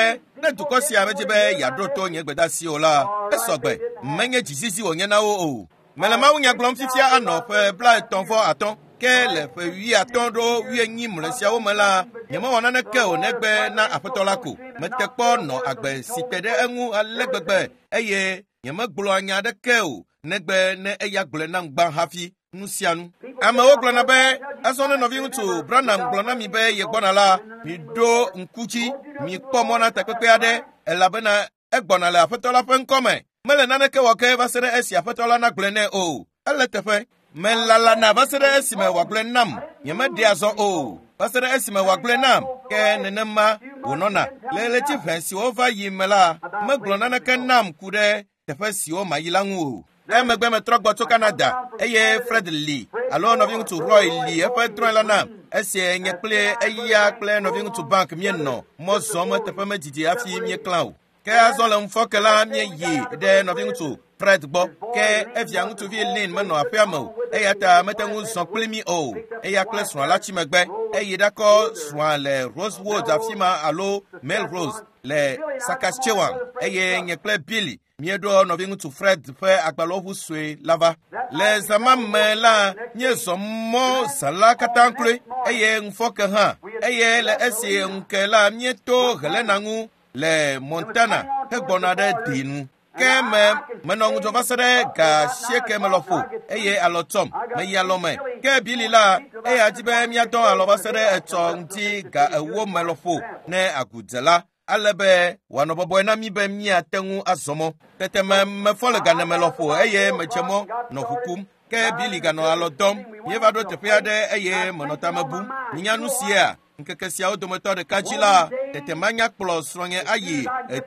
ne dukɔ sia medzi be yeaɖo to nye gbedasiwo la esɔgbe menye dzizizi wònye na wo o. Mele Mawu nya gblɔm fifia anɔ ƒe bla etɔ̃ vɔ atɔ̃ ke le ƒe wi atɔ̃ ɖo wi enyi mle siawo me la nyemewɔ naneke o negbe na aƒetɔ la ko. Mete kpɔ nɔ agbe si te ɖe eŋu ale gbegbe eye nyemegblɔ nya aɖeke o negbe ne eya gblɔe nam gbã hafi nu sia nu. Amewo gblɔna be azɔ ne nɔvi ŋutsu Branham gblɔ na mi be yegbɔna la miɖo ŋkudzi mikpɔ mɔ na takpekpe aɖe elabena egbɔna le aƒetɔ la ƒe ŋkɔ me. Mele naneke wɔ ke va se ɖe esi aƒetɔ la nagblɔe nɛ o. Ele teƒe melalana va se ɖe esime wòagblɔe nam nyemeɖi azɔ o va se ɖe esime wòagblɔe nam ke nenema wònɔna le ɣleti ʋɛ siwo va yi me la megblɔ naneke nam ku ɖe teƒe siwo mayi la ŋu o. Emegbe metrɔ gbɔ tso Canada eye Fred li alo nɔvi ŋutsu Roy li eƒe drɔ̃e la nam esie nye kple eya kple nɔvi ŋutsu Bank mienɔ mɔ zɔm teƒe medidi hafi mieklã o. Ke azɔ le ŋfɔke la mieyi ɖe nɔvi ŋutsu Fred gbɔ ke evia ŋutsuvi Lynn menɔ aƒea me o eya ta mete ŋu zɔ kpli mi o. Eya kple srɔ̃a la tsi megbe eyi ɖakɔ srɔ̃a le Rosewood afi ma alo Melrose le Saskatchewan eye nye kple Billy mieɖo nɔvi ŋutsu Fred ƒe agbalɔʋu sue la va. Le zama me la miezɔ mɔ zã la katã kloe eye ŋfɔke hã eye le esi ŋke la mieto Helena ŋu le Montana hegbɔna ɖe dinu. Ke me menɔ ŋudzɔ va se ɖe ga sieke me lɔƒo eye alɔ tsɔm meyi alɔ me. Ke Billy la eya di be miadɔ alɔ va se ɖe etsɔ ŋuti ga ewo me lɔƒo ne agudze la ale be wòanɔ bɔbɔe na mi be miate ŋu azɔ mɔ. Tete me mefɔ le ganeme lɔƒo eye medze mɔ nɔ ƒuƒum ke Billy ganɔ alɔ dɔm. Mieva ɖo teƒe aɖe eye menɔ tame bum. Minya nu sia ŋkeke siawo dometɔ ɖeka dzi la tete manya kplɔ srɔ̃nye ayi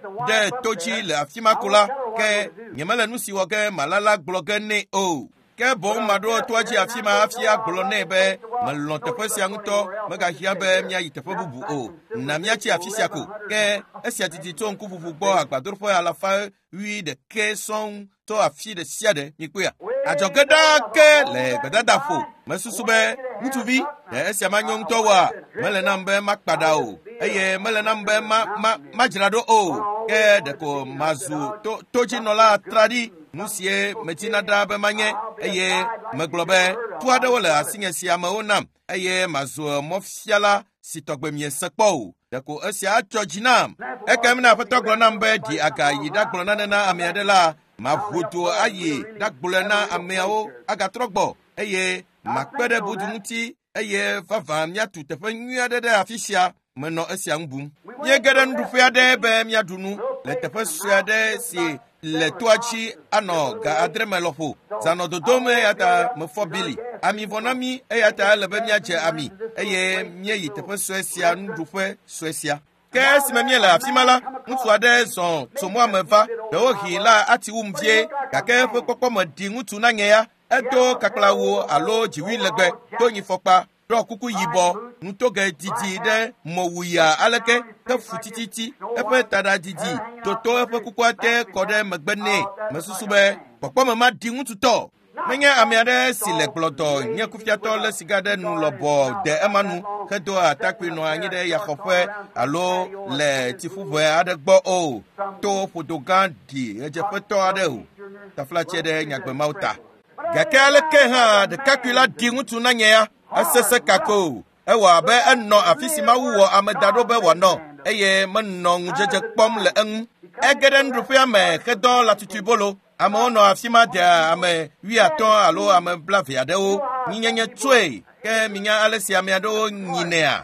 ɖe to dzi le afi ma ko la ke nyemele nu si wɔ ge malala gblɔ ge nɛ o. Ke boŋ maɖo toa dzi afi ma hafi agblɔ nɛ be melɔ̃ teƒe sia ŋutɔ megahiã be miayi teƒe bubu o. Na miatsi afi sia ko. Ke esia didi tso ŋkuʋuʋu gbɔ agbadoƒe alafa wi ɖeke sɔŋ to afi ɖe sia ɖe mikpɔa. Adzɔge ɖaa ke le gbedadaƒo mesusu be ŋutsuvi ɖe esia manyo ŋutɔ wɔa mele nam be makpa ɖa o eye mele nam be ma ma madzra ɖo o ke ɖeko mazu to todzinɔla traɖi nu sie metina ɖa be manye eye megblɔ be tu aɖewo le asinye si amewo nam eye mazu mɔfiala si tɔgbe miese kpɔ o. Ɖeko esia atsɔ dzi nam ekem ne aƒetɔ gblɔ nam be ɖi aga yi ɖagblɔ nane na ame aɖe la maʋudu ayi ɖagblɔe na ameawo agatrɔ gbɔ eye makpe ɖe budu ŋuti eye vavã miatu teƒe nyui aɖe ɖe afi sia menɔ esia ŋu bum. Miege ɖe nuɖuƒe aɖe be miaɖu nu le teƒe sue aɖe si le toa dzi anɔ ga adre me lɔƒo. Zanɔ dodom eya ta mefɔ Billy. Ami vɔ na mi eya ta ele be miadze ami eye mieyi teƒe sue sia nuɖuƒe sue sia. Ke esime miele afi ma la ŋutsu aɖe zɔ tso mɔa me va ɖewohĩ la ati wum vie gake eƒe kpɔkpɔ me ɖi ŋutsu na nye ya. Edo kaklawo alo dziwui legbe to nyifɔkpa ɖɔ kuku yibɔ nutoge didi ɖe mɔwuya aleke ke fu tititi eƒe taɖa didi toto eƒe kukua te kɔ ɖe megbe nɛ. Mesusu be kpɔkpɔme ma ɖi ŋutsu tɔ. Menye ame aɖe si le gblɔdɔ nye kufiatɔ le siga ɖe nu lɔbɔ de ema nu hedo atakpui nɔ anyi ɖe yaxɔƒe alo le tsiƒuʋe aɖe gbɔ o. To ƒodo gã ɖi ɣedzeƒetɔ aɖe o. Taflatse ɖe nyagbemawo ta. Gake aleke hã ɖekakpui la ɖi ŋutsu na nye ya esese kako. Ewɔ abe enɔ afi si Mawu wɔ ame da ɖo be wòanɔ eye menɔ ŋudzedze kpɔm le eŋu. Ege ɖe nuɖuƒea me hedɔ latutui bolo. Amewo nɔ afi ma de ame wuiatɔ̃ alo ame blaeve aɖewo. Nyinyenye tsoe ke minya ale si ame aɖewo nyinea.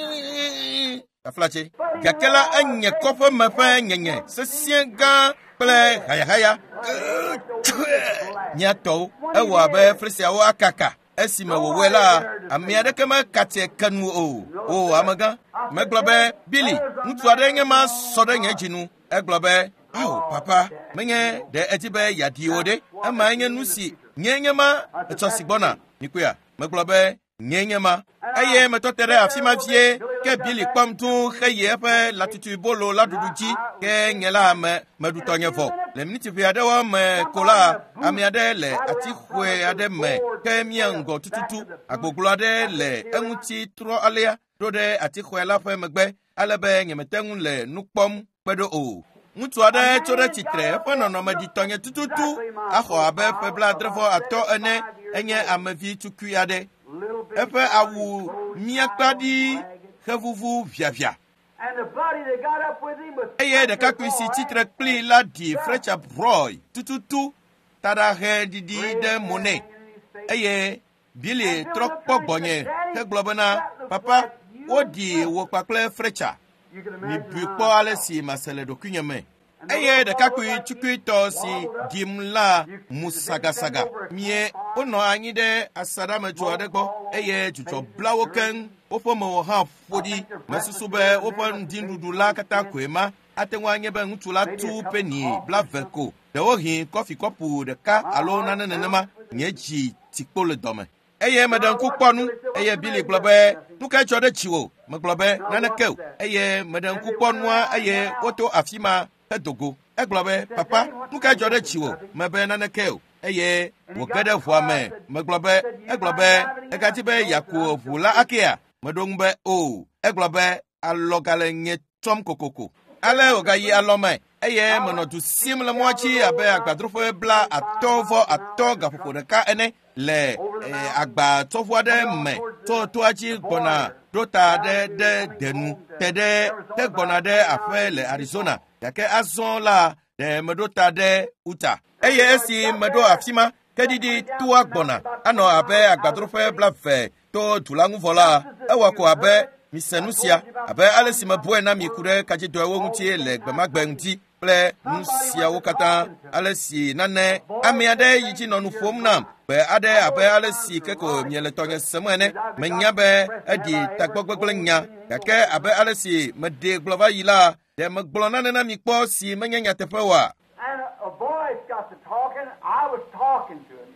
Aflatse. Gake la enye kɔƒe me ƒe nyenye sesẽ gã kple hayahaya. Miatɔwo ewɔ abe fresiawo akaka. Esime wòwɔe la ame aɖeke mekate kenu o. O amegã megblɔ be Billy ŋutsu aɖe nye ma sɔ ɖe nye dzinu. Egblɔ be ao papa menye ɖe edi be yaɖi o ɖe ema nye nu si nye nye ma etsɔ si gbɔna mikpoa. Megblɔ be nye nye ma eye metɔ te ɖe afi ma vie ke Billy kpɔm tu heyi eƒe latutui bolo la ɖuɖu dzi ke nye la me meɖutɔ nye vɔ. Le miniti ʋe aɖewo me ko la ame aɖe le atixɔe aɖe me ke mie ŋgɔ tututu agboglo aɖe le eŋuti trɔ alea ɖo ɖe atixɔe la ƒe megbe ale be nyemete ŋu le nu kpɔm kpe ɖo o. Ŋutsu aɖe tso ɖe tsitre eƒe nɔnɔme ɖitɔnye tututu axɔ abe ƒe blaadrevɔ atɔ ene enye amevi tukui aɖe. Eƒe awu miakpa ɖi hevuvu viavia. Eye ɖekakpui si tsitre kpli la ɖi Fletcher Broy tututu taɖahe ɖiɖi ɖe mo nɛ. Eye Billy trɔ kpɔ gbɔnye hegblɔ bena papa woɖi wò kpakple Fletcher. Mibui kpɔ ale si mase le ɖokuinye me. Eye ɖekakpui tukuitɔ si ɖim la mu sagasaga. Mie wonɔ anyi ɖe asaɖamedzo aɖe gbɔ eye dzudzɔ bla wo keŋ. Woƒe mewo hã ƒo ɖi. Mesusu be woƒe ŋdiɖuɖu la katã koe ma ate ŋu anye be ŋutsu la tu peni bla ve ko. Ɖewohĩ kɔfi kɔpu ɖeka alo nane nenema nye dzi tikpo le dɔme. Eye meɖe ŋku kpɔ nu eye Billy gblɔ be nu ka dzɔ ɖe dziwò? Megblɔ be naneke o. Eye meɖe ŋku kpɔ nua eye woto afi ma hedogo. Egblɔ be papa nu ka dzɔ ɖe dziwò? Mebe naneke o. Eye wòge ɖe ʋua me. Megblɔ be egblɔ be egadi be yaku ʋu la akea. Meɖo ŋu be o. Egblɔ be alɔ gale nye tsɔm kokoko. Ale wògayi alɔ me eye menɔ du sim le mɔa dzi abe agbadroƒe bla atɔ vɔ atɔ gaƒoƒo ɖeka ene le eh, agbatsɔʋu aɖe me tso toa dzi gbɔna ɖo ta ɖe ɖe denu te ɖe te gbɔna ɖe aƒe le Arizona gake azɔ la ɖe meɖo ta ɖe Utah. Eye esi meɖo afi ma ke ɖiɖi toa gbɔna anɔ abe agbadroƒe bla ve to du la ŋu vɔ la ewɔ ko abe mise nu sia abe ale si mebɔe na mi ku ɖe kadzidɔewo ŋuti le gbemagbe ŋuti kple nu siawo katã ale si nane ame aɖe yi dzi nɔ nu ƒom nam gbe aɖe abe ale si keko miele tɔnye sem ene menya be eɖi tagbɔgbegble nya gake abe ale si meɖe gblɔ va yi la ɖe megblɔ nane na mi kpɔ si menye nyateƒe oa. And a voice got to talking. I was talking to him.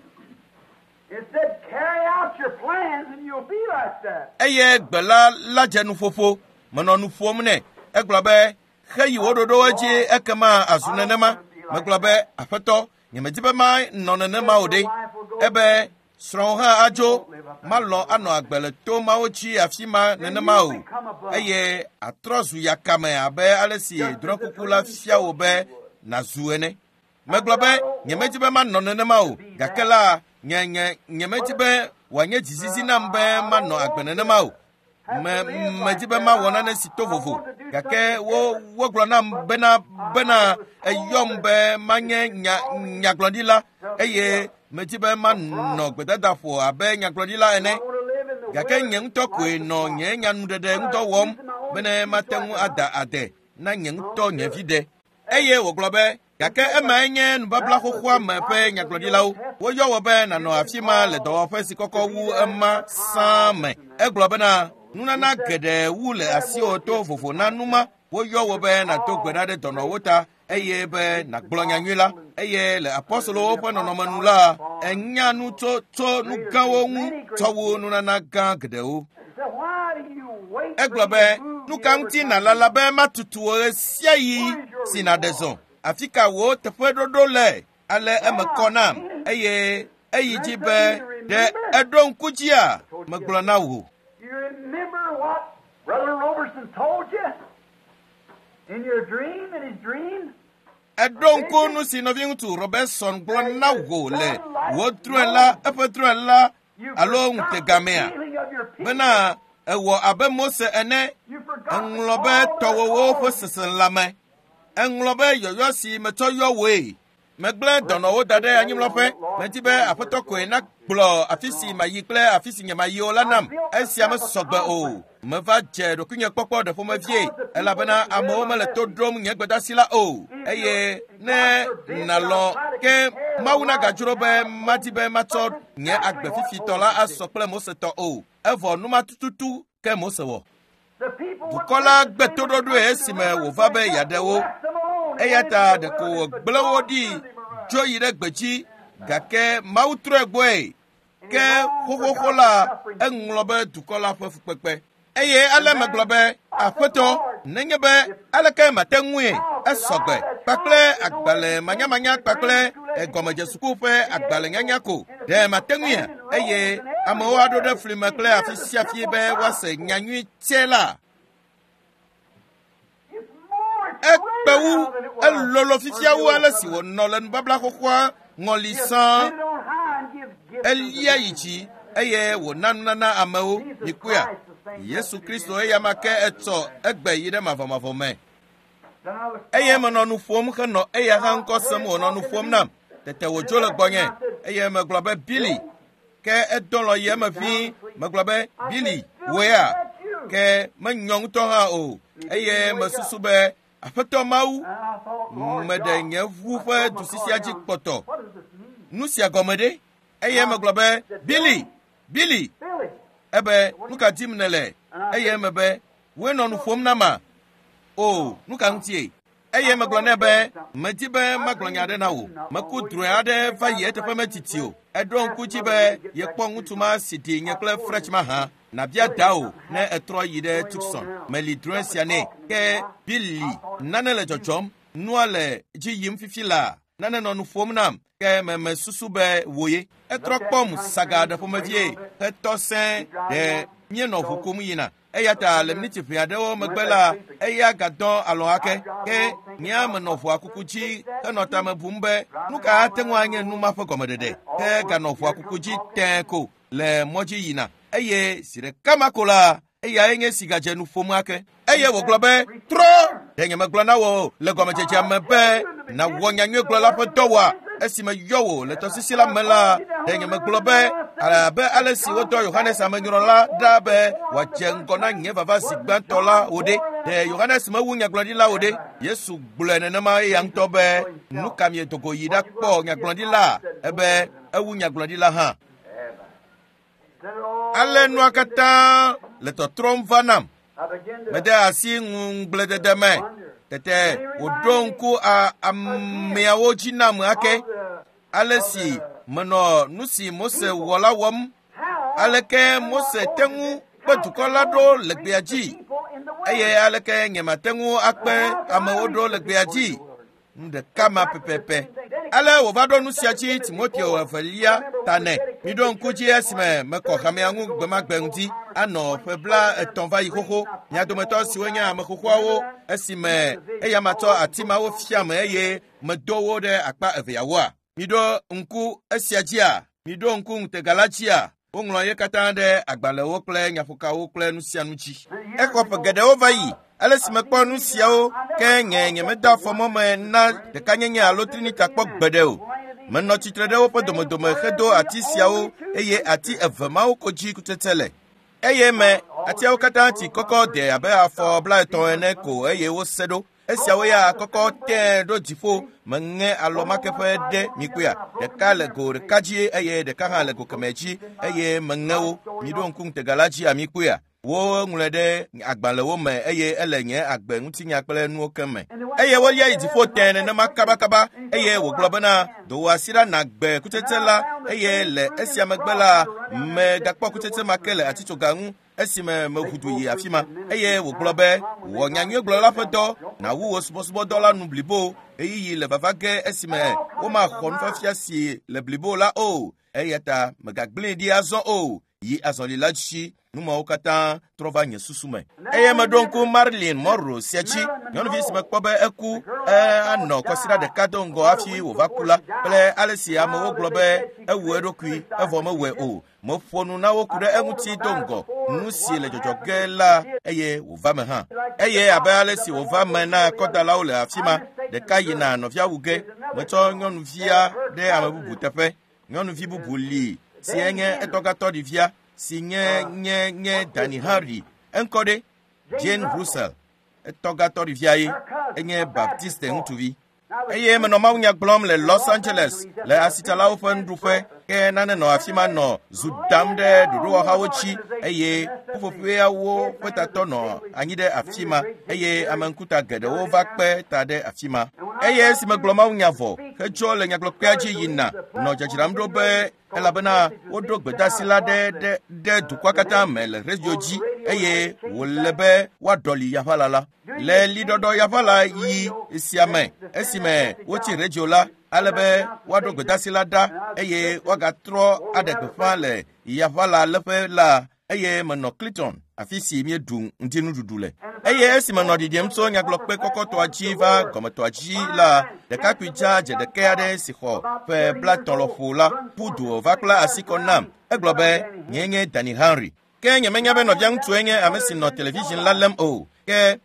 It said, carry out your plans and you'll be like that. Eye gbela la dze nuƒoƒo menɔ nu ƒom nɛ egblɔ be xeyi wo ɖoɖowo dzi ekema azu nenema. Megblɔ be aƒetɔ nyemedi be ma nɔ nenema o ɖe ebe srɔ̃wo hã adzo malɔ anɔ agbe le to mawo dzi afi ma nenema o eye atrɔ zu yakame abe ale si drɔ̃kuku la fia wo be nazu ene. Megblɔ be nyemedi be manɔ nenema o gake la nye nye nyemedi be wòanye dzizizi nam be manɔ agbe nenema o. Me medi be mawɔ nane si to vovo gake wo wogblɔ nam bena bena eyɔm be manye nya nyagblɔɖila eye medi be manɔ gbedadaƒo abe nyagblɔɖila ene gake nye ŋutɔ koe nɔ nye nyanuɖeɖe ŋutɔ wɔm bene mate ŋu ada ade na nye ŋutɔ nye vi ɖe. Eye wògblɔ be gake emae nye nubabla xoxoa me ƒe nyagblɔɖilawo woyɔ wɔ be nanɔ afi ma le dɔwɔƒe si kɔkɔ wu ema sãa me. Egblɔ bena nunana geɖe wu le asiwò to vovo na numa woyɔ wɔ be nato gbe ɖa ɖe dɔnɔwo ta eye be nàgblɔ nyanyui la eye le apɔstolowo ƒe nɔnɔmenu la enya nu tso tso nu gãwo ŋu tsɔwu nunana gã geɖewo. Egblɔ be nu ka ŋuti nàlala be matutu ɣe sia ɣi si nàɖe zɔ afi ka wò teƒe ɖoɖo le ale eme kɔ nam eye eyi dzi be ɖe eɖo ŋku dzia megblɔ na wò. You remember what Brother Robertson told you in your dream, in his dream? Eɖo ŋku nu si nɔvi ŋutsu Robertson gblɔ na wò le wò drɔ̃e la eƒe drɔ̃e la alo ŋutegamea bena ewɔ abe Mose ene eŋlɔ be tɔwòwo ƒe seselãme eŋlɔ be yɔyɔ si metsɔ yɔ wòe megblẽ dɔnɔwo da ɖe anyimlɔƒe medi be aƒetɔ koe nagblɔ afi si mayi kple afi si nye mayi o la nam esia mesɔgbe o meva dze ɖokuinye kpɔkpɔ ɖe ƒomevie elabena amewo mele to ɖom nye gbedasi la o eye ne nalɔ ke Mawu nagadzro be madi be matsɔ nye agbe fifitɔ la asɔ kple Mosetɔ o evɔ numatututu ke Mose wɔ. Dukɔ la gbe toɖoɖoe esime wòva be yeaɖe wo eya ta ɖeko wògblẽ wo ɖi dzo yi ɖe gbedzi gake Mawu trɔe gbɔe ke xoxoxo la eŋlɔ be dukɔ la ƒe fukpekpe eye ale megblɔ be aƒetɔ nenye be aleke mate ŋue esɔgbe kpakple agbalẽ manyamanya kpakple egɔmedzesuku ƒe agbalẽ nyanya ko ɖe mate ŋue eye amewo aɖo ɖe fli me kple afi sia afi be woase nyanyui tie la. ekpewu elolo fifiawu ale si wonɔ le nubabla xoxoa ŋɔli sãa elia yi dzi eye wòna nunana amewo mikuya Yesu Kristo eyama ke etsɔ egbe yi ɖe mavɔmavɔ me eye menɔ nu ƒom henɔ eya hã ŋkɔ sem wònɔ nu ƒom nam tete wòdzo le gbɔnye eye megblɔ be Billy ke edɔ lɔ yi eme ʋĩi megblɔ be Billy woea ke menyɔ ŋutɔ hã o eye mesusu be Aƒetɔ Mawu meɖe nye ʋu ƒe dusisia dzi kpɔtɔ nu sia gɔme ɖe eye megblɔ be Billy Billy ebe nu ka dim nele eye me be we nɔ nu ƒom na ma o nu ka ŋutie eye megblɔ nɛ be medi be magblɔ nya aɖe na wo meku drɔ̃e aɖe va yi eteƒe metiti o eɖo ŋku dzi be yekpɔ ŋutsu ma si ɖi nye kple French ma hã nabia da o ne etrɔ yi ɖe Tucson meli drɔ̃e sia nɛ ke Billy nane le dzɔdzɔm nua le dzi yim fifi la nane nɔ nu ƒom nam ke meme susu be woye etrɔ kpɔm saga ɖe ƒomevie hetɔ sẽ ɖe míenɔ ʋu kum yina eya ta le miniti ʋɛ aɖewo megbe la eya gadɔ alɔ ake ke mía menɔ ʋua kuku dzi henɔ tame bum be nu ka ate ŋu anye nu ma ƒe gɔmeɖeɖe ke ganɔ ʋua kuku dzi tẽ ko le mɔ dzi yina eye si ɖeka ma ko la eyae nye si gadze nu ƒom ake eye wògblɔ be trɔ ɖe nye megblɔ na wò le gɔmedzedzea me be nawɔ nyanyuie gblɔla ƒe dɔ wɔa esi me yɔ wò le tɔsisi la me la ɖe nye megblɔ be abe ale si wodɔ Yohanes amenyrɔla ɖa be wòadze ŋgɔ na nye vava zi gbãtɔ la o ɖe ɖe Yohanes mewu nyagblɔɖila o ɖe Yesu gblɔe nenema eya ŋutɔ be nu ka miedogo yi ɖakpɔ nyagblɔɖila ebe ewu nyagblɔɖila hã ale nua katã le tɔtrɔm va nam mede asi ŋugbledede me tete wòɖo ŋku ameawo dzi nam ake ale si menɔ nu si Mose wɔ la wɔm aleke Mose te ŋu kpe dukɔ la ɖo le gbea dzi eye aleke nye mate ŋu akpe amewo ɖo le gbea dzi nu ɖeka ma pɛpɛpɛ ale wòva ɖo nu sia dzi Timoteo evelia ta nɛ miɖo ŋku dzi esime mekɔ xamea ŋu gbemagbe ŋuti anɔ ƒe bla etɔ̃ va yi xoxo mia dometɔ siwo nye ame xoxoawo esime eya matsɔ atimawo fia me eye medo wo ɖe akpa eveawoa miɖo ŋku esia dzia miɖo ŋku ŋutegala dzia woŋlɔ ye katã ɖe agbalẽwo kple nyaƒokawo kple nu sia nu dzi exɔ ƒe geɖewo va yi ale si mekpɔ nu siawo ke nye nyemeda afɔmɔ me na ɖekanyenye alo trinita kpɔ gbeɖe o menɔ tsitre ɖe woƒe domedome hedo ati siawo eye ati eve mawo ko dzi kutsetse le eye me atiawo katã ti kɔkɔ de abe afɔ blaetɔ̃ ene ko eye wose ɖo esiawo ya kɔkɔ tẽ ɖo dziƒo meŋe alɔmakeƒe ɖe mikuya ɖeka le go ɖeka dzi eye ɖeka hã le go kemɛ dzi eye meŋe wo miɖo ŋku ŋutegala dzi amikuya wo ŋlɔe ɖe agbalẽwo me eye ele nye agbe ŋutinya kple nuwo ke me eye wolia yi dziƒo tẽ nenema kabakaba eye wògblɔ bena do wò asi ɖa nàgbe kutsetse la eye le esia megbe la megakpɔ kutsetse ma ke le atitsoga ŋu esime meʋu du yi afi ma eye wògblɔ be wɔ nyanyuie gblɔla ƒe dɔ nàwu wò subɔsubɔdɔ la nu blibo eyiyi le vava ge esime womaxɔ nufiafia si le blibo la o eya ta megagblẽe ɖi azɔ o yi azɔli la dzi numawo katã trɔ va nye susu me eye meɖo ŋku Marilyn Monroe sia dzi nyɔnuvi si mekpɔ be eku anɔ kɔsiɖa ɖeka do ŋgɔ hafi wòva ku la kple ale si amewo gblɔ be ewu eɖokui evɔ mewɔe o meƒo nu na wo ku ɖe eŋuti do ŋgɔ nu si le dzɔdzɔ ge la eye wòva me hã eye abe ale si wòva me na kɔdalawo le afi ma ɖeka yina nɔvia wu ge metsɔ nyɔnuvia ɖe ame bubu teƒe nyɔnuvi bubu li si enye etɔgatɔɖivia si nye nye nye Danny Harry eŋkɔ ɖe Jane Russell etɔgatɔɖivia ye enye Baptiste ŋutsuvi eye menɔ mawunya gblɔm le Los Angeles le asitsalawo ƒe nuɖuƒe ke nane nɔ afi ma nɔ zu dam ɖe ɖoɖowɔhawo dzi eye ƒuƒoƒeawo ƒe tatɔ nɔ anyi ɖe afi ma eye ame ŋkuta geɖewo va kpe ta ɖe afi ma eye esi megblɔ mawunya vɔ hedzɔ le nyagblɔkpea dzi yina nɔ dzadzram ɖo be elabena woɖo gbedasi la ɖe ɖe ɖe dukɔa katã me le redio dzi eye wòle be woaɖɔli yaʋala la le liɖɔɖɔ yaʋala yi sia me esime wotsi redio la ale be woaɖo gbedasi la ɖa eye woagatrɔ aɖe gbeƒã le yaʋala leƒe la eye menɔ Clinton afisi mi du ndinu dudule eye esi ma no didiem so nyaglo pe kokoto ajiva gometo aji la de kakuja je de kade si ho pe blaton lo fula pudu vakla asikonam eglobe nyenye Dani Henry ke nyemenya be no bian tuenye amesi no television lalem o ke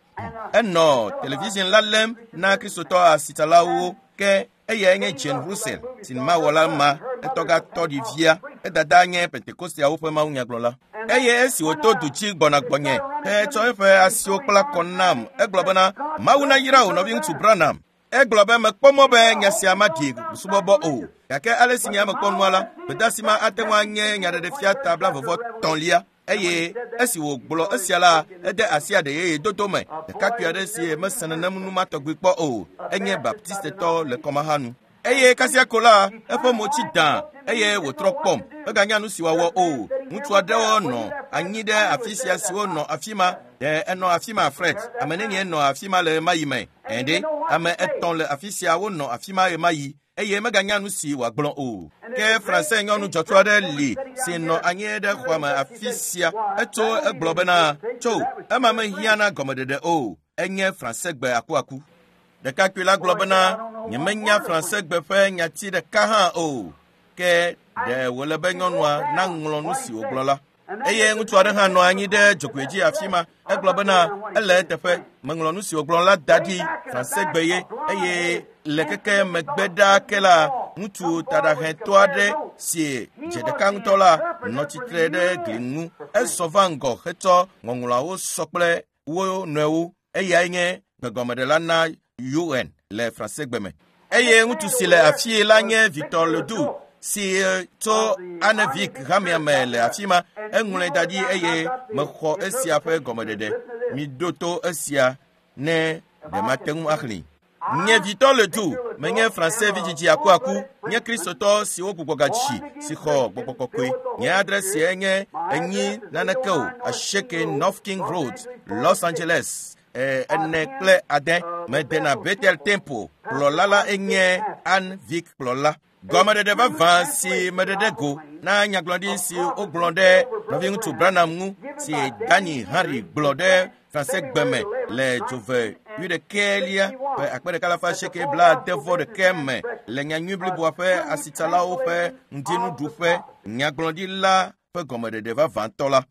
eno television lalem na kristoto asitalawo ke eye nye Jane Russell sinma wala ma etoga todi via edada nye Pentecoste awo pe ma unyaglola eye esi oto duchi gbona gbonye e cho efe asi okpla konam eglobana mauna yira o no bi ntu branam eglobe me kpomo be nyasi amadi subobo o yake alesi nya me konwala bedasima atenwa nye nya de fia tabla vovo tonlia eye esi wo gbolo esiala ede asia de ye dodo me de kakuade si me senenam nu matogbipo o enye baptiste to le komahanu eye kasia kola efo mochi dan eye wotro pom eganya nu siwa wo o mutu ade no anyi de afisia siwo no afima de eno afima fret amenenye no afima le mayime ende ame eton le afisia wo no afima e mayi eye meganya nu si wa gbon o ke français nyonu jotwa de li si no anyi de kwama afisia eto eglobe na cho ama me hiana gomedede o enye français gbe akwaku de kakula globena nyemenya français gbe fe nyati de kaha o ke de wole benyonwa na nglonu si oglola eye ngutu ade ha no anyi de jokweji afima eglobena ele tefe manglonu si oglola dadi français gbe ye eye lekeke megbeda kela ngutu tada hento ade si jede kantola no titrede glinu esovango heto ngongula wo sokple wo newu eye anye gomedela na U N le français gbeme eye ngutu si le afie la nye Victor Ledoux si to anavik ramiame le afima engule dadi eye mekho esia fe gomedede mi doto esia ne de matengu akhli nye Victor Ledoux menye français vijiji akwaku nye kristoto si ogugogachi si kho gbogokokwe nye adresse enye enyi nanakeo asheke North King Road Los Angeles eh enekle ade medena betel tempo plolala enye an vik plola gomade de va si medede go na nyaglodi si oglonde no vintu branam si Dani Henry glode français gbeme le jove yu de kelia pe akpere kala fa sheke bla devo de kemme le nyanyubli bo fe asitala o fe ndinu du fe nyaglodi la pe gomade de va vantola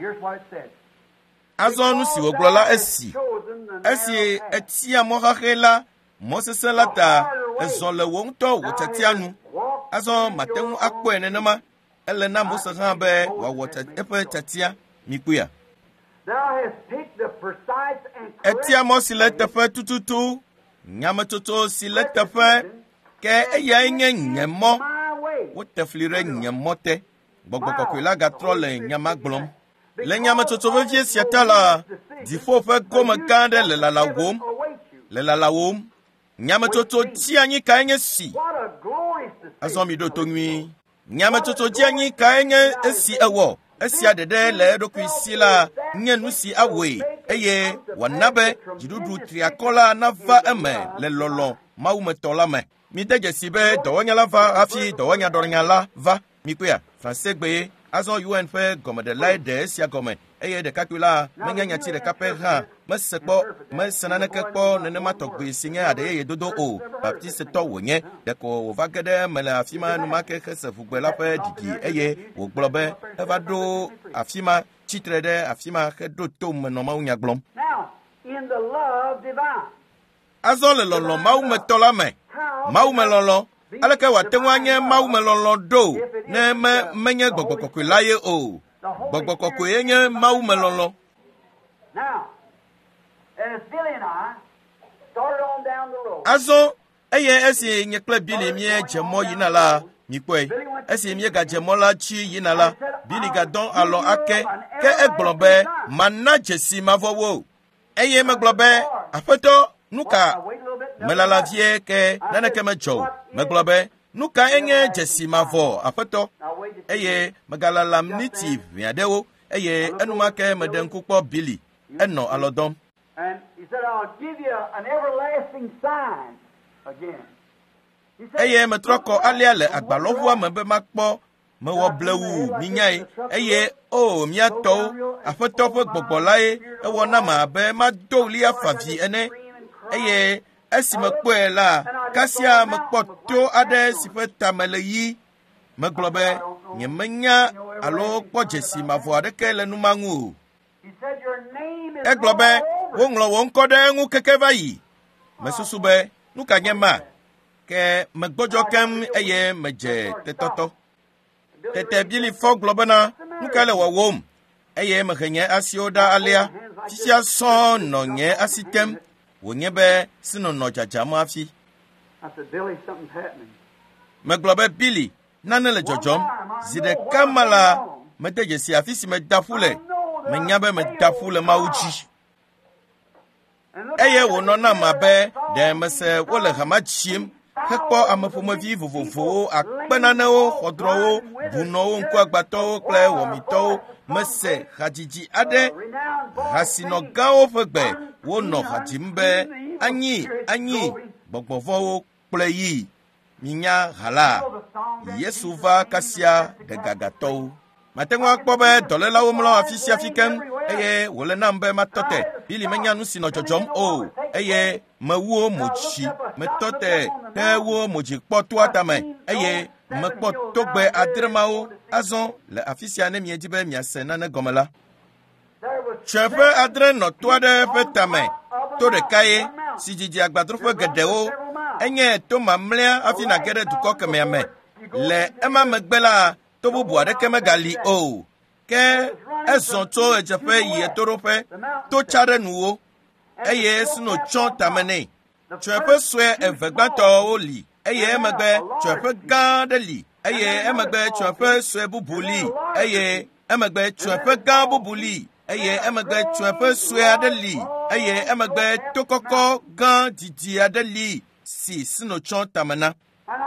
azonu si oglola esi esi etia mohahela mosesela ta ezole wonto wotatianu azo matenu akpo enenema elena mosaha be wa wota epe tatia mikuya etia mosile tefe tututu nyamatoto sile tefe ke eya nye nyemo woteflire nyemote gbogbokokula gatrole nyamaglom le nyamatoto vevie siatala difo fe goma kande le la la wom le la la wom nyamatoto tianyi kaenye si azomi do tongwi nyamatoto tianyi kaenye esi ewo esi adede le do kwisila nyenu si awe eye wanabe jidudu triakola nava eme le lolo mawumetola me mi deje sibe dowonya la va afi dowonya doronya la va mikuya français gbe azon U N fe gomede lai de sia gome eye de kakula menganya ti de kapera mesekpo mesenane kekpo nene matogbe singa ade ye dodo o baptiste to wonye de ko vagede mele afima nu make khese fugbe la fe didi eye wo gbobe eva do afima chitre de afima kedo to meno ma unya glom now in the love divine azon le lolo ma u metola me ma u melolo aleke watenwanye ma u melolo do ne me menye gbogbokokwe laye o gbogbokokwe yenye ma u melolo now and it's Billy and I started on down the road azo eye esi nyekle Billy mie jemo yinala mikwe esi mie ga jemo la chi yinala Billy ga don alo ake ke eglobe manna jesi mavowo eye me globe afeto nuka melala vie ke naneke mejo me globe nuka enye jesi mavo afeto eye megalala mniti viadewo eye enuma ke medenkukpo Billy eno alodom and he said I'll give you an everlasting sign again. Eye metroko aliale agbalovu amebe makpo mewɔ blewu minyai eye o miatɔwo aƒetɔ ƒe gbɔgbɔ lae ewɔ nam abe mado li afavi ene eye esi mekpɔe la kasia mekpɔ to aɖe si ƒe tame le yi megblɔ be nyemenya alo kpɔ dzesi mavɔ aɖeke le nu ma ŋu o. Egblɔ be woŋlɔ wò ŋkɔ ɖe eŋu keke va yi. Mesusu be nu ka nye ma ke megbɔdzɔ kem eye medze tetɔtɔ. Tete Billy fɔ gblɔ bena nu ka le wɔwɔm eye mehe nye asiwo ɖa alea fifia sɔɔ nɔ nye asi tem wònye be sinɔnɔ dzadzam afi. Megblɔ be Billy nane le dzɔdzɔm zi ɖeka ma la mede dzesi afi si meda ƒu le menya be meda ƒu le Mawu dzi. Eye wònɔ nam abe ɖe mese wole hama tsim hekpɔ ame ƒomevi vovovowo akpenanewo xɔdrɔwo bunɔwo ŋkuagbatɔwo kple wɔmitɔwo mese hadzidzi aɖe hasinɔ gãwo ƒe gbe wonɔ hadzim be anyi anyi gbɔgbɔvɔwo kple yi minya hala Yesu va kasia ɖe gagatɔwo. Mate ŋu akpɔ be dɔlélawo mlɔ afi sia afi keŋ eye wòle nam be matɔ te. Billy menya nu si nɔ dzɔdzɔm o eye mewuo mo dzi metɔ te te wo mo dzi kpɔ toa tame eye mekpɔ togbe adre mawo azɔ le afi sia ne miedi be miase nane gɔme la. Tsyɔ̃eƒe adre nɔ to aɖe ƒe tame to ɖekae si dzidzi agbadroƒe geɖewo enye to mamlɛa hafi nage ɖe dukɔ kemea me. Le ema megbe la to bubu aɖeke megali o ke ezɔ tso edzeƒe yi etoɖoƒe to tsa ɖe nuwo eye sino tsɔ tame nɛ. Tsyɔ̃eƒe sue eve gbãtɔwo li eye emegbe tsyɔ̃eƒe gã aɖe li eye emegbe tsyɔ̃eƒe sue bubu li eye emegbe tsyɔ̃eƒe gã bubu li eye emegbe tsyɔ̃eƒe sue aɖe li eye emegbe to kɔkɔ gã didi aɖe li si sino tsɔ tame na.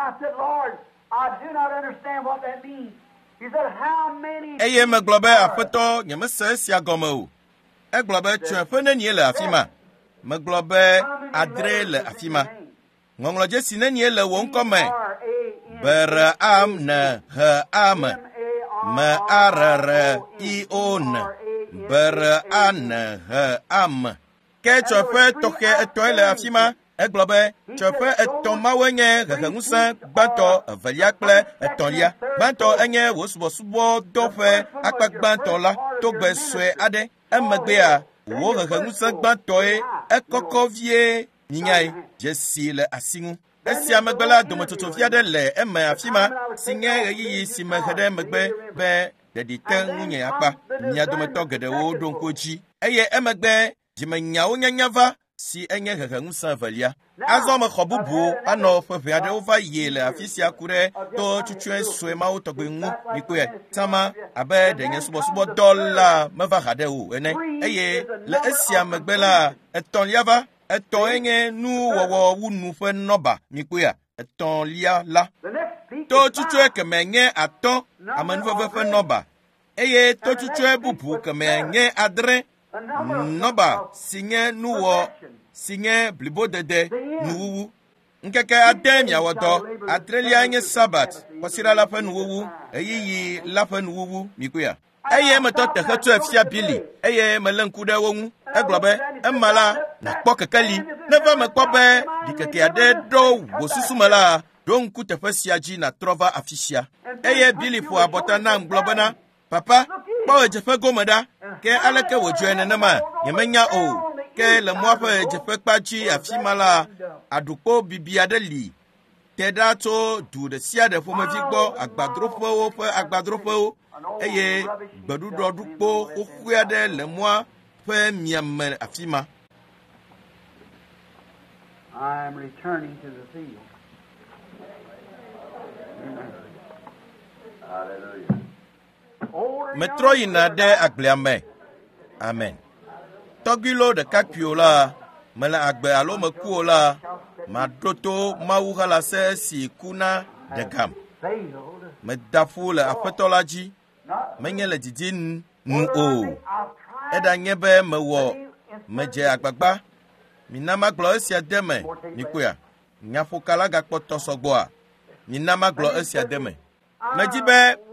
Eye megblɔ be aƒetɔ nyemese esia gɔme o. Egblɔ be tsyɔ̃eƒe nenie le afi ma. Megblɔ be adre le afi ma. Ŋɔŋlɔ dzesi nenie le wò ŋkɔ me. Bere am ne he ame. Me arere i o ne. Bere ane he ame. Ke tsyɔ̃eƒe tɔxɛ etɔe le afi ma. Egblɔ be tsyɔ̃eƒe etɔ̃ mawoe nye heheŋusẽ gbãtɔ evelia kple etɔ̃lia. Gbãtɔ enye wò subɔsubɔdɔƒe akpa gbãtɔ la togbe sue aɖe. Emegbea wò heheŋusẽ gbãtɔe ekɔkɔ vie minyae dzesi le asi ŋu. Esia megbe la dometsotso vi aɖe le eme afi ma si nye ɣeyiɣi si me he ɖe megbe be ɖeɖi te ŋunye akpa. Mia dometɔ geɖewo ɖo ŋku dzi eye emegbe dzimenyawo nyanya va si enye heheŋusẽ evelia. Azɔ mexɔ bubu anɔ ƒe ʋɛ aɖewo va yi le afi sia ku ɖe to tsutsuɛ sue mawo tɔgbe ŋu mikpɔe tama abe ɖe nye subɔsubɔdɔ la meva ha ɖe o ene eye le esia megbe la etɔ̃lia va etɔ̃e nye nuwɔwɔ wunu ƒe nɔba mikpɔea etɔ̃lia la to tsutsuɛ keme nye atɔ̃ amenuveve ƒe nɔba eye to tsutsuɛ bubu keme nye adre nɔba si nye nuwɔ si nye blibodede nuwuwu. Nkeke ade miawɔ dɔ adrelia nye sabat kɔsira la ƒe nuwuwu eyiyi la ƒe nuwuwu mikpɔea. Eye metɔ teƒe tso efia Billy eye mele ŋku ɖe wo ŋu. Egblɔ be ema la nakpɔ kekeli neva mekpɔ be ɖikeke aɖe ɖo wò susu me la ɖo ŋku teƒe sia dzi natrɔ va afi sia. Eye Billy ƒo abɔta nam gblɔ bena papa kpɔ edzeƒe gome ɖa ke aleke wòdzɔe nenema nyemenya o. Ke le mɔa ƒe edzeƒe kpa dzi afi ma la aɖukpo bibi aɖe li te ɖa tso du ɖe sia ɖe ƒomevi gbɔ agbadroƒewo ƒe agbadroƒewo eye gbeɖuɖɔ ɖukpo xoxoe aɖe le mɔa ƒe miame afi ma. Metrɔ yina ɖe agblea me. Amen. Tɔgbuilo ɖekakpuiwo la, mele agbe alo mekuo la, maɖo to Mawu halase si kuna ɖegam. Meda ƒu le Aƒetɔ la dzi, menye le didim nu o. Eɖanye be mewɔ, medze agbagba, mina magblɔ esia de me, mikpɔea. Nyaƒoka la gakpɔ tɔsɔgbɔa, mina magblɔ esia de me. Medi be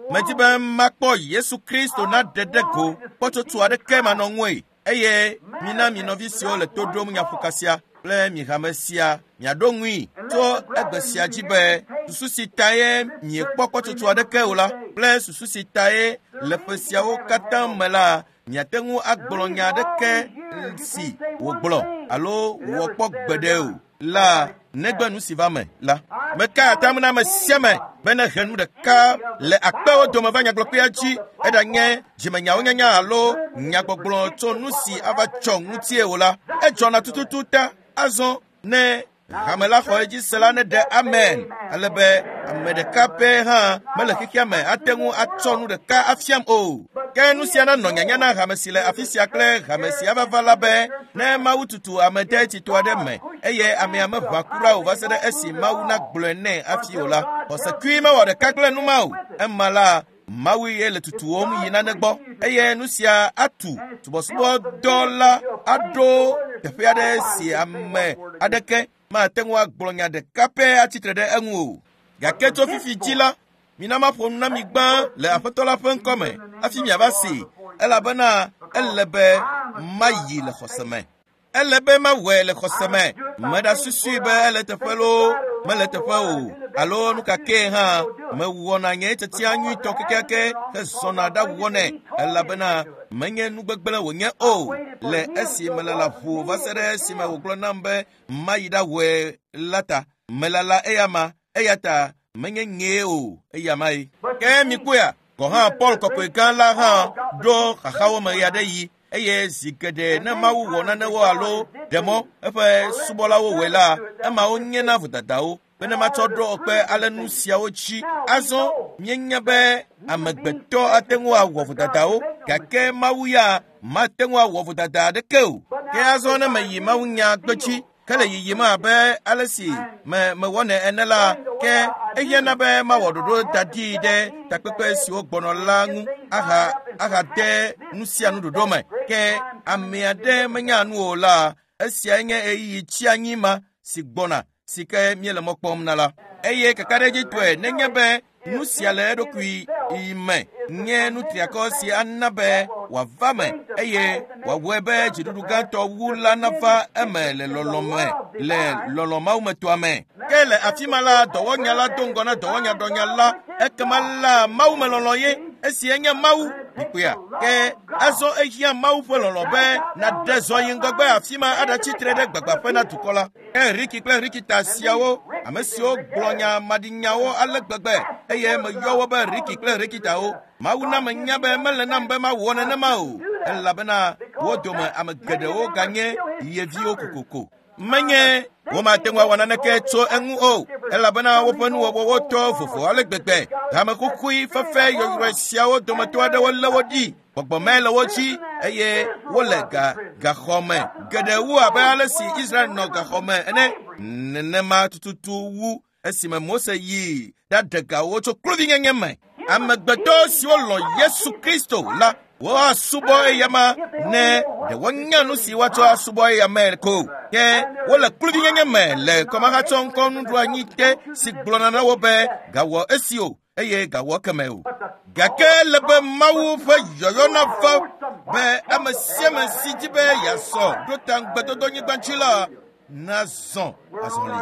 Medibe makpo Yesu Kristo na dedego poto tuade kema nongwe eye mina minovisio le todrom nyafukasia ple mi hamesia mi adongui to egbesia jibe sususi taye mi kpokpo tuade keula ple sususi taye le fesiawo katan mela mi atengu agbolonya de ke si wo gbolo alo wo kpok gbedeu la negbe nu si va me la me ka tamna me siame bena henu de ka le akpewo do me va nyagbokpe achi eda nye jimenya onyanya alo nyagbogbo to nu si ava chongu tie ola e jona tutututa azon ne hamela khoji selane de amen alebe amede kape ha mele kikiame atengu atonu de ka afiam o kenu siana no nyanya na hamesile afisia kle hamesia vavala be ne mawututu amede tito ademe eye ame ame vakura o vasede esi mawuna glene afiola osekwima wo de kakle nu mawu emala mawi ele tutu omu yina negbo eye nusia atu tubosubo dola ado tefiade si ame adeke ma tengwa gbolonya de kape atitre de enwo gaketo fifi jila minama promna migba le afetola fen kome afi mi abasi elabana elebe mayi le khoseme elebe ma we le khoseme meda susuibe ele tefelo mele tefo alo nuka ke ha me wona nye tati anyu to kekeke ke sona da wone elabana menye nu gbegbele wonye o le esi melala fu vasere si me woglo nambe mayida we lata melala eyama eyata menye nye o eyamai ke mikuya ko ha Paul ko kan la ha do khawo me yade yi eye zikede na mawu wona na wo alo demo efe subola wo wela e ma onye na vutadao bena ma todo ope alenu sia ochi azo nyenya be amegbeto atenwa wo vutadao kake mawu ya matenwa wo vutadao de ke ke azo na mayi mawu nya gbechi kale yi ma be alesi me me wona enela ke eye na be ma wododo dadi de takpepe si ogbono langu aha aha de nusia nu dodo me ke amiade menya nu ola esia nye eyi chi anyima sigbona sike miele mokpom nala eye kakareji twe nenye be nusia le dokui ime nye nutriako si annabe wavame eye wawebe jidudu ganto wula nafa eme le lolome le loloma umetuame kele afimala dowonya la dongona dowonya donya la ekemala maume loloye esi enye mau bikuya ke azo ehia mau fololobe na dezo yingogbe afima adachi trede gbagba fe na tukola e riki kle riki tasiawo amesio glonya madinyawo alegbegbe eye me yowo be riki kle riki tawo mau na menya be mele na mbe ma wona na mau elabena wodome amegedewo ganye yevi okukoko menye woma tengwa wanana ke to engu o elabana wopanu wo woto fofo alegbegbe amakukui fefe yoyresia wo domato ade wolle wodi gbogbo mele wochi eye wolega gahome gedewu abale si Israel no gahome ene nenema tututu wu esime Mose yi dadega wo to clothing nyeme amegbedo si olon Yesu Kristo la wa subo yama ne de wonya no si wato asubo yama ko ke wala klubi nyeme le koma ha ton kon ndu anyite si glona na wo be gawo esio eye gawo kameu gake lebe mawu fa yoyo na fa be amasiama sijibe yaso dotan gbedodo nyigbanchila na zon azonli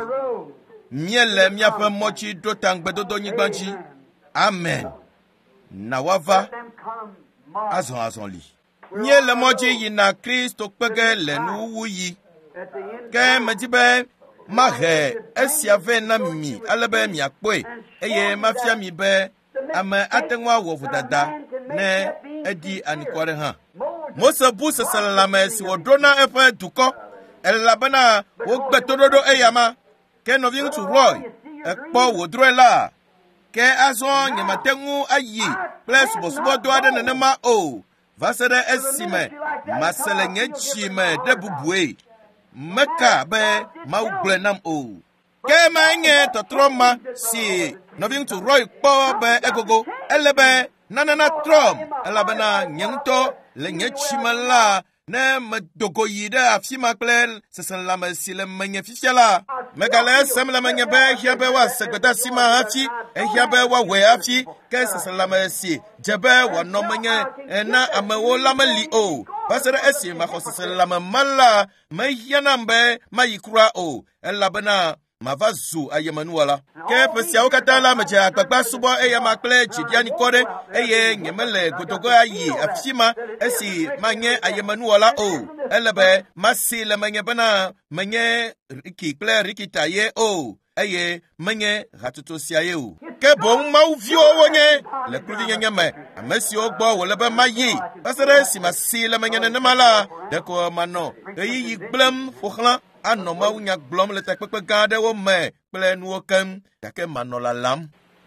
miele miafa mochi dotan gbedodo nyigbanchi amen na wava azon azon li nye le moji yi na Kristo kpege le nu wuyi ke medibe mahe esia ve na mi alebe mi akpoe eye mafia mi be ame atenwa wo vudada ne edi anikware ha Mose bu seselame si wodrona efe duko elabana wo gbetododo eyama ke no vin tu roy ekpo wodroela ke azon nyematengu ayi plus bosbo do ade nenema o vasere esime maselenye chime de bubue meka be mauglenam o ke manye totroma si novin to roy po be egogo elebe nanana trom elabena nyento lenye chimala ne medogo yi ɖe afi ma kple seselãme si le menye fifia la, megale esem le menye be ehia be woase gbedasi ma hafi, ehia be woawɔe hafi, ke seselãme si dze be wòanɔ menye na amewo la meli o. Va se ɖe esi maxɔ seselãme ma la, mehiãnam be mayi kura o, elabena mava zu ayemenuwɔla. Ke ƒe siawo katã la medze agbagba subɔ eye makple dziɖiani kɔ ɖe, eye nyemele godogo ayi afi ma esi manye ayemenuwɔla o. Ele be masi le menye bena menye riki kple rikita ye o, eye menye hatutu sia ye o. Ke boŋ Mawu viwo wonye le kluvinyenye me, ame siwo gbɔ wòle be mayi. Va se ɖe esi masi le menye nenema la, ɖeko manɔ ɣeyiɣi gblẽm ƒo xlã anɔ Mawu nya gblɔm le takpekpe gã aɖewo me kple nuwo kem, gake manɔ lalam.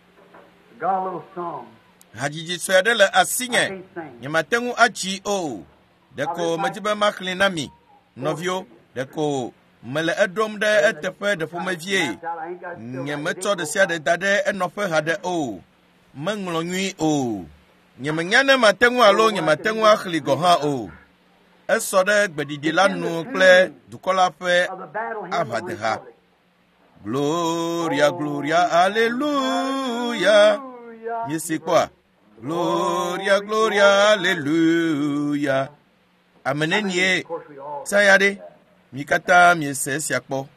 Hadzidzi sue aɖe le asinye, nyemate ŋu atsi o. Ɖeko medi be maxlẽ na mi nɔviwo, ɖeko mele eɖom ɖe eteƒe ɖe ƒomevie. Nyemetsɔ ɖe sia ɖe da ɖe enɔƒe haɖe o. Meŋlɔ nyui o. Nyemenya ne mate ŋu alo nyemate ŋu axlẽ gɔ hã o. Esɔ ɖe gbeɖiɖi la nu kple dukɔ la ƒe aʋadeha. Gloria, gloria, aleluya. Miesi kpɔa? Gloria, gloria, aleluya. Amenenie, saya ɖe, mi katã miese esia kpɔ.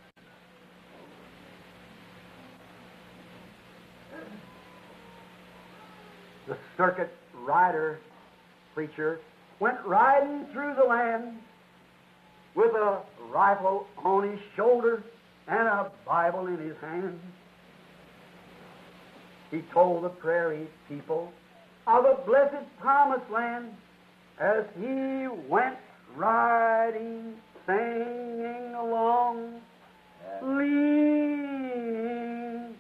The circuit rider preacher went riding through the land with a rifle on his shoulder and a Bible in his hand. He told the prairie people of a blessed promised land as he went riding, singing along, leaning,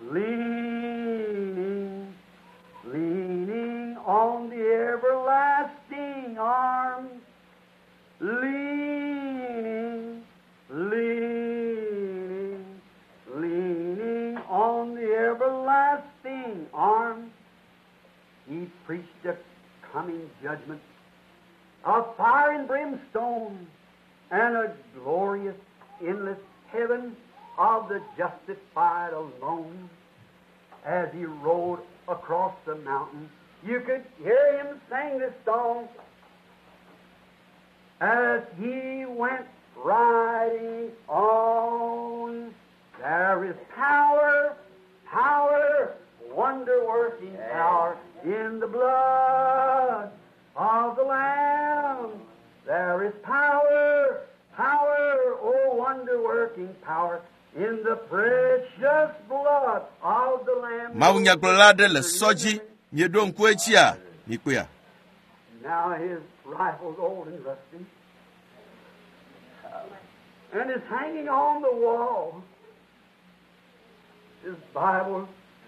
leaning, leaning on the everlasting arms, leaning, leaning, leaning on the everlasting arms. He preached a coming judgment, a fire and brimstone, and a glorious, endless heaven of the justified alone. As he rode across the mountain, you could hear him sing this song. As he went riding on, there is power, power, wonder-working power in the blood of the Lamb. There is power, power, oh, wonder-working power in the precious blood of the Lamb. Mawu nyagblɔla aɖe le sɔ dzi, mieɖo ŋku etsia, mikpɔa. Now his rifle's old and rusty, and is hanging on the wall. His Bible,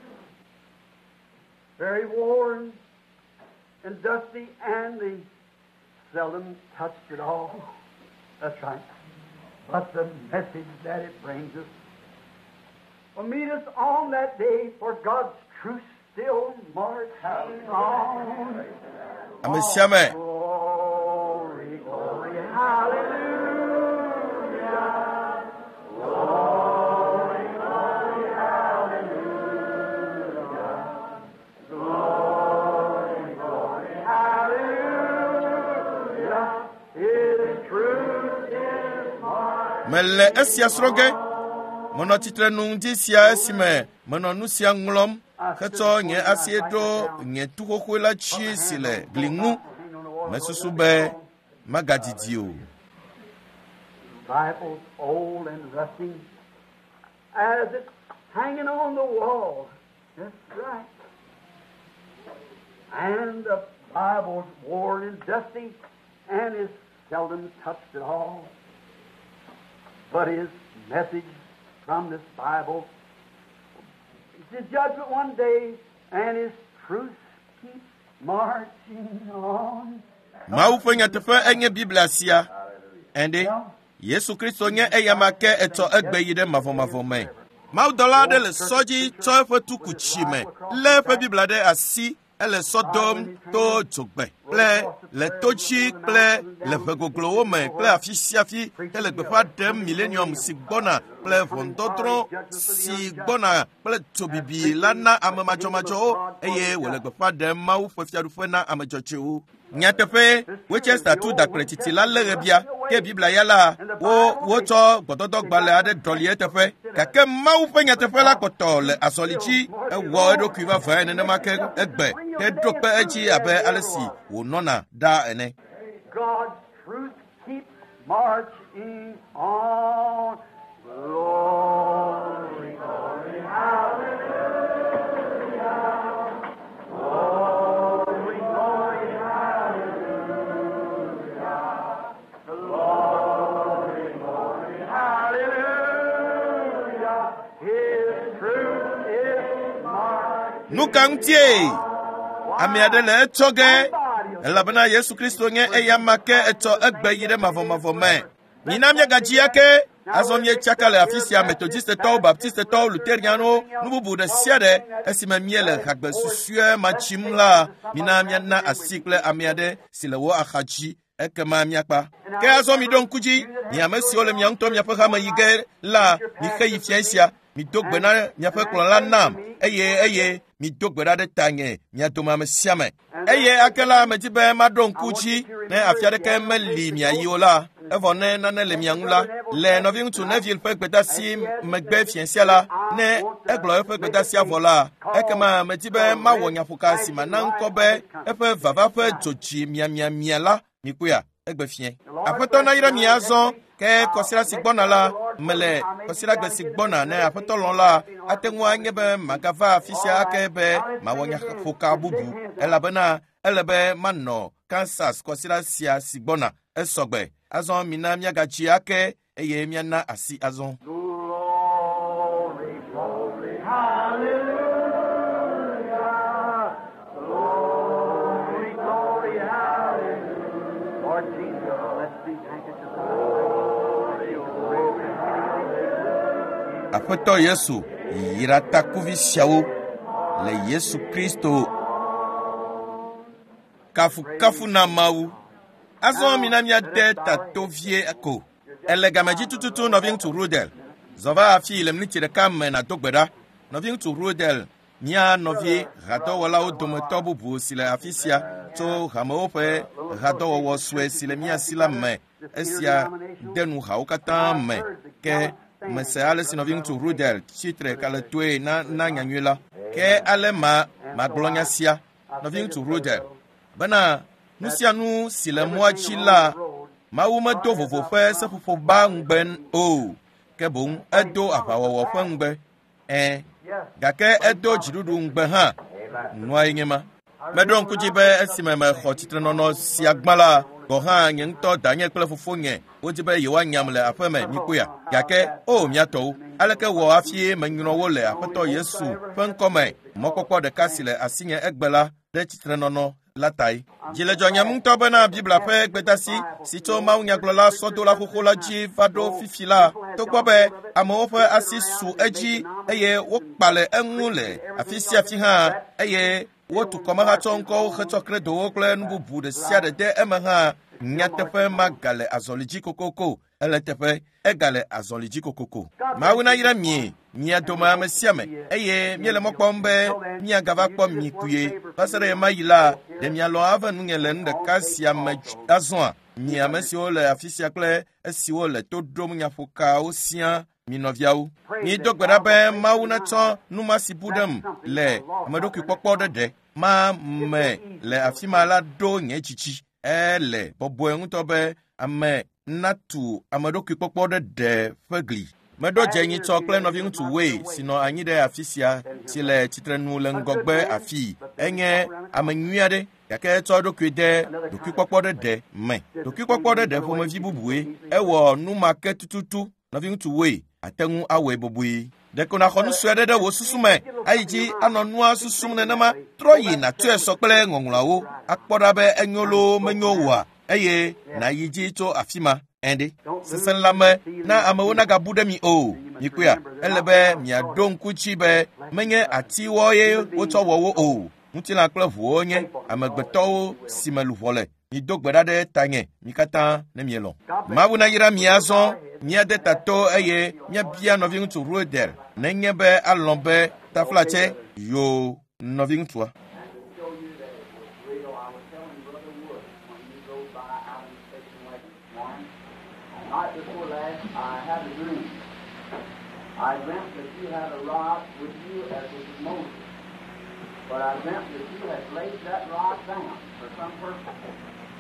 very worn and dusty, and they seldom touched it all. That's right. But the message that it brings us will meet us on that day, for God's truth still marching on. Amesiame. Glory, glory, hallelujah. Glory, glory, hallelujah. Glory, glory, hallelujah. His truth is marching. Mele esia sroge, mono titre nung di sia esime, mono nu sia ngulom, keto nye asie do nye tukoku la chi sile glingu, mesusu be magadidio. Bible's old and rusty, as it's hanging on the wall. That's right. And the Bible's worn and dusty, and is seldom touched at all. But his message from this Bible is the judgment one day, and his truth keeps marching on. Mawu ƒe nyateƒe enye Biblia sia, ende Yesu Kristo nye eyamake eto egbe yi ɖe mavɔmavɔ me. Mawu dɔla aɖe le sɔ dzi tsɔ eƒe tuku tsi me, lé eƒe Biblia ɖe asi, ele Sodom to dzogbe kple le totsi kple le ʋegoglowo me kple afi sia afi ele gbeƒã ɖem millennium si gbɔna kple ʋɔnudɔdrɔ̃ si gbɔna kple tsobibi la na ame madzɔmadzɔwo eye wòle gbeƒã ɖem Mawu ƒe fiaɖuƒe na ame dzɔdzɔewo. Nyateƒe Winchester tu dakpletsitsi la lé ɣe bia ke Biblia ya la wo wotsɔ gbɔdɔdɔgbalẽ aɖe ɖɔli eteƒe gake Mawu ƒe nyateƒe la kpɔtɔ le azɔli dzi ewɔ eɖokui vavãe nenema ke egbe ke ɖo kpe edzi abe ale si wònɔna ɖaa ene. God's truth keeps marching on. Glory, glory, hallelujah. Glory, glory, hallelujah. Glory, glory, hallelujah. His truth is marching. Nukantie ame aɖe le etsɔ ge elabena Yesu Kristo nye eya ma ke etsɔ egbe yi ɖe mavɔmavɔ me. Mina míegadzi ake azɔ míetsaka le afi sia metodistetɔwo, baptistetɔwo, luterianwo, nu bubu ɖe sia ɖe esime míele hagbe susue ma tsim la, mina míana asi kple ame aɖe si le wo axadzi ekema míakpa. Ke azɔ mi ɖo ŋku dzi, mi ame siwo le mia ŋutɔ miaƒe hame yi ge la, mi xe yi fia sia, mi do gbe na miaƒe kplɔla nam, eye eye mi do gbe ɖa ɖe tanye mia dome ame sia me. Eye ake la medi be maɖo ŋku dzi ne afi aɖeke meli miayi o la, evɔ ne nane le mia ŋu la, le nɔvi ŋutsu Neville ƒe gbedasi megbe fia sia la, ne egblɔ eƒe gbedasia vɔ la, ekema medi be mawɔ nyaƒoka si mana ŋkɔ be eƒe vava ƒe dzodzi miamiamia la mikoea egbe fia. Aƒetɔ na yra mi azɔ ke kɔsiɖa si gbɔna la mele kɔsiɖa gbe si gbɔna ne aƒetɔ lɔ̃ la ate ŋu anye be magava afi sia ake be mawɔ nyaƒoka bubu elabena ele be manɔ Kansas kɔsiɖa sia si gbɔna esɔgbe. Azɔ mina miagatsi ake eye miana asi azɔ. Glory, glory, hallelujah. Glory, glory, hallelujah. Lord Jesus, let's be thankful to glory, glory, hallelujah. Aƒetɔ Yesu yira takuvi siawo le Yesu Kristo kafu kafu na Mawu. Azɔ mina miade tatovie ko ele gamedzi tututu nɔvi ŋutsu Rudel zɔva afi le miniti ɖeka me nado gbe ɖa. Nɔvi ŋutsu Rudel mia nɔvi hadɔwɔlawo dometɔ bubu si le afi sia tso hamewo ƒe hadɔwɔwɔ sue si le mia si la me esia denu hawo katã me ke mese ale si nɔvi ŋutsu Rudel tsitre kale toe na na nyanyui la ke ale ma magblɔ nya sia nɔvi ŋutsu Rudel bena nu sia nu si le mɔa dzi la, Mawu medo vovoƒe seƒoƒo ba ŋugbe o, ke boŋ edo aʋawɔwɔ ƒe ŋugbe, ɛ̃, gake edo dziɖuɖu ŋugbe hã, nuae nye ma. Meɖo ŋku dzi be esime mexɔ tsitrenɔnɔ sia gbã la, gɔ hã nye ŋutɔ danye kple fofonye wodi be yewoanyam le aƒe me mikoea, gake o miatɔwo, aleke wɔ hafi menyrɔ wo le Aƒetɔ Yesu ƒe ŋkɔ me, mɔkpɔkpɔ ɖeka si le asinye egbe la ɖe tsitrenɔnɔ la tae. Dzi le dzɔnyem ŋutɔ bena Biblia ƒe gbedasi si tso mawunyagblɔla sɔdola xoxo la dzi va ɖo fifi la, togbɔ be amewo ƒe asi su edzi eye wokpa le eŋu le afi sia afi hã eye wotu kɔmehatsɔŋkɔwo hetsɔ kredowo kple nu bubu ɖe sia ɖe de eme hã, nyateƒe magale azɔli dzi kokoko, ele teƒe egale azɔli dzi kokoko. Mawu nayra mie mia dome ame sia me eye miele mɔ kpɔm be miagava kpɔ mi kuie va se ɖe ye ma yi la ɖe mialɔ ave nunye le nu ɖeka sia me azɔa mi ame siwo le afi sia kple esiwo le to ɖom nyaƒokawo sia mi nɔviawo. Mido gbe ɖa be Mawu netsɔ numa si bu ɖem le ameɖokui kpɔkpɔ ɖe ɖe ma me le afi ma la ɖo nye tsitsi ele bɔbɔe ŋutɔ be ame natu ameɖokui kpɔkpɔ ɖe ɖe ƒe gli. Meɖo dze nyitsɔ kple nɔvi ŋutsu woe si nɔ anyi ɖe afi sia si le tsitrenu le ŋgɔgbe afii. Enye ame nyui aɖe gake etsɔ eɖokui de ɖokuikpɔkpɔ ɖe ɖe me. Ɖokuikpɔkpɔ ɖe ɖe ƒomevi bubue ewɔ numake tututu nɔvi ŋutsu woe ate ŋu awɔe bobue. Ɖeko naxɔ nu sue ɖe ɖe wò susu me ayi dzi anɔ nua susum nenema trɔ yi natɔe sɔ kple ŋɔŋlɔawo akpɔ ɖa be enyo loo menyo oa eye nayi dzi tso afi ma ɛnde. Sesẽ la me na amewo nagabu ɖe mi o. Mikoea ele be miaɖo ŋku dzi be menye atiwɔ ye wotsɔ wɔ wo o, ŋutilã kple ʋuwo nye amegbetɔwo si me luʋɔ le. Mido gbe ɖa ɖe tanye, mi katã ne mielɔ. Mawu nayra mi azɔ, míade tato eye míabia nɔvi ŋutsu Rudel nenye be alɔ be taflatse yo nɔvi ŋutsua. Night before last, I had a dream. I dreamt that you had a rod with you as with Moses. But I dreamt that you had laid that rod down for some purpose.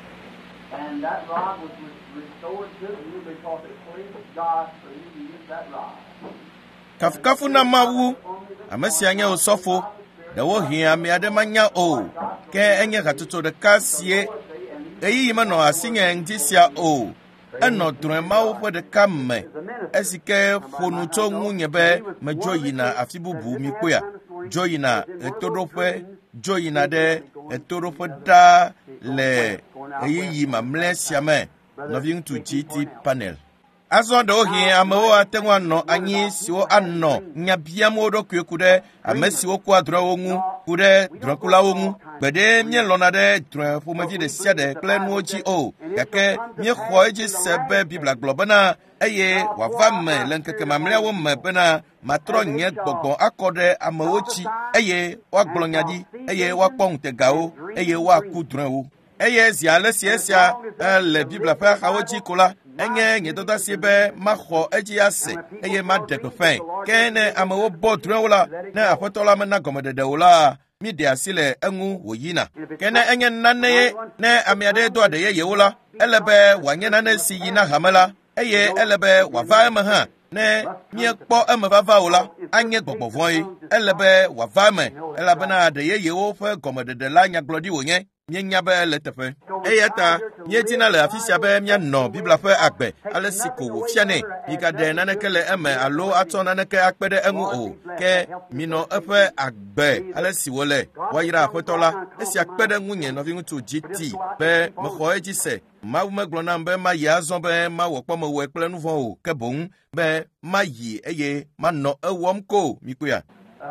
And that rod was restored to you because it pleased God for you to use that rod. Kafukafu na mawu, amesia nye osɔfo, ɖewo hĩ ame aɖe manya o, ke enye hatutu ɖeka sie, eyiyi menɔ asi nye ŋdi sia o. Enɔ drɔ̃e mawu ƒe ɖeka me, esi ke ƒonu tso ŋunye be medzo yina afi bubu mi kpoa, dzo yina etoɖoƒe, dzo yina ɖe etoɖoƒe ɖa le eyiyi mamlɛ sia me, nɔvi ŋutsu G T panel. Azɔ ɖewo hĩ amewo ate ŋu anɔ anyi siwo anɔ nya biam wo ɖokui ku ɖe ame siwo kua drɔ̃ewo ŋu, ku ɖe drɔ̃kulawo ŋu. Gbeɖe míelɔna ɖe drɔ̃e ƒomevi ɖe sia ɖe kple nuwo dzi o, gake míexɔ edzi se be Biblia gblɔ bena eye wòava me le ŋkeke mamlɛawo me bena matrɔ nye gbɔgbɔ akɔ ɖe amewo dzi eye woagblɔ nya ɖi eye woakpɔ ŋutegawo eye woaku drɔ̃ewo. Eye zi ale si esia le Biblia ƒe axawo dzi ko la, enye nye dɔda si be maxɔ edzi ase eye maɖe gbeƒãe. Ke ne amewo bɔ drɔ̃ewo la, ne Aƒetɔ la mena gɔmeɖeɖe o la, míɖe asi le eŋu wòyina. Ke ne enye nane ye, ne ame aɖe do aɖe yeyewo la, ele be wòanye nane si yina hame la, eye ele be wòava eme hã. Ne míekpɔ eme vava o la, anye gbɔgbɔ vɔ̃e. Ele be wòava eme, elabena aɖe yeyewo ƒe gɔmeɖeɖe la nyagblɔɖi wònye. Míenya be le teƒe. Eya ta míedina le afi sia be míanɔ Biblia ƒe agbe ale si ko wòfia nɛ. Migaɖe naneke le eme alo atsɔ naneke akpe ɖe eŋu o. Ke minɔ eƒe agbe ale si wòle woayra Aƒetɔ la. Esia kpe ɖe ŋunye nɔvi ŋutsu G T be mexɔ edzi se. Mawu megblɔ nam be mayi azɔ be mawɔ kpɔ mewɔe kple nu vɔ̃ o, ke boŋ be mayi eye manɔ ewɔm ko mi kpoa.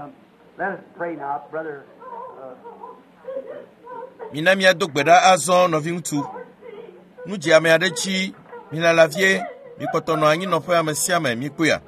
Mina miado gbe ɖa azɔ nɔvi ŋutsu. Nu dze ame aɖe dzi, milala vie, mikpɔtɔ nɔ anyinɔƒe ame sia ame mi kpoa.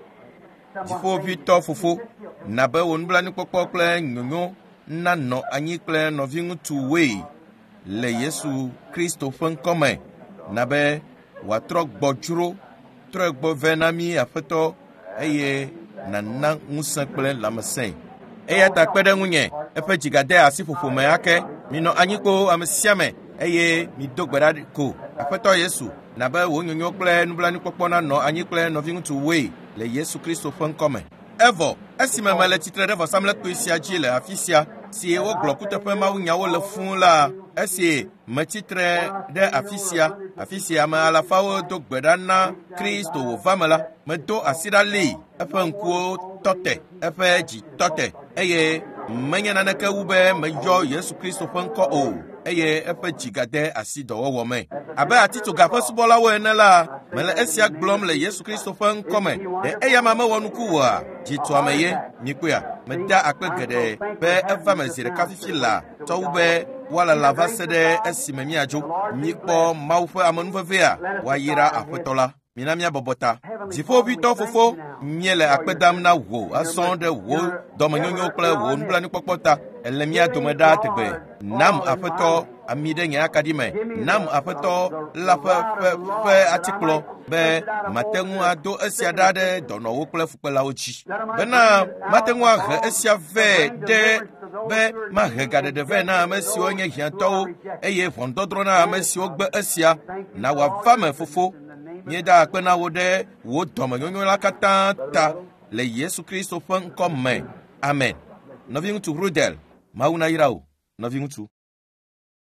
Dziƒoʋĩtɔ fofo, na be wò nublanuikpɔkpɔ kple nyonyo nanɔ anyi kple nɔvi ŋutsu woe le Yesu Kristo ƒe ŋkɔ me. Na be wòatrɔ gbɔdzro, trɔ gbɔ ve na mí Aƒetɔ eye nana ŋusẽ kple lãmesẽ. Eya ta kpe ɖe ŋunye, eƒe dzigade asi ƒoƒo me ake, minɔ anyi kpo ame sia ame eye mido gbe ɖa ko Aƒetɔ Yesu, na be wò nyonyo kple nublanuikpɔkpɔ nanɔ anyi kple nɔvi ŋutsu woe le Yesu Kristo ƒe ŋkɔ me. Evɔ, esime mele tsitre ɖe vɔsamlekpui sia dzi le afi sia, si woglɔ kuteƒe mawunyawo le fũu la, esi metsitre ɖe afi sia, afi si ame alafawo do gbe ɖa na Kristo wòva me la, medo asi ɖa lée, eƒe ŋkuwo tɔte, eƒe dzi tɔte, eye menye naneke wu be meyɔ Yesu Kristo ƒe ŋkɔ o, eye eƒe dzi gade asi dɔwɔwɔ me. Abe atitsoga ƒe subɔlawo ene la, mele esia gblɔm le Yesu Kristo ƒe ŋkɔ me, ɖe eya ma mewɔ nuku oa, dzitɔame ye, mi kpoa, meda akpe geɖe be eva me zi ɖeka fifi la, tsɔwu be woalala va se ɖe esime míadzo. Mikpɔ Mawu ƒe amenuvevea woayra Aƒetɔ la. Mina míabɔbɔ ta. Dziƒoʋĩtɔ fofo, míele akpe dam na wò azɔ ɖe wò dɔmenyonyo kple wò nublanuikpɔkpɔ ta. Ele mía dome ɖa tegbe. Nam Aƒetɔ ami ɖe nye akaɖi me. Nam Aƒetɔ la ƒe ƒe ƒe atikplɔ be mate ŋu ado esia ɖa ɖe dɔnɔwo kple fukpelawo dzi. Bena mate ŋu ahe esia vɛ ɖe be mahe gaɖeɖe vɛ na ame siwo nye hiãtɔwo eye ʋɔnudɔdrɔ̃ na ame siwo gbe esia. Na wòava me fofo. Míeda akpe na wo ɖe wò dɔmenyonyo la katã ta le Yesu Kristo ƒe ŋkɔ me. Amen. Nɔvi ŋutsu Rudel, Mawu nayra wò, nɔvi ŋutsu.